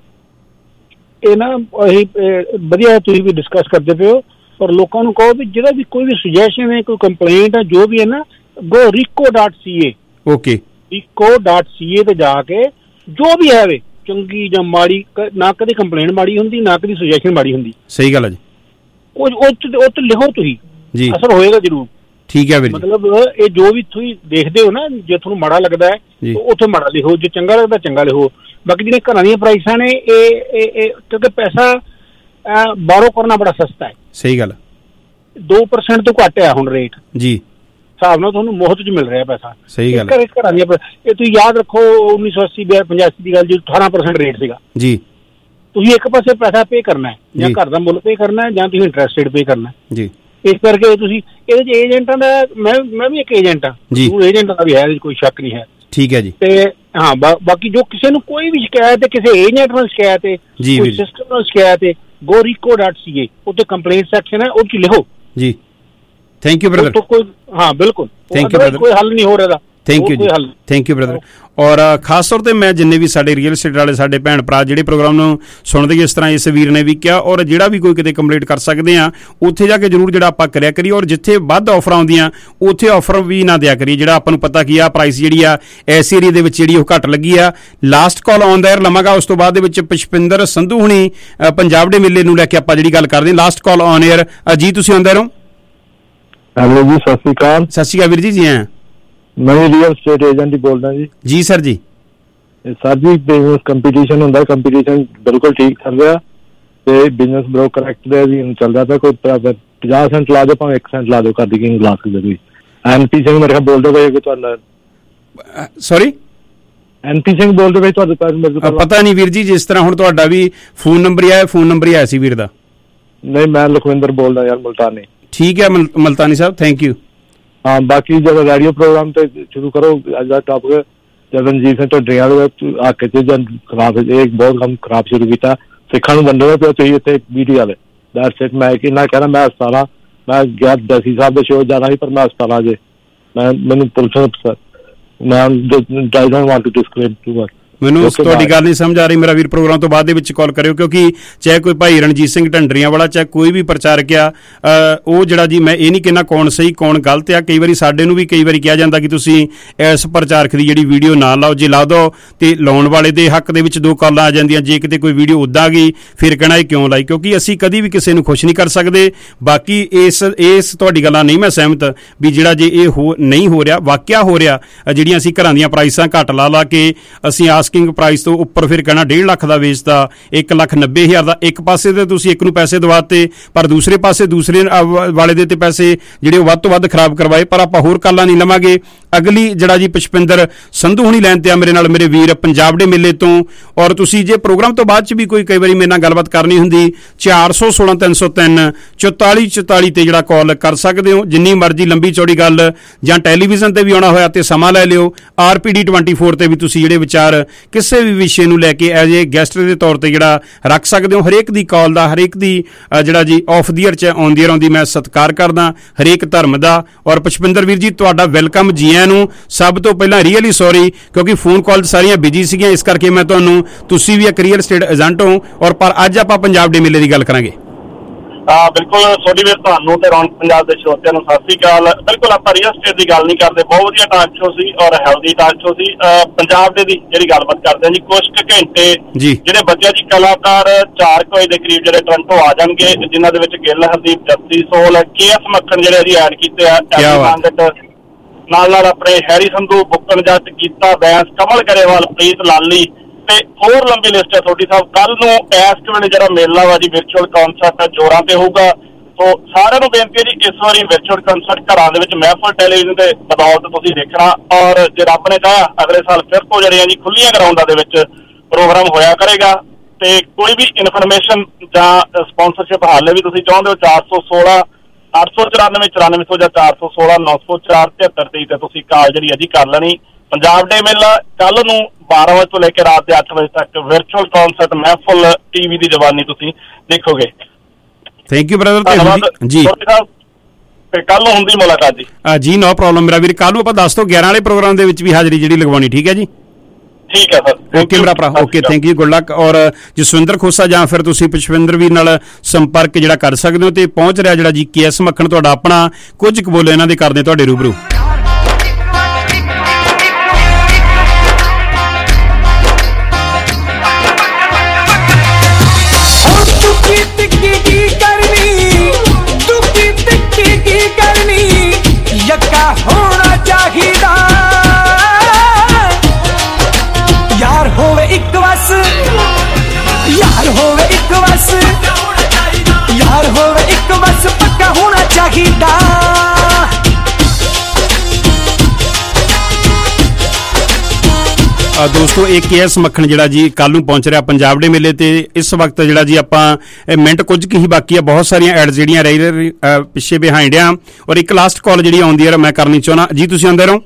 ਇਹ ਨਾ ਅਸੀਂ ਵਧੀਆ ਤੁਸੀਂ ਵੀ ਡਿਸਕਸ ਕਰਦੇ ਪਏ ਹੋ, ਪਰ ਲੋਕਾਂ ਨੂੰ ਕਹੋ ਵੀ ਜਿਹੜਾ ਵੀ ਕੋਈ ਵੀ ਸੁਜੈਸ਼ਨ ਹੈ, ਕੋਈ ਕੰਪਲੇਂਟ ਹੈ, ਜੋ ਵੀ ਹੈ ਨਾ, ਗੋ rico.ca। ਓਕੇ, rico.ca ਤੇ ਜਾ ਕੇ ਜੋ ਵੀ ਹੈ ਵੇ ਚੰਗੀ ਜਾਂ ਮਾੜੀ, ਨਾ ਕਦੇ ਕੰਪਲੇਂਟ ਮਾੜੀ ਹੁੰਦੀ, ਨਾ ਕਦੀ ਸੁਜੈਸ਼ਨ ਮਾੜੀ ਹੁੰਦੀ। ਸਹੀ ਗੱਲ ਹੈ ਜੀ। ਉਹ ਤੇ ਲਿਖੋ ਤੁਸੀਂ ਜੀ, ਅਸਰ ਹੋਏਗਾ ਜ਼ਰੂਰ। ਠੀਕ ਹੈ ਵੀਰ, ਮਤਲਬ ਇਹ ਜੋ ਵੀ ਤੁਸੀਂ ਦੇਖਦੇ ਹੋ ਨਾ, ਜੇ ਤੁਹਾਨੂੰ ਮਾੜਾ ਲੱਗਦਾ ਹੈ ਉੱਥੇ ਮਾੜਾ ਲਿਖੋ, ਜੇ ਚੰਗਾ ਲੱਗਦਾ ਚੰਗਾ ਲਿਖੋ। ਬਾਕੀ ਜਿਹੜੇ ਘਰਾਂ ਦੀਆਂ ਪ੍ਰਾਈਸਾਂ ਨੇ ਇਹ ਕਿਉਂਕਿ ਪੈਸਾ ਬਾਹਰੋਂ ਕਰਨਾ ਬੜਾ ਸਸਤਾ ਹੈ। ਸਹੀ ਗੱਲ, 2% ਤੋਂ ਘੱਟ ਹੈ ਹੁਣ ਰੇਟ ਜੀ, ਹਿਸਾਬ ਨਾਲ ਤੁਹਾਨੂੰ ਮੁਫਤ ਚ ਮਿਲ ਰਿਹਾ ਪੈਸਾ। ਸਹੀ ਗੱਲ, ਘਰਾਂ ਦੀਆਂ ਇਹ ਤੁਸੀਂ ਯਾਦ ਰੱਖੋ 1980 85 ਦੀ ਗੱਲ ਜੀ, 18% ਰੇਟ ਸੀਗਾ ਜੀ। ਤੁਸੀਂ ਇੱਕ ਪਾਸੇ ਪੈਸਾ ਪੇ ਕਰਨਾ ਹੈ, ਜਾਂ ਘਰ ਦਾ ਮੁੱਲ ਪੇ ਕਰਨਾ ਹੈ, ਜਾਂ ਤੁਸੀਂ ਇੰਟਰਸਟ ਪੇ ਕਰਨਾ ਜੀ। ਇਸ ਕਰਕੇ ਤੁਸੀਂ ਇਹਦੇ ਚ ਏਜੰਟਾਂ ਦਾ, ਮੈਂ ਵੀ ਇੱਕ ਏਜੰਟ ਹਾਂ, ਏਜੰਟਾਂ ਦਾ ਵੀ ਹੈ, ਕੋਈ ਸ਼ੱਕ ਨਹੀਂ ਹੈ। ਠੀਕ ਹੈ ਜੀ। ਤੇ ਹਾਂ, ਬਾਕੀ ਜੋ ਕਿਸੇ ਨੂੰ ਕੋਈ ਵੀ ਸ਼ਿਕਾਇਤ ਹੈ, ਕਿਸੇ ਏਜੰਟ ਨਾਲ ਸ਼ਿਕਾਇਤ ਹੈ, ਕੋਈ ਸਿਸਟਮ ਨਾਲ ਸ਼ਿਕਾਇਤ ਹੈ, go rico.ca ਉੱਤੇ ਕੰਪਲੇਂਟ ਸੈਕਸ਼ਨ ਹੈ, ਉਹ ਚ ਲਿਖੋ ਜੀ। Thank you brother. ਕੋਈ ਹਾਂ ਬਿਲਕੁਲ, ਥੈਂਕ ਯੂ ਬ੍ਰਦਰ। ਕੋਈ ਹੱਲ ਨਹੀਂ ਹੋ ਰਿਹਾ। ਥੈਂਕ ਯੂ ਜੀ, ਥੈਂਕ ਯੂ ਬ੍ਰਦਰ। ਔਰ ਖਾਸ ਤੌਰ ਤੇ ਮੈਂ ਜਿੰਨੇ ਵੀ ਸਾਡੇ ਰੀਅਲ estate ਵਾਲੇ ਸਾਡੇ ਭੈਣ ਭਰਾ ਜਿਹੜੇ ਪ੍ਰੋਗਰਾਮ ਨੂੰ ਸੁਣਦੇ, ਇਸ ਤਰ੍ਹਾਂ ਇਸ ਵੀਰ ਨੇ ਵੀ ਕਿਹਾ, ਔਰ ਜਿਹੜਾ ਵੀ ਕੋਈ ਕਿਤੇ ਕੰਪਲੀਟ ਕਰ ਸਕਦੇ ਆ ਉੱਥੇ ਜਾ ਕੇ ਜ਼ਰੂਰ ਜਿਹੜਾ ਆਪਾਂ ਕਰਿਆ ਕਰੀਏ, ਔਰ ਜਿੱਥੇ ਵੱਧ ਆਫਰਾਂ ਆਉਂਦੀਆਂ ਉੱਥੇ ਆਫਰ ਵੀ ਨਾ ਦਿਆ ਕਰੀਏ। ਜਿਹੜਾ ਆਪਾਂ ਨੂੰ ਪਤਾ ਕੀ ਆ ਪ੍ਰਾਈਸ ਜਿਹੜੀ ਆ ਇਸ ਏਰੀਏ ਦੇ ਵਿੱਚ ਜਿਹੜੀ ਉਹ ਘੱਟ ਲੱਗੀ ਆ। ਲਾਸਟ ਕਾਲ ਆਨ ਦਾ ਏਅਰ ਲਵਾਂਗਾ, ਉਸ ਤੋਂ ਬਾਅਦ ਦੇ ਵਿੱਚ ਪੁਸ਼ਪਿੰਦਰ ਸੰਧੂ ਹੁਣੀ ਪੰਜਾਬ ਦੇ ਮੇਲੇ ਨੂੰ ਲੈ ਕੇ ਆਪਾਂ ਜਿਹੜੀ ਗੱਲ ਕਰਦੇ ਹਾਂ। ਲਾਸਟ ਕਾਲ ਆਨ ਏਅਰ ਜੀ, ਤੁਸੀਂ ਆਉਂਦੇ ਰਹੋ। ਹੈਲੋ ਜੀ, ਸਤਿ ਸ਼੍ਰੀ ਅਕਾਲ। ਸਤਿ ਸ਼੍ਰੀ ਅਕਾਲ ਵੀਰ ਜੀ। ਜੀ ਹਾਂ, ਮੈਂ ਰੀਅਲ estate ਏਜੰਟ ਹੀ ਬੋਲਦਾ ਜੀ। ਜੀ ਸਰ ਜੀ। ਸਰ ਜੀ, ਬਿਜ਼ਨਸ ਕੰਪੀਟੀਸ਼ਨ ਹੁੰਦਾ, ਕੰਪੀਟੀਸ਼ਨ ਬਿਲਕੁਲ ਠੀਕ ਚੱਲ ਰਿਹਾ ਤੇ ਬਿਜ਼ਨਸ ਬ੍ਰੋਕਰ ਐਕਟ ਦੇ ਵੀ ਚੱਲਦਾ ਪਿਆ। ਕੋਈ 50% ਲਾ ਦਿਓ, ਭਾਵੇਂ 1% ਲਾ ਦਿਓ, ਕਰਦੀ ਕਿੰਗ ਲਾ ਸਕਦੇ ਤੁਸੀਂ। ਐਨਪੀ ਸਿੰਘ ਮੇਰੇ ਖਿਆਲ ਬੋਲਦੇ ਪਏ, ਤੁਹਾਡਾ ਸੌਰੀ ਐਨਪੀ ਸਿੰਘ ਬੋਲਦੇ ਪਏ, ਤੁਹਾਡੇ ਪਤਾ ਨਹੀਂ ਵੀਰ ਜੀ। ਜਿਸ ਤਰ੍ਹਾਂ ਹੁਣ ਤੁਹਾਡਾ ਵੀ ਫੋਨ ਨੰਬਰ ਹੀ ਆਇਆ ਸੀ ਵੀਰ ਦਾ। ਨਹੀਂ, ਮੈਂ ਲਖਵਿੰਦਰ ਬੋਲਦਾ ਯਾਰ, ਮੁਲਤਾਨੀ। ਠੀਕ ਹੈ ਮਲਤਾਨੀ ਸਾਹਿਬ, ਥੈਂਕ ਯੂ। ਹਾਂ, ਬਾਕੀ ਜਦੋਂ ਰੇਡੀਓ ਪ੍ਰੋਗਰਾਮ ਤੇ ਸ਼ੁਰੂ ਕਰੋ, ਅੱਜ ਦਾ ਟੌਪਿਕ ਜਦ ਰਣਜੀਤ ਸਿੰਘ ਢੱਡਰੀਆਂ ਹੱਕ ਚ ਖਰਾਬ, ਇਹ ਬਹੁਤ ਕੰਮ ਖਰਾਬ ਸ਼ੁਰੂ ਕੀਤਾ, ਸਿੱਖਾਂ ਨੂੰ ਵੰਡਣਾ ਪਿਆ। ਤੁਸੀਂ ਇੱਥੇ ਵੀਡੀਓ ਵਾਲੇ ਦੈਟਸ ਇਟ। ਮੈਂ ਕਿੰਨਾ ਕਹਿਣਾ, ਮੈਂ ਹਸਪਤਾਲਾਂ, ਮੈਂ ਗਿਆ ਦਸੀ ਸਾਹਿਬ ਦੇ ਸ਼ੋਅ ਜਾਣਾ ਸੀ, ਪਰ ਮੈਂ ਹਸਪਤਾਲਾਂ ਜੇ ਮੈਨੂੰ ਪੁਲਿਸ ਮੈਂ don't want to disclose too much. ਮੈਨੂੰ ਤੁਹਾਡੀ ਗੱਲ ਨਹੀਂ ਸਮਝ ਆ ਰਹੀ ਮੇਰਾ ਵੀਰ। ਪ੍ਰੋਗਰਾਮ ਤੋਂ ਬਾਅਦ ਦੇ ਵਿੱਚ ਕਾਲ ਕਰਿਓ, ਕਿਉਂਕਿ ਚਾਹੇ ਕੋਈ ਭਾਈ ਰਣਜੀਤ ਸਿੰਘ ਢੰਡਰੀਆਂ ਵਾਲਾ, ਚਾਹੇ ਕੋਈ ਵੀ ਪ੍ਰਚਾਰਕ ਆ, ਉਹ ਜਿਹੜਾ ਜੀ, ਮੈਂ ਇਹ ਨਹੀਂ ਕਹਿੰਦਾ ਕੌਣ ਸਹੀ ਕੌਣ ਗਲਤ ਆ। ਕਈ ਵਾਰੀ ਸਾਡੇ ਨੂੰ ਵੀ ਕਈ ਵਾਰੀ ਕਿਹਾ ਜਾਂਦਾ ਕਿ ਤੁਸੀਂ ਇਸ ਪ੍ਰਚਾਰਕ ਦੀ ਜਿਹੜੀ ਵੀਡੀਓ ਨਾ ਲਾਓ, ਜੇ ਲਾ ਦਿਓ ਤੇ ਲਾਉਣ ਵਾਲੇ ਦੇ ਹੱਕ ਦੇ ਵਿੱਚ 2 ਕਾਲਾਂ ਆ ਜਾਂਦੀਆਂ। ਜੇ ਕਿਤੇ ਕੋਈ ਵੀਡੀਓ ਉੱਦਾਂ ਗਈ ਫਿਰ ਕਹਿਣਾ ਇਹ ਕਿਉਂ ਲਾਈ, ਕਿਉਂਕਿ ਅਸੀਂ ਕਦੀ ਵੀ ਕਿਸੇ ਨੂੰ ਖੁਸ਼ ਨਹੀਂ ਕਰ ਸਕਦੇ। ਬਾਕੀ ਇਸ ਤੁਹਾਡੀ ਗੱਲਾਂ ਨਹੀਂ ਮੈਂ ਸਹਿਮਤ ਵੀ ਜਿਹੜਾ ਜੇ ਇਹ ਨਹੀਂ ਹੋ ਰਿਹਾ, ਵਾਕਿਆ ਹੋ ਰਿਹਾ, ਜਿਹੜੀਆਂ ਅਸੀਂ ਘਰਾਂ ਦੀਆਂ ਪ੍ਰਾਈਸਾਂ ਘੱਟ ਲਾ ਕੇ ਅਸੀਂ ਆਸਕਿੰਗ ਪ੍ਰਾਈਸ ਤੋਂ ਉੱਪਰ ਫਿਰ ਕਹਿਣਾ 1.5 ਲੱਖ ਦਾ ਵੇਚਦਾ, 1,90,000 ਦਾ। ਇੱਕ ਪਾਸੇ ਤੇ ਤੁਸੀਂ ਇੱਕ ਨੂੰ ਪੈਸੇ ਦਵਾਤੇ, ਪਰ ਦੂਸਰੇ ਪਾਸੇ ਦੂਸਰੇ ਵਾਲੇ ਦੇ ਤੇ ਪੈਸੇ ਜਿਹੜੇ ਉਹ ਵੱਧ ਤੋਂ ਵੱਧ ਖਰਾਬ ਕਰਵਾਏ। ਪਰ ਆਪਾਂ ਹੋਰ ਕਾਲਾਂ ਨਹੀਂ ਲਵਾਂਗੇ। ਅਗਲੀ ਜਿਹੜਾ ਜੀ ਪੁਸ਼ਪਿੰਦਰ ਸੰਧੂ ਹੁਣੀ ਲਾਈਨ ਤੇ ਆ ਮੇਰੇ ਨਾਲ, ਮੇਰੇ ਵੀਰ ਪੰਜਾਬ ਦੇ ਮੇਲੇ ਤੋਂ। ਔਰ ਤੁਸੀਂ ਜੇ ਪ੍ਰੋਗਰਾਮ ਤੋਂ ਬਾਅਦ ਚ ਵੀ ਕੋਈ ਕਈ ਵਾਰੀ ਮੇਰੇ ਨਾਲ ਗੱਲਬਾਤ ਕਰਨੀ ਹੁੰਦੀ, 416 303 44 44 ਤੇ ਜਿਹੜਾ ਕਾਲ ਕਰ ਸਕਦੇ ਹੋ। ਜਿੰਨੀ ਮਰਜ਼ੀ ਲੰਬੀ ਚੌੜੀ ਗੱਲ, ਜਾਂ ਟੈਲੀਵਿਜ਼ਨ ਤੇ ਵੀ ਆਉਣਾ ਹੋਇਆ ਤੇ ਸਮਾਂ ਲੈ ਲਿਓ। RPD 24 ਤੇ ਵੀ ਤੁਸੀਂ ਜਿਹੜੇ ਵਿਚਾਰ ਕਿਸੇ ਵੀ ਵਿਸ਼ੇ ਨੂੰ ਲੈ ਕੇ ਐਜ਼ ਏ ਗੈਸਟ ਦੇ ਤੌਰ ਤੇ ਜਿਹੜਾ ਰੱਖ ਸਕਦੇ ਹੋ। ਹਰੇਕ ਦੀ ਕਾਲ ਦਾ, ਹਰੇਕ ਦੀ ਜਿਹੜਾ ਜੀ ਆਫ ਦੀ ਏਅਰ ਚ ਆਉਂਦੀ ਰਹਿੰਦੀ ਮੈਂ ਸਤਿਕਾਰ ਕਰਦਾ ਹਰੇਕ ਧਰਮ ਦਾ। ਔਰ ਪੁਸ਼ਪਿੰਦਰ ਵੀਰ ਜੀ, ਤੁਹਾਡਾ ਵੈਲਕਮ ਜੀ ਆਇਆਂ ਨੂੰ। ਸਭ ਤੋਂ ਪਹਿਲਾਂ ਰੀਅਲੀ ਸੌਰੀ, ਕਿਉਂਕਿ ਫੋਨ ਕਾਲ ਸਾਰੀਆਂ ਬਿਜੀ ਸੀਗੀਆਂ, ਇਸ ਕਰਕੇ ਮੈਂ ਤੁਹਾਨੂੰ, ਤੁਸੀਂ ਵੀ ਇੱਕ ਰੀਅਲ estate ਏਜੰਟ ਹੋ, ਔਰ ਪਰ ਅੱਜ ਆਪਾਂ ਪੰਜਾਬ ਦੇ ਮੇਲੇ ਦੀ ਗੱਲ ਕਰਾਂਗੇ। ਬਿਲਕੁਲ ਤੁਹਾਡੀ ਵੀ ਤੁਹਾਨੂੰ ਤੇ ਰੌਣਕ ਪੰਜਾਬ ਦੇ ਸਰੋਤਿਆਂ ਨੂੰ ਸਤਿ ਸ੍ਰੀ ਅਕਾਲ। ਬਿਲਕੁਲ ਆਪਾਂ ਰੀਅਲ ਸਟੇਟ ਦੀ ਗੱਲ ਨਹੀਂ ਕਰਦੇ, ਬਹੁਤ ਵਧੀਆ ਟਾਕ ਸ਼ੋ ਸੀ ਔਰ ਹੈਲਦੀ ਟਾਕ ਸ਼ੋ ਸੀ। ਪੰਜਾਬ ਦੇ ਦੀ ਜਿਹੜੀ ਗੱਲਬਾਤ ਕਰਦੇ ਹਾਂ ਜੀ, ਕੁਝ ਕੁ ਘੰਟੇ ਜਿਹੜੇ ਬੱਚਿਆਂ ਦੀ ਕਲਾਕਾਰ 4 ਵਜੇ ਦੇ ਕਰੀਬ ਜਿਹੜੇ ਟੋਰਾਂਟੋ ਆ ਜਾਣਗੇ, ਜਿਨ੍ਹਾਂ ਦੇ ਵਿੱਚ ਗਿੱਲ, ਹਰਦੀਪ, ਜੱਸੀ ਸੋਲ, KS ਮੱਖਣ ਜਿਹੜੇ ਜੀ ਐਡ ਕੀਤੇ ਆ, ਨਾਲ ਆਪਣੇ ਹੈਰੀ ਸੰਧੂ, ਬੁੱਕਣ ਜੱਟ, ਗੀਤਾ ਬੈਂਸ, ਕਮਲ ਗਰੇਵਾਲ, ਪ੍ਰੀਤ ਲਾਲੀ ਤੇ ਹੋਰ ਲੰਬੀ ਲਿਸਟ ਹੈ ਤੁਹਾਡੀ ਸਾਹਿਬ। ਕੱਲ ਨੂੰ ਇਸ ਵੇਲੇ ਜਿਹੜਾ ਮੇਲਾ ਵਾ ਜੀ ਵਿਰਚੁਅਲ ਕਨਸਰਟ ਜ਼ੋਰਾਂ ਤੇ ਹੋਊਗਾ। ਸੋ ਸਾਰਿਆਂ ਨੂੰ ਬੇਨਤੀ ਹੈ ਜੀ, ਇਸ ਵਾਰੀ ਵਿਰਚੁਅਲ ਕਨਸਰਟ ਘਰਾਂ ਦੇ ਵਿੱਚ ਮਹਿਫਲ ਟੈਲੀਵਿਜ਼ਨ ਦੇ ਬਦੌਲਤ ਤੁਸੀਂ ਦੇਖਣਾ, ਔਰ ਜੇ ਰੱਬ ਨੇ ਚਾਹਿਆ ਅਗਲੇ ਸਾਲ ਫਿਰ ਤੋਂ ਜਿਹੜੀਆਂ ਜੀ ਖੁੱਲੀਆਂ ਗਰਾਊਂਡਾਂ ਦੇ ਵਿੱਚ ਪ੍ਰੋਗਰਾਮ ਹੋਇਆ ਕਰੇਗਾ। ਤੇ ਕੋਈ ਵੀ ਇਨਫੋਰਮੇਸ਼ਨ ਜਾਂ ਸਪਾਂਸਰਸ਼ਿਪ ਹਾਲੇ ਵੀ ਤੁਸੀਂ ਚਾਹੁੰਦੇ ਹੋ 416 894 9400 ਜਾਂ 416 904 7323 ਤੇ ਤੁਸੀਂ ਕਾਲ ਜਿਹੜੀ ਹੈ ਜੀ ਕਰ ਲੈਣੀ। ਪੰਜਾਬ ਡੇ ਮੇਲਾ ਕੱਲ ਨੂੰ 12 ਵਜੇ ਤੋਂ ਲੈ ਕੇ ਰਾਤ ਦੇ 8 ਵਜੇ ਤੱਕ ਵਿਰਚੁਅਲ ਕਨਸਰਟ ਮਹਿਫਲ TV ਦੀ ਜ਼ਬਾਨੀ ਤੁਸੀਂ ਦੇਖੋਗੇ। ਥੈਂਕ ਯੂ ਬ੍ਰਦਰ ਜੀ। ਤੇ ਕੱਲ ਨੂੰ ਹੁੰਦੀ ਮੁਲਾਕਾਤ ਜੀ। ਜੀ ਨੋ ਪ੍ਰੋਬਲਮ ਮੇਰਾ ਵੀਰ, ਕੱਲ ਨੂੰ ਆਪਾਂ 10 ਤੋਂ 11 ਵਾਲੇ ਪ੍ਰੋਗਰਾਮ ਦੇ ਵਿੱਚ ਵੀ ਹਾਜ਼ਰੀ ਜਿਹੜੀ ਲਗਵਾਉਣੀ, ਠੀਕ ਹੈ ਜੀ? ਠੀਕ ਹੈ ਸਰ। ਓਕੇ ਮੇਰਾ ਭਰਾ, okay, thank you, good luck. ਔਰ ਜਸਵਿੰਦਰ ਖੋਸਾ ਜਾਂ ਫਿਰ ਤੁਸੀਂ ਪੁਸ਼ਪਿੰਦਰ ਵੀਰ ਨਾਲ ਸੰਪਰਕ ਜਿਹੜਾ ਕਰ ਸਕਦੇ ਹੋ। ਤੇ ਪਹੁੰਚ ਰਿਹਾ ਜਿਹੜਾ ਜੀ KS ਮੱਖਣ ਤੁਹਾਡਾ ਆਪਣਾ, ਕੁਝ ਕੁ ਬੋਲੇ ਇਹਨਾਂ ਦੇ ਕਰਦੇ ਤੁਹਾਡੇ ਰੂਬਰੂ। ਹੋਣਾ ਚਾਹੀਦਾ ਯਾਰ ਹੋਵੇ ਇੱਕ ਵਸ, ਯਾਰ ਹੋਵੇ ਇੱਕ ਵਸ, ਯਾਰ ਹੋਵੇ ਇੱਕ ਵਸ, ਪੱਕਾ ਹੋਣਾ ਚਾਹੀਦਾ। ਦੋਸਤੋ ਇਹ KS ਮੱਖਣ ਜਿਹੜਾ ਜੀ ਕੱਲ ਨੂੰ ਪਹੁੰਚ ਰਿਹਾ ਪੰਜਾਬ ਡੇ ਮੇਲੇ ਤੇ। ਇਸ ਵਕਤ ਜਿਹੜਾ ਜੀ ਆਪਾਂ ਮਿੰਟ ਕੁਝ ਕੁ ਹੀ ਬਾਕੀ ਆ, ਬਹੁਤ ਸਾਰੀਆਂ ਐਡਸ ਜਿਹੜੀਆਂ ਰਹਿ ਪਿੱਛੇ ਬਿਹਾਈਂਡ ਆ। ਔਰ ਇੱਕ ਲਾਸਟ ਕਾਲ ਜਿਹੜੀ ਆਉਂਦੀ ਹੈ ਮੈਂ ਕਰਨੀ ਚਾਹੁੰਦਾ ਜੀ, ਤੁਸੀਂ ਆਉਂਦੇ ਰਹੋ।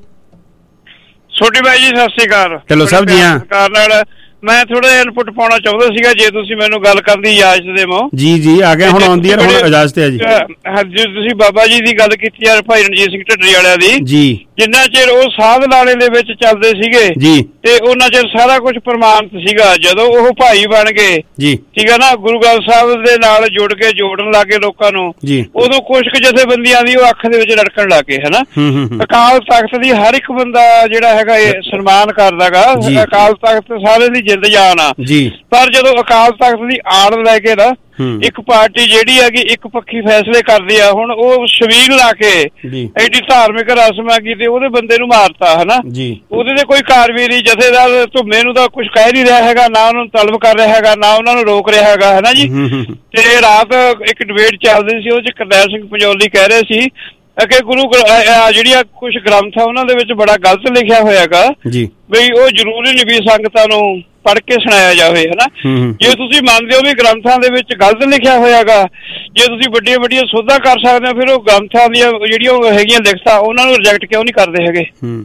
ਛੋਟੀ ਬਾਈ ਜੀ ਸਤਿ ਸ੍ਰੀ ਅਕਾਲ। ਹੈਲੋ ਸਾਹਿਬ ਜੀ। ਹਾਂ ਮੈਂ ਥੋੜਾ ਜਿਹਾ ਇਨਪੁਟ ਪਾਉਣਾ ਚਾਹੁੰਦਾ ਸੀਗਾ, ਜੇ ਤੁਸੀਂ ਮੈਨੂੰ ਗੱਲ ਕਰਨ ਦੀ ਇਜਾਜ਼ਤ ਦੇਵੋ। ਜੀ ਜੀ ਆ ਗਿਆ, ਹੁਣ ਆਉਂਦੀ ਹੈ, ਹੁਣ ਇਜਾਜ਼ਤ ਹੈ ਜੀ। ਜੀ ਤੁਸੀਂ ਬਾਬਾ ਜੀ ਦੀ ਗੱਲ ਕੀਤੀ ਯਾਰ, ਭਾਈ ਰਣਜੀਤ ਸਿੰਘ ਢੱਡਰੀ ਵਾਲਿਆਂ ਦੀ ਜੀ, ਜਿੰਨਾ ਚਿਰ ਉਹ ਸਾਧ ਲਾਲੇ ਦੇ ਵਿੱਚ ਚੱਲਦੇ ਸੀਗੇ ਜੀ, ਤੇ ਉਹਨਾਂ ਚਿਰ ਸਾਰਾ ਕੁਝ ਪ੍ਰਮਾਣਿਤ ਸੀਗਾ। ਜਦੋਂ ਉਹ ਭਾਈ ਬਣ ਗਏ ਜੀ, ਠੀਕ ਹੈ ਨਾ, ਗੁਰੂ ਗ੍ਰੰਥ ਸਾਹਿਬ ਦੇ ਨਾਲ ਜੁੜ ਕੇ ਜੋੜਨ ਲੱਗੇ ਲੋਕਾਂ ਨੂੰ, ਉਦੋਂ ਕੁਝ ਕੁ ਜਥੇਬੰਦੀਆਂ ਦੀ ਉਹ ਅੱਖ ਦੇ ਵਿੱਚ ਰੜਕਣ ਲੱਗੇ ਹਨਾ। ਅਕਾਲ ਤਖਤ ਦੀ ਹਰ ਇੱਕ ਬੰਦਾ ਜਿਹੜਾ ਹੈਗਾ ਇਹ ਸਨਮਾਨ ਕਰਦਾਗਾ, ਅਕਾਲ ਤਖਤ ਸਾਰੇ ਦੀ ਜਿੰਦ ਜਾਨ ਆ ਜੀ। ਪਰ ਜਦੋਂ ਅਕਾਲ ਤਖਤ ਦੀ ਆੜ ਲੈ ਕੇ ਨਾ ਇੱਕ ਪਾਰਟੀ ਜਿਹੜੀ ਹੈਗੀ ਇੱਕ ਪੱਖੀ ਫੈਸਲੇ ਕਰਦੀ ਆ, ਹੁਣ ਉਹ ਸ਼ਬੀਲ ਲਾ ਕੇ ਐਡੀ ਧਾਰਮਿਕ ਰਸਮਾਂ ਕੀਤੀ, ਉਹਦੇ ਬੰਦੇ ਨੂੰ ਮਾਰਤਾ ਹਨਾ। ਉਹਦੇ ਤੇ ਕੋਈ ਕਾਰਵਾਈ ਨਹੀਂ, ਜਥੇਦਾਰ ਧੁੰਮੇ ਨੂੰ ਤਾਂ ਕੁਝ ਕਹਿ ਨਹੀਂ ਰਿਹਾ ਹੈਗਾ, ਨਾ ਉਹਨੂੰ ਤਲਬ ਕਰ ਰਿਹਾ ਹੈਗਾ, ਨਾ ਉਹਨਾਂ ਨੂੰ ਰੋਕ ਰਿਹਾ ਹੈਗਾ ਹਨਾ ਜੀ। ਤੇ ਰਾਤ ਇੱਕ ਡਿਬੇਟ ਚੱਲਦੀ ਸੀ, ਉਹ ਚ ਕਰਨੈਲ ਸਿੰਘ ਪੰਜੋਲੀ ਕਹਿ ਰਹੇ ਸੀ ਕਿ ਗੁਰੂ ਜਿਹੜੀਆਂ ਕੁਝ ਗ੍ਰੰਥ ਆ ਉਹਨਾਂ ਦੇ ਵਿੱਚ ਬੜਾ ਗਲਤ ਲਿਖਿਆ ਹੋਇਆਗਾ ਬਈ ਉਹ ਜ਼ਰੂਰੀ ਨਹੀਂ ਵੀ ਸੰਗਤਾਂ ਨੂੰ ਪੜ੍ਹ ਕੇ ਸੁਣਾਇਆ ਜਾਵੇ ਹਨਾ। ਜੇ ਤੁਸੀਂ ਮੰਨਦੇ ਹੋ ਵੀ ਗ੍ਰੰਥਾਂ ਦੇ ਵਿੱਚ ਗਲਤ ਲਿਖਿਆ ਹੋਇਆਗਾ, ਜੇ ਤੁਸੀਂ ਵੱਡੀਆਂ ਵੱਡੀਆਂ ਸੋਧਾਂ ਕਰ ਸਕਦੇ ਹੋ, ਫਿਰ ਉਹ ਗ੍ਰੰਥਾਂ ਦੀਆਂ ਜਿਹੜੀਆਂ ਹੈਗੀਆਂ ਲਿਖਤਾਂ ਉਹਨਾਂ ਨੂੰ ਰਿਜੈਕਟ ਕਿਉਂ ਨਹੀਂ ਕਰਦੇ ਹੈਗੇ?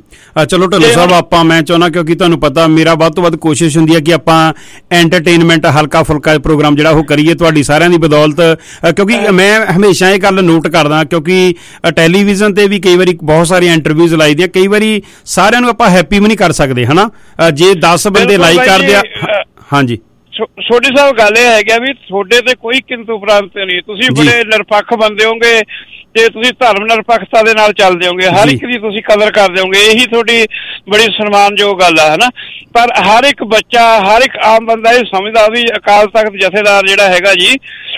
ਚਲੋ ਢੱਲੋ ਸਾਹਿਬ, ਆਪਾਂ ਮੈਂ ਚਾਹੁੰਦਾ, ਕਿਉਂਕਿ ਤੁਹਾਨੂੰ ਪਤਾ ਮੇਰਾ ਵੱਧ ਤੋਂ ਵੱਧ ਕੋਸ਼ਿਸ਼ ਹੁੰਦੀ ਹੈ ਕਿ ਆਪਾਂ ਐਂਟਰਟੇਨਮੈਂਟ ਹਲਕਾ ਫੁਲਕਾ ਪ੍ਰੋਗਰਾਮ ਜਿਹੜਾ ਉਹ ਕਰੀਏ ਤੁਹਾਡੀ ਸਾਰਿਆਂ ਦੀ ਬਦੌਲਤ। ਕਿਉਂਕਿ ਮੈਂ ਹਮੇਸ਼ਾ ਇਹ ਗੱਲ ਨੋਟ ਕਰਦਾ, ਕਿਉਂਕਿ ਟੈਲੀਵਿਜ਼ਨ ਤੇ ਵੀ ਕਈ ਵਾਰੀ ਬਹੁਤ ਸਾਰੀਆਂ ਇੰਟਰਵਿਊਜ਼ ਲਾਈ ਦੀਆਂ, ਕਈ ਵਾਰੀ ਸਾਰਿਆਂ ਨੂੰ ਆਪਾਂ ਹੈਪੀ ਵੀ ਨਹੀਂ ਕਰ ਸਕਦੇ ਹਨਾ। ਜੇ 10 ਬੰਦੇ ਲਾਈਕ ਕਰਦੇ ਆ, ਹਾਂਜੀ ਛੋਟੀ ਸਾਹਿਬ ਗੱਲ ਇਹ ਹੈਗਾ ਵੀ ਤੁਹਾਡੇ ਤੇ ਕੋਈ ਕਿੰਤੂ ਪ੍ਰਾਂਤ ਨਹੀਂ, ਤੁਸੀਂ ਬੜੇ ਨਿਰਪੱਖ ਬੰਦੇ ਹੋਗੇ ਤੇ ਤੁਸੀਂ ਧਰਮ ਨਿਰਪੱਖਤਾ ਦੇ ਨਾਲ ਚੱਲਦੇ ਹੋਗੇ, ਹਰ ਇੱਕ ਦੀ ਤੁਸੀਂ ਕਦਰ ਕਰਦੇ ਹੋਗੇ, ਇਹੀ ਤੁਹਾਡੀ ਬੜੀ ਸਨਮਾਨਯੋਗ ਗੱਲ ਆ ਹਨਾ। ਪਰ ਹਰ ਇੱਕ ਬੱਚਾ, ਹਰ ਇੱਕ ਆਮ ਬੰਦਾ ਇਹ ਸਮਝਦਾ ਵੀ ਅਕਾਲ ਤਖਤ ਜਥੇਦਾਰ ਜਿਹੜਾ ਹੈਗਾ ਜੀ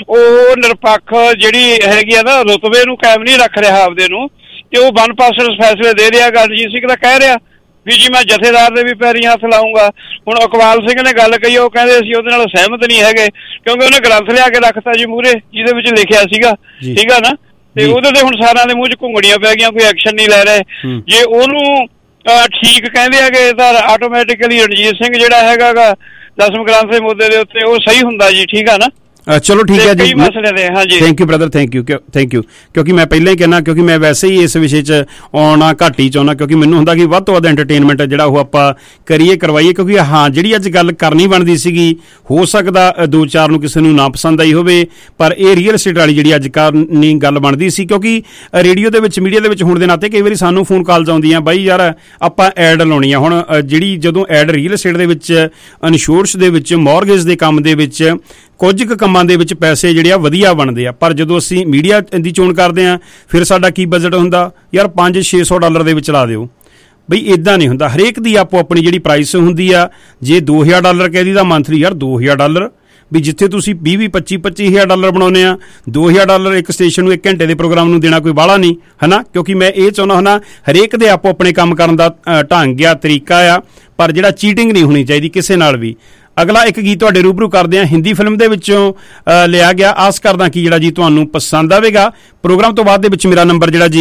ਉਹ ਨਿਰਪੱਖ ਜਿਹੜੀ ਹੈਗੀ ਆ ਨਾ ਰੁਤਬੇ ਨੂੰ ਕਾਇਮ ਨਹੀਂ ਰੱਖ ਰਿਹਾ ਆਪਦੇ ਨੂੰ, ਤੇ ਉਹ ਵਨ ਪਾਸਨ ਫੈਸਲੇ ਦੇ ਰਿਹਾ। ਰਣਜੀਤ ਸਿੰਘ ਤਾਂ ਕਹਿ ਰਿਹਾ ਵੀ ਜੀ ਮੈਂ ਜਥੇਦਾਰ ਦੇ ਵੀ ਪੈਰੀਂ ਹੱਥ ਲਾਉਂਗਾ। ਹੁਣ ਇਕਬਾਲ ਸਿੰਘ ਨੇ ਗੱਲ ਕਹੀ, ਉਹ ਕਹਿੰਦੇ ਅਸੀਂ ਉਹਦੇ ਨਾਲ ਸਹਿਮਤ ਨਹੀਂ ਹੈਗੇ, ਕਿਉਂਕਿ ਉਹਨੇ ਗ੍ਰੰਥ ਲਿਆ ਕੇ ਰੱਖਤਾ ਜੀ ਮੂਹਰੇ ਜਿਹਦੇ ਵਿੱਚ ਲਿਖਿਆ ਸੀਗਾ, ਠੀਕ ਆ ਨਾ। ਤੇ ਉਹਦੇ ਤੇ ਹੁਣ ਸਾਰਿਆਂ ਦੇ ਮੂੰਹ 'ਚ ਘੁੰਗੜੀਆਂ ਪੈ ਗਈਆਂ, ਕੋਈ ਐਕਸ਼ਨ ਨਹੀਂ ਲੈ ਰਹੇ। ਜੇ ਉਹਨੂੰ ਠੀਕ ਕਹਿੰਦੇ ਹੈਗੇ ਤਾਂ ਆਟੋਮੈਟਿਕਲੀ ਰਣਜੀਤ ਸਿੰਘ ਜਿਹੜਾ ਹੈਗਾ ਗਾ 10ਵੇਂ ਗ੍ਰੰਥ ਦੇ ਮੁੱਦੇ ਦੇ ਉੱਤੇ ਉਹ ਸਹੀ ਹੁੰਦਾ ਜੀ, ਠੀਕ ਆ ਨਾ। ਚਲੋ ਠੀਕ ਹੈ ਜੀ, thank you brother, thank you. ਕਿਉਂਕਿ ਮੈਂ ਪਹਿਲਾਂ ਹੀ ਕਹਿਣਾ, ਕਿਉਂਕਿ ਮੈਂ ਵੈਸੇ ਹੀ ਇਸ ਵਿਸ਼ੇ 'ਚ ਆਉਣਾ ਘੱਟ ਹੀ ਚਾਹੁੰਦਾ, ਕਿਉਂਕਿ ਮੈਨੂੰ ਹੁੰਦਾ ਕਿ ਵੱਧ ਤੋਂ ਵੱਧ ਐਂਟਰਟੇਨਮੈਂਟ ਜਿਹੜਾ ਉਹ ਆਪਾਂ ਕਰੀਏ, ਕਰਵਾਈਏ। ਕਿਉਂਕਿ ਹਾਂ ਜਿਹੜੀ ਅੱਜ ਗੱਲ ਕਰਨੀ ਬਣਦੀ ਸੀਗੀ, ਹੋ ਸਕਦਾ 2-4 ਨੂੰ ਕਿਸੇ ਨੂੰ ਨਾ ਪਸੰਦ ਆਈ ਹੋਵੇ, ਪਰ ਇਹ ਰੀਅਲ estate ਵਾਲੀ ਜਿਹੜੀ ਅੱਜ ਕਰਨੀ ਗੱਲ ਬਣਦੀ ਸੀ। ਕਿਉਂਕਿ ਰੇਡੀਓ ਦੇ ਵਿੱਚ, ਮੀਡੀਆ ਦੇ ਵਿੱਚ ਹੋਣ ਦੇ ਨਾਤੇ ਕਈ ਵਾਰੀ ਸਾਨੂੰ ਫੋਨ ਕਾਲਸ ਆਉਂਦੀਆਂ, ਬਾਈ ਯਾਰ ਆਪਾਂ ਐਡ ਲਾਉਣੀ ਆ। ਹੁਣ ਜਿਹੜੀ ਜਦੋਂ ਐਡ ਰੀਅਲ estate ਦੇ ਵਿੱਚ, ਇੰਸ਼ੋਰੈਂਸ ਦੇ ਵਿੱਚ, ਮੌਰਗੇਜ ਦੇ ਕੰਮ ਦੇ ਵਿੱਚ, ਕੁਝ ਕੁ ਕੰਮ ਕੰਮਾਂ ਦੇ ਵਿੱਚ ਪੈਸੇ ਜਿਹੜੇ ਆ ਵਧੀਆ ਬਣਦੇ ਆ। ਪਰ ਜਦੋਂ ਅਸੀਂ ਮੀਡੀਆ ਦੀ ਚੋਣ ਕਰਦੇ ਆ ਫਿਰ ਸਾਡਾ ਕੀ ਬਜਟ ਹੁੰਦਾ, ਯਾਰ $500-600 ਦੇ ਵਿੱਚ ਲਾ ਦਿਓ। ਬਈ ਇੱਦਾਂ ਨਹੀਂ ਹੁੰਦਾ, ਹਰੇਕ ਦੀ ਆਪੋ ਆਪਣੀ ਜਿਹੜੀ ਪ੍ਰਾਈਸ ਹੁੰਦੀ ਆ। ਜੇ $2000 ਕਹਿ ਦੀ ਦਾ ਮੰਥਲੀ, ਯਾਰ $2000 ਵੀ ਜਿੱਥੇ ਤੁਸੀਂ $20,000-25,000 ਬਣਾਉਂਦੇ ਆ, $2000 ਇੱਕ ਸਟੇਸ਼ਨ ਨੂੰ 1 ਘੰਟੇ ਦੇ ਪ੍ਰੋਗਰਾਮ ਨੂੰ ਦੇਣਾ ਕੋਈ ਬਾਹਲਾ ਨਹੀਂ ਹੈ ਨਾ। ਕਿਉਂਕਿ ਮੈਂ ਇਹ ਚਾਹੁੰਦਾ ਹੁੰਦਾ ਹਰੇਕ ਦੇ ਆਪੋ ਆਪਣੇ ਕੰਮ ਕਰਨ ਦਾ ਢੰਗ ਆ, ਤਰੀਕਾ ਆ, ਪਰ ਜਿਹੜਾ ਚੀਟਿੰਗ ਨਹੀਂ ਹੋਣੀ ਚਾਹੀਦੀ ਕਿਸੇ ਨਾਲ ਵੀ। ਅਗਲਾ ਇੱਕ ਗੀਤ ਤੁਹਾਡੇ ਰੂਬਰੂ ਕਰਦੇ ਆ, ਹਿੰਦੀ ਫਿਲਮ ਦੇ ਵਿੱਚੋਂ ਲਿਆ ਗਿਆ। ਆਸ ਕਰਦਾ ਕਿ ਜਿਹੜਾ ਜੀ ਤੁਹਾਨੂੰ ਪਸੰਦ ਆਵੇਗਾ। ਪ੍ਰੋਗਰਾਮ ਤੋਂ ਬਾਅਦ ਦੇ ਵਿੱਚ ਮੇਰਾ ਨੰਬਰ ਜਿਹੜਾ ਜੀ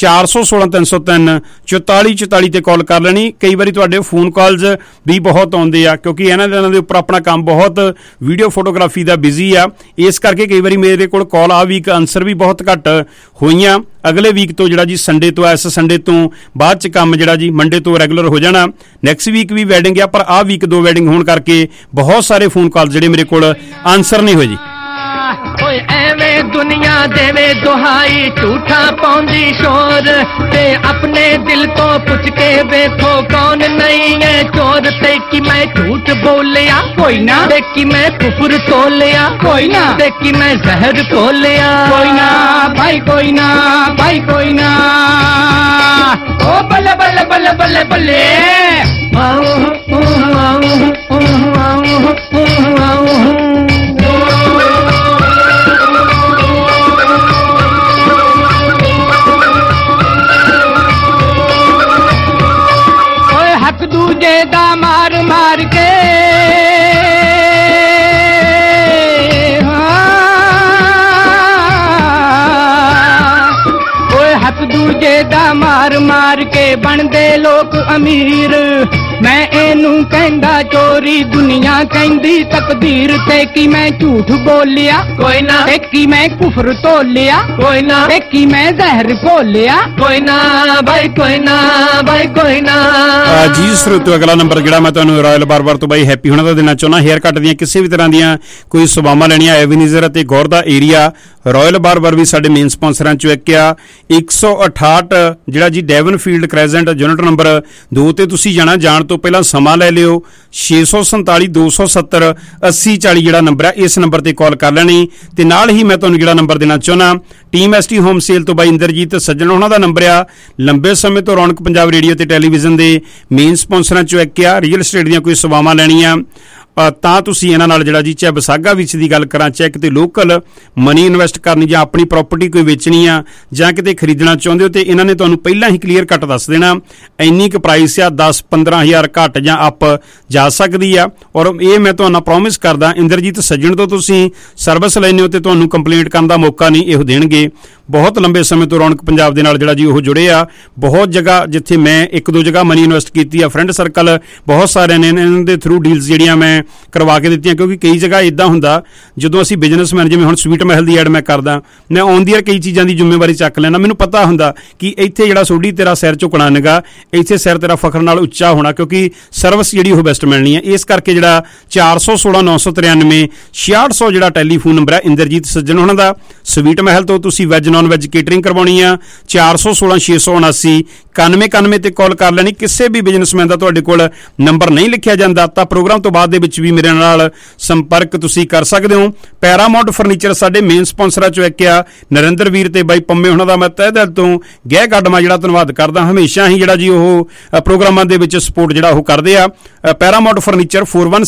416-303-4444 ਤੇ ਕਾਲ ਕਰ ਲੈਣੀ। ਕਈ ਵਾਰੀ ਤੁਹਾਡੇ ਫੋਨ ਕਾਲਸ ਵੀ ਬਹੁਤ ਆਉਂਦੇ ਆ, ਕਿਉਂਕਿ ਇਹਨਾਂ ਦਿਨਾਂ ਦੇ ਉੱਪਰ ਆਪਣਾ ਕੰਮ ਬਹੁਤ ਵੀਡੀਓ ਫੋਟੋਗ੍ਰਾਫੀ ਦਾ ਬਿਜ਼ੀ ਆ, ਇਸ ਕਰਕੇ ਕਈ ਵਾਰੀ ਮੇਰੇ ਕੋਲ ਕਾਲ ਆ ਵੀਕ ਆਨਸਰ ਵੀ ਬਹੁਤ ਘੱਟ ਹੋਈਆਂ। ਅਗਲੇ ਵੀਕ ਤੋਂ ਜਿਹੜਾ ਜੀ ਸੰਡੇ ਤੋਂ, ਇਸ ਸੰਡੇ ਤੋਂ ਬਾਅਦ 'ਚ ਕੰਮ ਜਿਹੜਾ ਜੀ ਮੰਡੇ ਤੋਂ ਰੈਗੂਲਰ ਹੋ ਜਾਣਾ। ਨੈਕਸਟ ਵੀਕ ਵੀ ਵੈਡਿੰਗ ਆ, ਪਰ ਆਹ ਵੀਕ 2 ਵੈਡਿੰਗ ਹੋਣ ਕਰਕੇ ਬਹੁਤ ਸਾਰੇ ਫੋਨ ਕਾਲ ਜਿਹੜੇ ਮੇਰੇ ਕੋਲ ਆਨਸਰ ਨਹੀਂ ਹੋਏ ਜੀ। ਓਏ ਐਵੇਂ ਦੁਨੀਆ ਦੇਵੇ ਦੁਹਾਈ, ਝੂਠਾ ਪਾਉਂਦੀ ਸ਼ੋਰ ਤੇ ਆਪਣੇ ਦਿਲ ਤੋਂ ਪੁੱਛ ਕੇ ਵੇਖੋ ਕੌਣ ਨਹੀਂ ਹੈ ਚੋਰ। ਤੇ ਕਿ ਮੈਂ ਝੂਠ ਬੋਲਿਆ ਕੋਈ ਨਾ, ਤੇ ਕਿ ਮੈਂ ਕੁਫਰ ਤੋਲਿਆ ਕੋਈ ਨਾ, ਤੇ ਕਿ ਮੈਂ ਜ਼ਹਿਰ ਤੋਲਿਆ ਕੋਈ ਨਾ ਭਾਈ, ਕੋਈ ਨਾ ਭਾਈ, ਕੋਈ ਨਾ। ਓ ਬੱਲੇ ਬੱਲੇ ਬੱਲੇ ਬੱਲੇ ਬੱਲੇ ਦੂਜੇ ਦਾ ਮਾਰ ਮਾਰ ਕੇ ਓਏ ਹੱਥ ਦੂਜੇ ਦਾ ਮਾਰ ਮਾਰ ਕੇ ਬਣਦੇ ਲੋਕ ਅਮੀਰ। ਮੈਂ ਇਹਨੂੰ ਕਹਿੰਦਾ ਚੋਰੀ, ਦੁਨੀਆ ਕਹਿੰਦੀ ਤਕਦੀਰ। ਤੇ ਕਿ ਮੈਂ ਝੂਠ ਬੋਲਿਆ ਕੋਈ ਨਾ, ਤੇ ਕਿ ਮੈਂ ਕੁਫਰ ਤੋਲਿਆ ਕੋਈ ਨਾ, ਤੇ ਕਿ ਮੈਂ ਜ਼ਹਿਰ ਘੋਲਿਆ ਕੋਈ ਨਾ ਬਾਈ, ਕੋਈ ਨਾ ਬਾਈ, ਕੋਈ ਨਾ। ਜੀ ਸਰੋਤੋ, ਅਗਲਾ ਨੰਬਰ ਜਿਹੜਾ ਮੈਂ ਤੁਹਾਨੂੰ ਰਾਇਲ ਬਾਰਬਰ ਤੋਂ ਬਾਈ ਹੈਪੀ ਹੋਣਾ ਦਾ ਦੇਣਾ ਚਾਹੁੰਦਾ। ਹੇਅਰ ਕੱਟ ਦੀਆਂ ਕਿਸੇ ਵੀ ਤਰ੍ਹਾਂ ਦੀਆਂ ਕੋਈ ਸੇਵਾਵਾਂ ਲੈਣੀਆਂ, ਐਵੀਨਿਜ਼ਰ ਅਤੇ ਗੌਰ ਦਾ ਏਰੀਆ, ਰਾਇਲ ਬਾਰਬਰ ਵੀ ਸਾਡੇ ਮੇਨ ਸਪਾਂਸਰਾਂ ਚੋਂ ਇੱਕ ਆ। 168 ਜਿਹੜਾ ਜੀ ਡੈਵਨਫੀਲਡ ਕ੍ਰੈਜ਼ੈਂਟ ਯੂਨਿਟ ਨੰਬਰ 2 ਤੇ ਤੁਸੀਂ ਜਾਣਾ। ਜਾਣ ਤੋਂ ਪਹਿਲਾਂ ਸਮਾਂ ਲੈ ਲਿਓ। 647-270-8040 ਜਿਹੜਾ ਨੰਬਰ ਹੈ, ਇਸ ਨੰਬਰ ਤੇ ਕਾਲ ਕਰ ਲੈਣੀ। ਤੇ ਨਾਲ ਹੀ ਮੈਂ ਤੁਹਾਨੂੰ ਜਿਹੜਾ ਨੰਬਰ ਦੇਣਾ ਚਾਹੁੰਦਾ, ਟੀਮ ਐਸਟੀ ਹੋਮ ਸੇਲ ਤੋਂ ਬਾਈ ਇੰਦਰਜੀਤ ਸੱਜਣ ਉਹਨਾਂ ਦਾ ਨੰਬਰ ਆ। ਲੰਬੇ ਸਮੇਂ ਤੋਂ ਰੌਣਕ ਪੰਜਾਬ ਰੇਡੀਓ ਤੇ ਟੈਲੀਵਿਜ਼ਨ ਦੇ ਮੇਨ ਸਪਾਂਸਰਾਂ ਚੋਂ ਇੱਕ ਆ। ਰੀਅਲ ਸਟੇਟ ਦੀਆਂ ਕੋਈ ਸੇਵਾਵਾਂ ਲੈਣੀਆਂ ਤਾਂ ਤੁਸੀਂ ਇਹਨਾਂ ਨਾਲ ਜਿਹੜਾ ਜੀ, ਚਾਹੇ ਵਿਸਾਗਾ ਵਿੱਚ ਦੀ ਗੱਲ ਕਰਾਂ, ਚਾਹੇ ਕਿਤੇ ਲੋਕਲ ਮਨੀ ਇਨਵੈਸਟ ਕਰਨੀ ਜਾਂ ਆਪਣੀ ਪ੍ਰਾਪਰਟੀ ਕੋਈ ਵੇਚਣੀ ਆ ਜਾਂ ਕਿਤੇ ਖਰੀਦਣਾ ਚਾਹੁੰਦੇ ਹੋ, ਤੇ ਇਹਨਾਂ ਨੇ ਤੁਹਾਨੂੰ ਪਹਿਲਾਂ ਹੀ ਕਲੀਅਰ ਕੱਟ ਦੱਸ ਦੇਣਾ ਇੰਨੀ ਕੁ ਪ੍ਰਾਈਸ ਆ, 10-15 ਹਜ਼ਾਰ ਘੱਟ ਜਾਂ ਅਪ ਜਾ ਸਕਦੀ ਆ। ਔਰ ਇਹ ਮੈਂ ਤੁਹਾਨੂੰ ਪ੍ਰੋਮਿਸ ਕਰਦਾ, ਇੰਦਰਜੀਤ ਸੱਜਣ ਤੋਂ ਤੁਸੀਂ ਸਰਵਿਸ ਲੈਂਦੇ ਹੋ ਤੇ ਤੁਹਾਨੂੰ ਕੰਪਲੇਂਟ ਕਰਨ ਦਾ ਮੌਕਾ ਨਹੀਂ ਇਹੋ ਦੇਣਗੇ। ਬਹੁਤ ਲੰਬੇ ਸਮੇਂ ਤੋਂ ਰੌਣਕ ਪੰਜਾਬ ਦੇ ਨਾਲ ਜਿਹੜਾ ਜੀ ਉਹ ਜੁੜੇ ਆ। ਬਹੁਤ ਜਗ੍ਹਾ ਜਿੱਥੇ ਮੈਂ 1-2 ਜਗ੍ਹਾ ਮਨੀ ਇਨਵੈਸਟ ਕੀਤੀ ਆ, ਫਰੈਂਡ ਸਰਕਲ ਬਹੁਤ ਸਾਰਿਆਂ ਨੇ ਇਹਨਾਂ ਦੇ ਥਰੂ ਡੀਲਸ ਜਿਹੜੀਆਂ ਮੈਂ ਕਰਵਾ ਕੇ ਦਿੱਤੀਆਂ। ਕਿਉਂਕਿ ਕਈ ਜਗ੍ਹਾ ਇੱਦਾਂ ਹੁੰਦਾ, ਜਦੋਂ ਅਸੀਂ ਬਿਜ਼ਨਸਮੈਨ, ਜਿਵੇਂ ਹੁਣ ਸਵੀਟ ਮਹਿਲ ਦੀ ਐਡ ਮੈਂ ਕਰਦਾ, ਮੈਂ ਔਨ ਦੀ ਏਅਰ ਕਈ ਚੀਜ਼ਾਂ ਦੀ ਜ਼ਿੰਮੇਵਾਰੀ ਚੱਕ ਲੈਣਾ। ਮੈਨੂੰ ਪਤਾ ਹੁੰਦਾ ਕਿ ਇੱਥੇ ਜਿਹੜਾ ਸੋਢੀ ਤੇਰਾ ਸਿਰ ਝੁਕਣਾ ਨਿਗਾ, ਇੱਥੇ ਸਿਰ ਤੇਰਾ ਫਖਰ ਨਾਲ ਉੱਚਾ ਹੋਣਾ, ਕਿਉਂਕਿ ਸਰਵਿਸ ਜਿਹੜੀ ਉਹ ਬੈਸਟ ਮਿਲਣੀ ਹੈ। ਇਸ ਕਰਕੇ ਜਿਹੜਾ 416-993-6600 ਜਿਹੜਾ ਟੈਲੀਫੋਨ ਨੰਬਰ ਹੈ ਇੰਦਰਜੀਤ ਸੱਜਣ ਉਹਨਾਂ ਦਾ। ਸਵੀਟ ਮਹਿਲ ਤੋਂ ਤੁਸੀਂ ਵੈਜ ਨੌਨ ਵੈਜ ਕੇਟਰਿੰਗ ਕਰਵਾਉਣੀ ਆ, 416-679-9191 ਤੇ ਕਾਲ ਕਰ ਲੈਣੀ। ਕਿਸੇ ਵੀ ਬਿਜ਼ਨਸਮੈਨ ਦਾ ਤੁਹਾਡੇ ਕੋਲ ਨੰਬਰ ਨਹੀਂ ਲਿਖਿਆ ਜਾਂਦਾ ਤਾਂ ਪ੍ਰੋਗਰਾਮ ਤੋਂ ਬਾਅਦ ਦੇ ਵਿੱਚ ਵੀ ਮੇਰੇ ਨਾਲ ਸੰਪਰਕ ਤੁਸੀਂ ਕਰ ਸਕਦੇ ਹੋ। ਪੈਰਾਮਾਉਂਟ ਫਰਨੀਚਰ ਸਾਡੇ ਮੇਨ ਸਪਾਂਸਰਾਂ ਚੋਂ ਇੱਕ ਆ। ਨਰਿੰਦਰ ਵੀਰ ਤੇ ਬਾਈ ਪੰਮੇ ਉਹਨਾਂ ਦਾ ਮੈਂ ਤਹਿ ਦਿਲ ਤੋਂ ਗਹਿ ਕੱਢਵਾਂ ਜਿਹੜਾ ਧੰਨਵਾਦ ਕਰਦਾ। ਹਮੇਸ਼ਾ ਹੀ ਜਿਹੜਾ ਜੀ ਉਹ ਪ੍ਰੋਗਰਾਮਾਂ ਦੇ ਵਿੱਚ ਸਪੋਰਟ ਜਿਹੜਾ ਉਹ ਕਰਦੇ ਆ। ਪੈਰਾਮਾਉਂਟ ਫਰਨੀਚਰ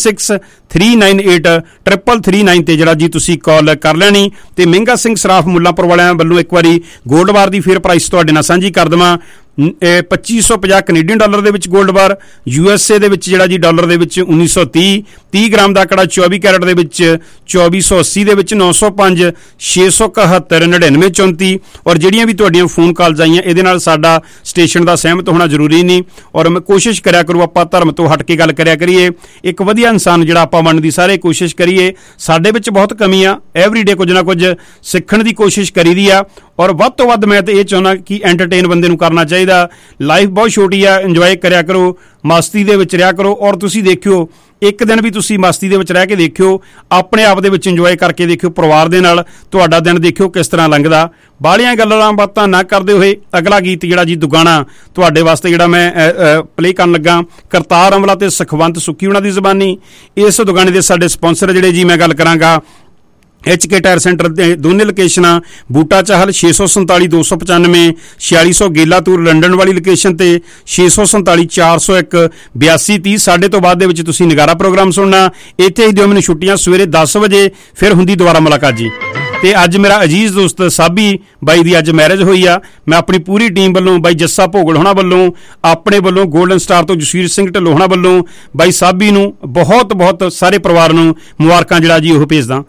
4163983339 ਤੇ ਜਿਹੜਾ ਜੀ ਤੁਸੀਂ ਕਾਲ ਕਰ ਲੈਣੀ। ਤੇ ਮਹਿੰਗਾ ਸਿੰਘ ਸਰਾਫ ਮੁੱਲਾਂਪੁਰ ਵਾਲਿਆਂ ਵੱਲੋਂ ਇੱਕ ਵਾਰੀ ਗੋਲਡ ਬਾਰ ਦੀ ਫਿਰ ਪ੍ਰਾਈਸ ਤੁਹਾਡੇ ਨਾਲ ਸਾਂਝੀ ਕਰ ਦੇਵਾਂ। 2550 ਕੈਨੇਡੀਅਨ ਡਾਲਰ ਦੇ ਵਿੱਚ ਗੋਲਡ ਬਾਰ, USA ਦੇ ਵਿੱਚ ਜਿਹੜਾ ਜੀ ਡਾਲਰ ਦੇ ਵਿੱਚ 1930, 30 ਗ੍ਰਾਮ ਦਾ ਆਂਕੜਾ 24 ਕੈਰਟ ਦੇ ਵਿੱਚ 2480 ਦੇ ਵਿੱਚ 905 671 9934। ਔਰ ਜਿਹੜੀਆਂ ਵੀ ਤੁਹਾਡੀਆਂ ਫੋਨ ਕਾਲਸ ਆਈਆਂ ਇਹਦੇ ਨਾਲ ਸਾਡਾ ਸਟੇਸ਼ਨ ਦਾ ਸਹਿਮਤ ਹੋਣਾ ਜ਼ਰੂਰੀ ਨਹੀਂ। ਔਰ ਮੈਂ ਕੋਸ਼ਿਸ਼ ਕਰਿਆ ਕਰੂ ਆਪਾਂ ਧਰਮ ਤੋਂ ਹਟ ਕੇ ਗੱਲ ਕਰਿਆ ਕਰੀਏ, ਇੱਕ ਵਧੀਆ ਇਨਸਾਨ ਜਿਹੜਾ ਆਪਾਂ ਬਣਨ ਦੀ ਸਾਰੇ ਕੋਸ਼ਿਸ਼ ਕਰੀਏ। ਸਾਡੇ ਵਿੱਚ ਬਹੁਤ ਕਮੀ ਆ, ਐਵਰੀਡੇ ਕੁਝ ਨਾ ਕੁਝ ਸਿੱਖਣ ਦੀ ਕੋਸ਼ਿਸ਼ ਕਰੀਦੀ ਆ। ਔਰ ਵੱਧ ਤੋਂ ਵੱਧ ਮੈਂ ਤਾਂ ਇਹ ਚਾਹੁੰਦਾ ਕਿ ਐਂਟਰਟੇਨ ਬੰਦੇ ਨੂੰ ਕਰਨਾ ਚਾਹੀਦਾ। ਲਾਈਫ ਬਹੁਤ ਛੋਟੀ ਆ, ਇੰਜੋਏ ਕਰਿਆ ਕਰੋ, ਮਸਤੀ ਦੇ ਵਿੱਚ ਰਿਹਾ ਕਰੋ। ਔਰ ਤੁਸੀਂ ਦੇਖਿਓ, ਇੱਕ ਦਿਨ ਵੀ ਤੁਸੀਂ ਮਸਤੀ ਦੇ ਵਿੱਚ ਰਹਿ ਕੇ ਦੇਖਿਓ, ਆਪਣੇ ਆਪ ਦੇ ਵਿੱਚ ਇੰਜੋਏ ਕਰਕੇ ਦੇਖਿਓ, ਪਰਿਵਾਰ ਦੇ ਨਾਲ ਤੁਹਾਡਾ ਦਿਨ ਦੇਖਿਓ ਕਿਸ ਤਰ੍ਹਾਂ ਲੰਘਦਾ। ਬਾਹਲੀਆਂ ਗੱਲਾਂ ਬਾਤਾਂ ਨਾ ਕਰਦੇ ਹੋਏ ਅਗਲਾ ਗੀਤ ਜਿਹੜਾ ਜੀ ਦੁਗਾਣਾ ਤੁਹਾਡੇ ਵਾਸਤੇ ਜਿਹੜਾ ਮੈਂ ਪਲੇ ਕਰਨ ਲੱਗਾ, ਕਰਤਾਰ ਅਮਲਾ ਤੇ ਸੁਖਵੰਤ ਸੁੱਖੀ ਉਹਨਾਂ ਦੀ ਜ਼ਬਾਨੀ। ਇਸ ਦੁਗਾਣੇ ਦੇ ਸਾਡੇ ਸਪਾਂਸਰ ਜਿਹੜੇ ਜੀ ਮੈਂ ਗੱਲ ਕਰਾਂਗਾ HK टायर सेंटर ਦੇ ਦੋਨੇ ਲੋਕੇਸ਼ਨਾਂ ਬੂਟਾ ਚਾਹਲ 647 295 4600 ਗੇਲਾ ਤੂਰ ਲੰਡਨ ਵਾਲੀ ਲੋਕੇਸ਼ਨ ਤੇ 647 401 8230 ਸਾਢੇ ਤੋਂ ਬਾਅਦ ਦੇ ਵਿੱਚ ਤੁਸੀਂ ਨਗਾਰਾ ਪ੍ਰੋਗਰਾਮ ਸੁਣਨਾ। ਇੱਥੇ ਹੀ ਦਿਓ ਮੈਨੂੰ ਛੁੱਟੀਆਂ, ਸਵੇਰੇ 10 ਵਜੇ ਫਿਰ ਹੁੰਦੀ ਦੁਬਾਰਾ ਮੁਲਾਕਾਤ ਜੀ। ਤੇ ਅੱਜ ਮੇਰਾ ਅਜੀਜ਼ ਦੋਸਤ ਸਾਬੀ ਬਾਈ ਦੀ ਅੱਜ ਮੈਰਿਜ ਹੋਈ ਆ। ਮੈਂ ਆਪਣੀ ਪੂਰੀ ਟੀਮ ਵੱਲੋਂ ਬਾਈ ਜੱਸਾ ਭੋਗਲ ਹੋਣਾ ਵੱਲੋਂ, ਆਪਣੇ ਵੱਲੋਂ ਗੋਲਡਨ ਸਟਾਰ ਤੋਂ ਜਸਵੀਰ ਸਿੰਘ ਢਿੱਲੋਂ ਹੋਣਾ ਵੱਲੋਂ ਬਾਈ ਸਾਬੀ ਨੂੰ ਬਹੁਤ ਬਹੁਤ ਸਾਰੇ ਪਰਿਵਾਰ ਨੂੰ ਮੁਬਾਰਕਾਂ ਜਿਹੜਾ ਜੀ ਉਹ ਭੇਜਦਾ।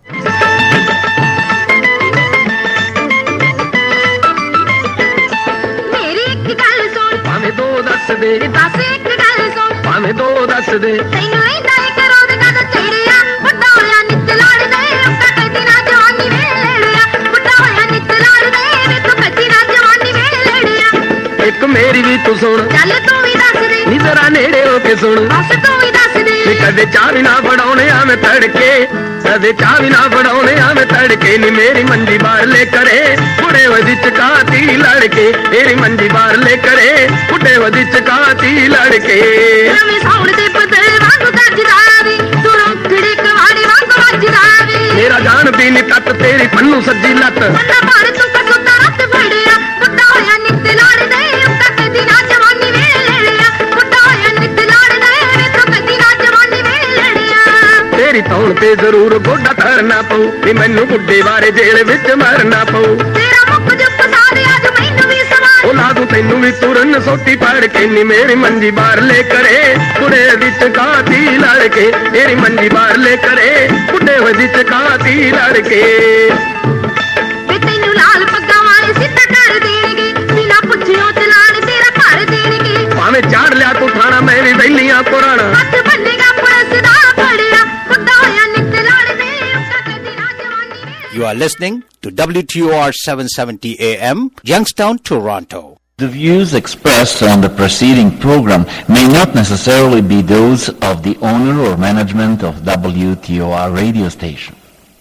ਭਾਵੇਂ ਦੋ ਦੱਸ ਦੇ ਤੈਨੂੰ ਲੈਂਦਾ ਏ ਕਰੋ ਦੇ ਕਦ ਚੜਿਆ ਵੱਡਾ ਹੋਇਆ ਨਿੱਤ ਲੜਦੇ ਉੱਕਾ ਕਦੀ ਨਾ ਜਵਾਨੀ ਵੇਲੜਿਆ ਵੱਡਾ ਹੋਇਆ ਨਿੱਤ ਲੜਦੇ ਵੇਖੋ ਕਦੀ ਨਾ ਜਵਾਨੀ ਵੇਲੜਿਆ। ਇੱਕ ਮੇਰੀ ਵੀ ਤੂੰ ਸੁਣ ਚੱਲ ਤੂੰ ਵੀ ਦੱਸ ਦੇ ਨੀ ਜ਼ਰਾ ਨੇੜੇ ਹੋ ਕੇ ਸੁਣ ਬਸ ਤੂੰ ਵੀ ਦੱਸ ਦੇ ਕਦੇ ਚਾਹ ਵੀ ਨਾ ਫੜਾਉਣੇ ਆਵੇਂ ਤੜਕੇ ਕਦੇ ਚਾਹ ਵੀ ਨਾ ਫੜਾਉਣੇ ਆਵੇਂ ਤੜਕੇ ਨੀ ਮੇਰੀ ਮੰਜੀ ਬਾਹਰ ਲੈ ਕਰੇ ਬੁੜੇ ਵਦੀ ਚਕਾਤੀ ਲੜਕੇ ਮੇਰੀ ਮੰਜੀ ਬਾਹਰ ਲੈ ਕਰੇ ਬੁੜੇ ਵਦੀ ਚਕਾਤੀ ਲੜਕੇ ਨਵੇਂ ਸੌਣ ਦੇ ਬਦਲ ਵਾਂਗ ਗੱਜਦਾ ਵੀ ਤੂੰ ਰੋਕੜੀ ਕਵਾੜੀ ਵਾਂਗ ਵੱਜਦਾ ਵੀ ਮੇਰਾ ਜਾਣ ਦੀ ਨੀ ਤੱਕ ਤੇਰੀ ਪੰਨੂ ਸੱਜੀ ਲੱਤ ਬੰਦਾ ਬਾੜ ਤੂੰ ਕਸੁੱਤਾ ਰੱਤ ਫੜਿਆ ਬੁੱਢਾ ਹੋਇਆ ਨਿੱਤ ਲੜਦੇ ਉੱਕਾ ਕਦੀ ਨਾ ਜਵਾਨੀ ਵੇਲੜਿਆ ਬੁੱਢਾ ਹੋਇਆ ਨਿੱਤ ਲੜਦੇ ਵੇਖੋ ਕਦੀ ਨਾ ਜਵਾਨੀ ਵੇਲੜਿਆ। ਤੇਰੀ ਤੌਣ ਤੇ ਜ਼ਰੂਰ ਗੋਡਾ ਧਰਨਾ ਪਊ ਵੀ ਮੈਨੂੰ ਬੁੱਢੇ ਬਾਰੇ ਜੇਲ੍ਹ ਵਿੱਚ ਮਰਨਾ ਪਊ ਤੇਰਾ ਮੁੱਖ ਜੁੱਪ ਸਾਰੇ ਅੱਜ ਮੈਨੂੰ ਵੀ ਸਵਾਲ ਉਹ ਲਾ ਦੂ ਤੈਨੂੰ ਵੀ ਤੁਰਨ ਸੋਟੀ ਪੜ ਕੇ ਨੀ ਮੇਰੀ ਮੰਜੀ ਬਾਹਰ ਲੈ ਕਰੇ ਬੁੜੇ ਵਿੱਚ ਕਾਤੀ ਲੜਕੇ ਮੇਰੀ ਮੰਜੀ ਬਾਹਰ ਲੈ ਕਰੇ ਬੁੱਢੇ ਵਿੱਚ ਕਾਤੀ ਲੜਕੇ ਵੇ ਤੈਨੂੰ ਲਾਲ ਪੱਗਾਂ ਵਾਲੇ ਸਿੱਧਾ ਕਰ ਦੇਣਗੇ ਬਿਨਾ ਪੁੱਛਿਓ ਚਲਾਣ ਤੇਰਾ ਭਰ ਦੇਣਗੇ ਭਾਵੇਂ ਚਾੜ ਲਿਆ ਤੂੰ ਥਾਣਾ ਮੈਂ ਵੀ ਵੈਲੀਆਂ ਪੁਰਾਣਾ ਹੱਥ ਬੰਨੇਗਾ ਪੁਲਿਸ ਦਾ ਫੜਿਆ ਬੁੱਢਾ ਹੋਇਆ ਨਿੱਤ ਲੜਦੇ ਉੱਕਾ ਕਦੀ ਨਾ ਜਵਾਨੀ। You are listening to WTOR 770 AM, Youngstown, Toronto. The views expressed on the preceding program may not necessarily be those of the owner or management of WTOR radio station.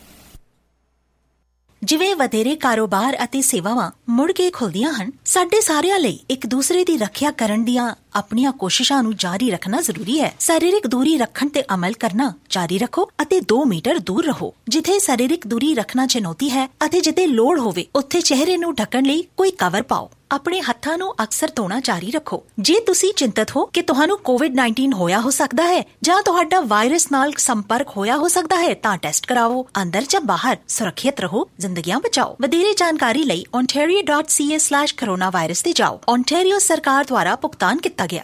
ਜਿਵੇਂ ਵਧੇਰੇ ਕਾਰੋਬਾਰ ਅਤੇ ਸੇਵਾਵਾਂ ਮੁੜ ਕੇ ਖੁੱਲਦੀਆਂ ਹਨ, ਸਾਡੇ ਸਾਰਿਆਂ ਲਈ ਇੱਕ ਦੂਸਰੇ ਦੀ ਰੱਖਿਆ ਕਰਨ ਦੀਆਂ ਆਪਣੀਆਂ ਕੋਸ਼ਿਸ਼ਾਂ ਨੂੰ ਜਾਰੀ ਰੱਖਣਾ ਜ਼ਰੂਰੀ ਹੈ। ਸਰੀਰਕ ਦੂਰੀ ਰੱਖਣ ਤੇ ਅਮਲ ਕਰਨਾ ਜਾਰੀ ਰੱਖੋ ਅਤੇ 2 ਮੀਟਰ ਦੂਰ ਰਹੋ। ਜਿੱਥੇ ਸਰੀਰਕ ਦੂਰੀ ਰੱਖਣਾ ਚੁਣੌਤੀ ਹੈ ਅਤੇ ਜਿੱਥੇ ਲੋੜ ਹੋਵੇ ਉੱਥੇ ਚਿਹਰੇ ਨੂੰ ਢੱਕਣ ਲਈ ਕੋਈ ਕਵਰ ਪਾਓ। ਆਪਣੇ ਹੱਥਾਂ ਨੂੰ ਅਕਸਰ ਧੋਣਾ ਜਾਰੀ ਰੱਖੋ। ਜੇ ਤੁਸੀਂ ਚਿੰਤਤ ਹੋ ਕਿ ਤੁਹਾਨੂੰ ਕੋਵਿਡ-19 ਹੋਇਆ ਹੋ ਸਕਦਾ ਹੈ ਜਾਂ ਤੁਹਾਡਾ ਵਾਇਰਸ ਨਾਲ ਸੰਪਰਕ ਹੋਇਆ ਹੋ ਸਕਦਾ ਹੈ ਤਾਂ ਟੈਸਟ ਕਰਾਓ। ਅੰਦਰ ਜਾਂ ਬਾਹਰ ਸੁਰੱਖਿਅਤ ਰਹੋ, ਜ਼ਿੰਦਗੀਆਂ ਬਚਾਓ। ਵਧੇਰੇ ਜਾਣਕਾਰੀ ਲਈ ontario.ca/coronavirus ਤੇ ਜਾਓ। ontario ਸਰਕਾਰ ਦੁਆਰਾ ਭੁਗਤਾਨ ਕੀਤਾ ਗਿਆ।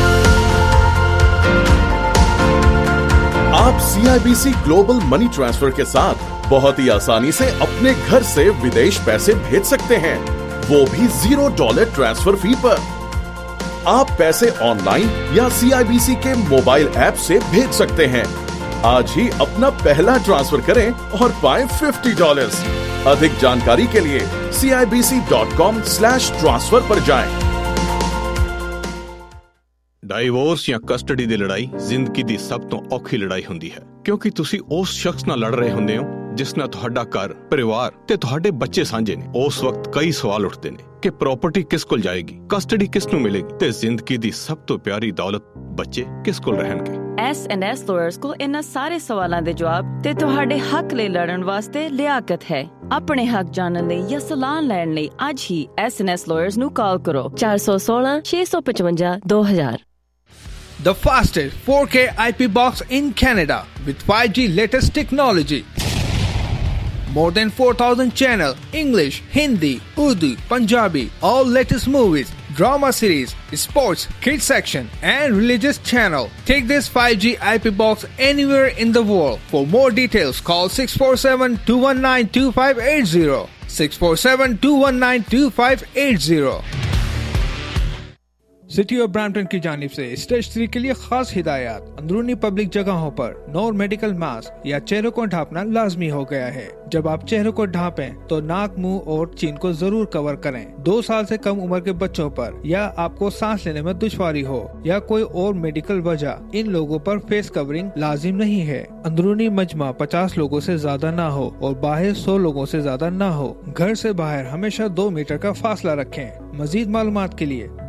आप CIBC ग्लोबल मनी ट्रांसफर के साथ बहुत ही आसानी से अपने घर से विदेश पैसे भेज सकते हैं, वो भी $0 ट्रांसफर फी पर। आप पैसे ऑनलाइन या CIBC के मोबाइल ऐप से भेज सकते हैं। आज ही अपना पहला ट्रांसफर करें और पाएं $50। अधिक जानकारी के लिए CIBC.com/transfer पर जाएं। ਡਾਈਵੋਰਸ ਜਾਂ ਕਸਟਡੀ ਦੀ ਲੜਾਈ ਜ਼ਿੰਦਗੀ ਦੀ ਸਭ ਤੋਂ ਔਖੀ ਲੜਾਈ ਹੁੰਦੀ ਹੈ, ਕਿਉਂਕਿ ਤੁਸੀਂ ਉਸ ਸ਼ਖਸ ਨਾਲ ਲੜ ਰਹੇ ਹੁੰਦੇ ਹੋ ਜਿਸ ਨਾਲ ਤੁਹਾਡਾ ਘਰ, ਪਰਿਵਾਰ ਤੇ ਤੁਹਾਡੇ ਬੱਚੇ ਸਾਂਝੇ ਨੇ। ਉਸ ਵਕਤ ਕਈ ਸਵਾਲ ਉੱਠਦੇ ਨੇ ਕਿ ਪ੍ਰਾਪਰਟੀ ਕਿਸ ਕੋਲ ਜਾਏਗੀ, ਕਸਟਡੀ ਕਿਸ ਨੂੰ ਮਿਲੇਗੀ ਤੇ ਜ਼ਿੰਦਗੀ ਦੀ ਸਭ ਤੋਂ ਪਿਆਰੀ ਦੌਲਤ ਬੱਚੇ ਕਿਸ ਕੋਲ ਰਹਿਣਗੇ। S&S ਲਾਇਰਸ ਕੋਲ ਇਹਨਾਂ ਸਾਰੇ ਸਵਾਲਾਂ ਦੇ ਜਵਾਬ ਤੇ ਤੁਹਾਡੇ ਹੱਕ ਲਈ ਲੜਨ ਵਾਸਤੇ ਲਿਆਕਤ ਹੈ। ਆਪਣੇ ਹੱਕ ਜਾਣਨ ਲਈ ਜਾਂ ਸਲਾਹ ਲੈਣ ਲਈ ਅੱਜ ਹੀ S&S ਲਾਇਰਸ ਨੂੰ ਕਾਲ ਕਰੋ 416 655 2000। The fastest 4K IP box in Canada with 5G latest technology. More than 4,000 channel, English, Hindi, Urdu, Punjabi, all latest movies, drama series, sports, kids section and religious channel. Take this 5G IP box anywhere in the world. For more details, call 647-219-2580. 647-219-2580. City of Brampton की जानिब से stationery के लिए खास हिदायत। अंदरूनी public जगहों पर नो मेडिकल मास्क या चेहरों को ढांपना लाजमी हो गया है। जब आप चेहरों को ढांपें तो नाक, मुंह और चीन को जरूर कवर करें। 2 साल से कम उम्र के बच्चों पर या आपको सांस लेने में दुश्वारी हो या कोई और मेडिकल वजह, इन लोगों पर फेस कवरिंग लाजिम नहीं है। अंदरूनी मजमा 50 लोगों से ज्यादा न हो और बाहर 100 लोगों से ज्यादा न हो। घर से बाहर हमेशा 2 मीटर का फासला रखें। मजीद मालूमात के लिए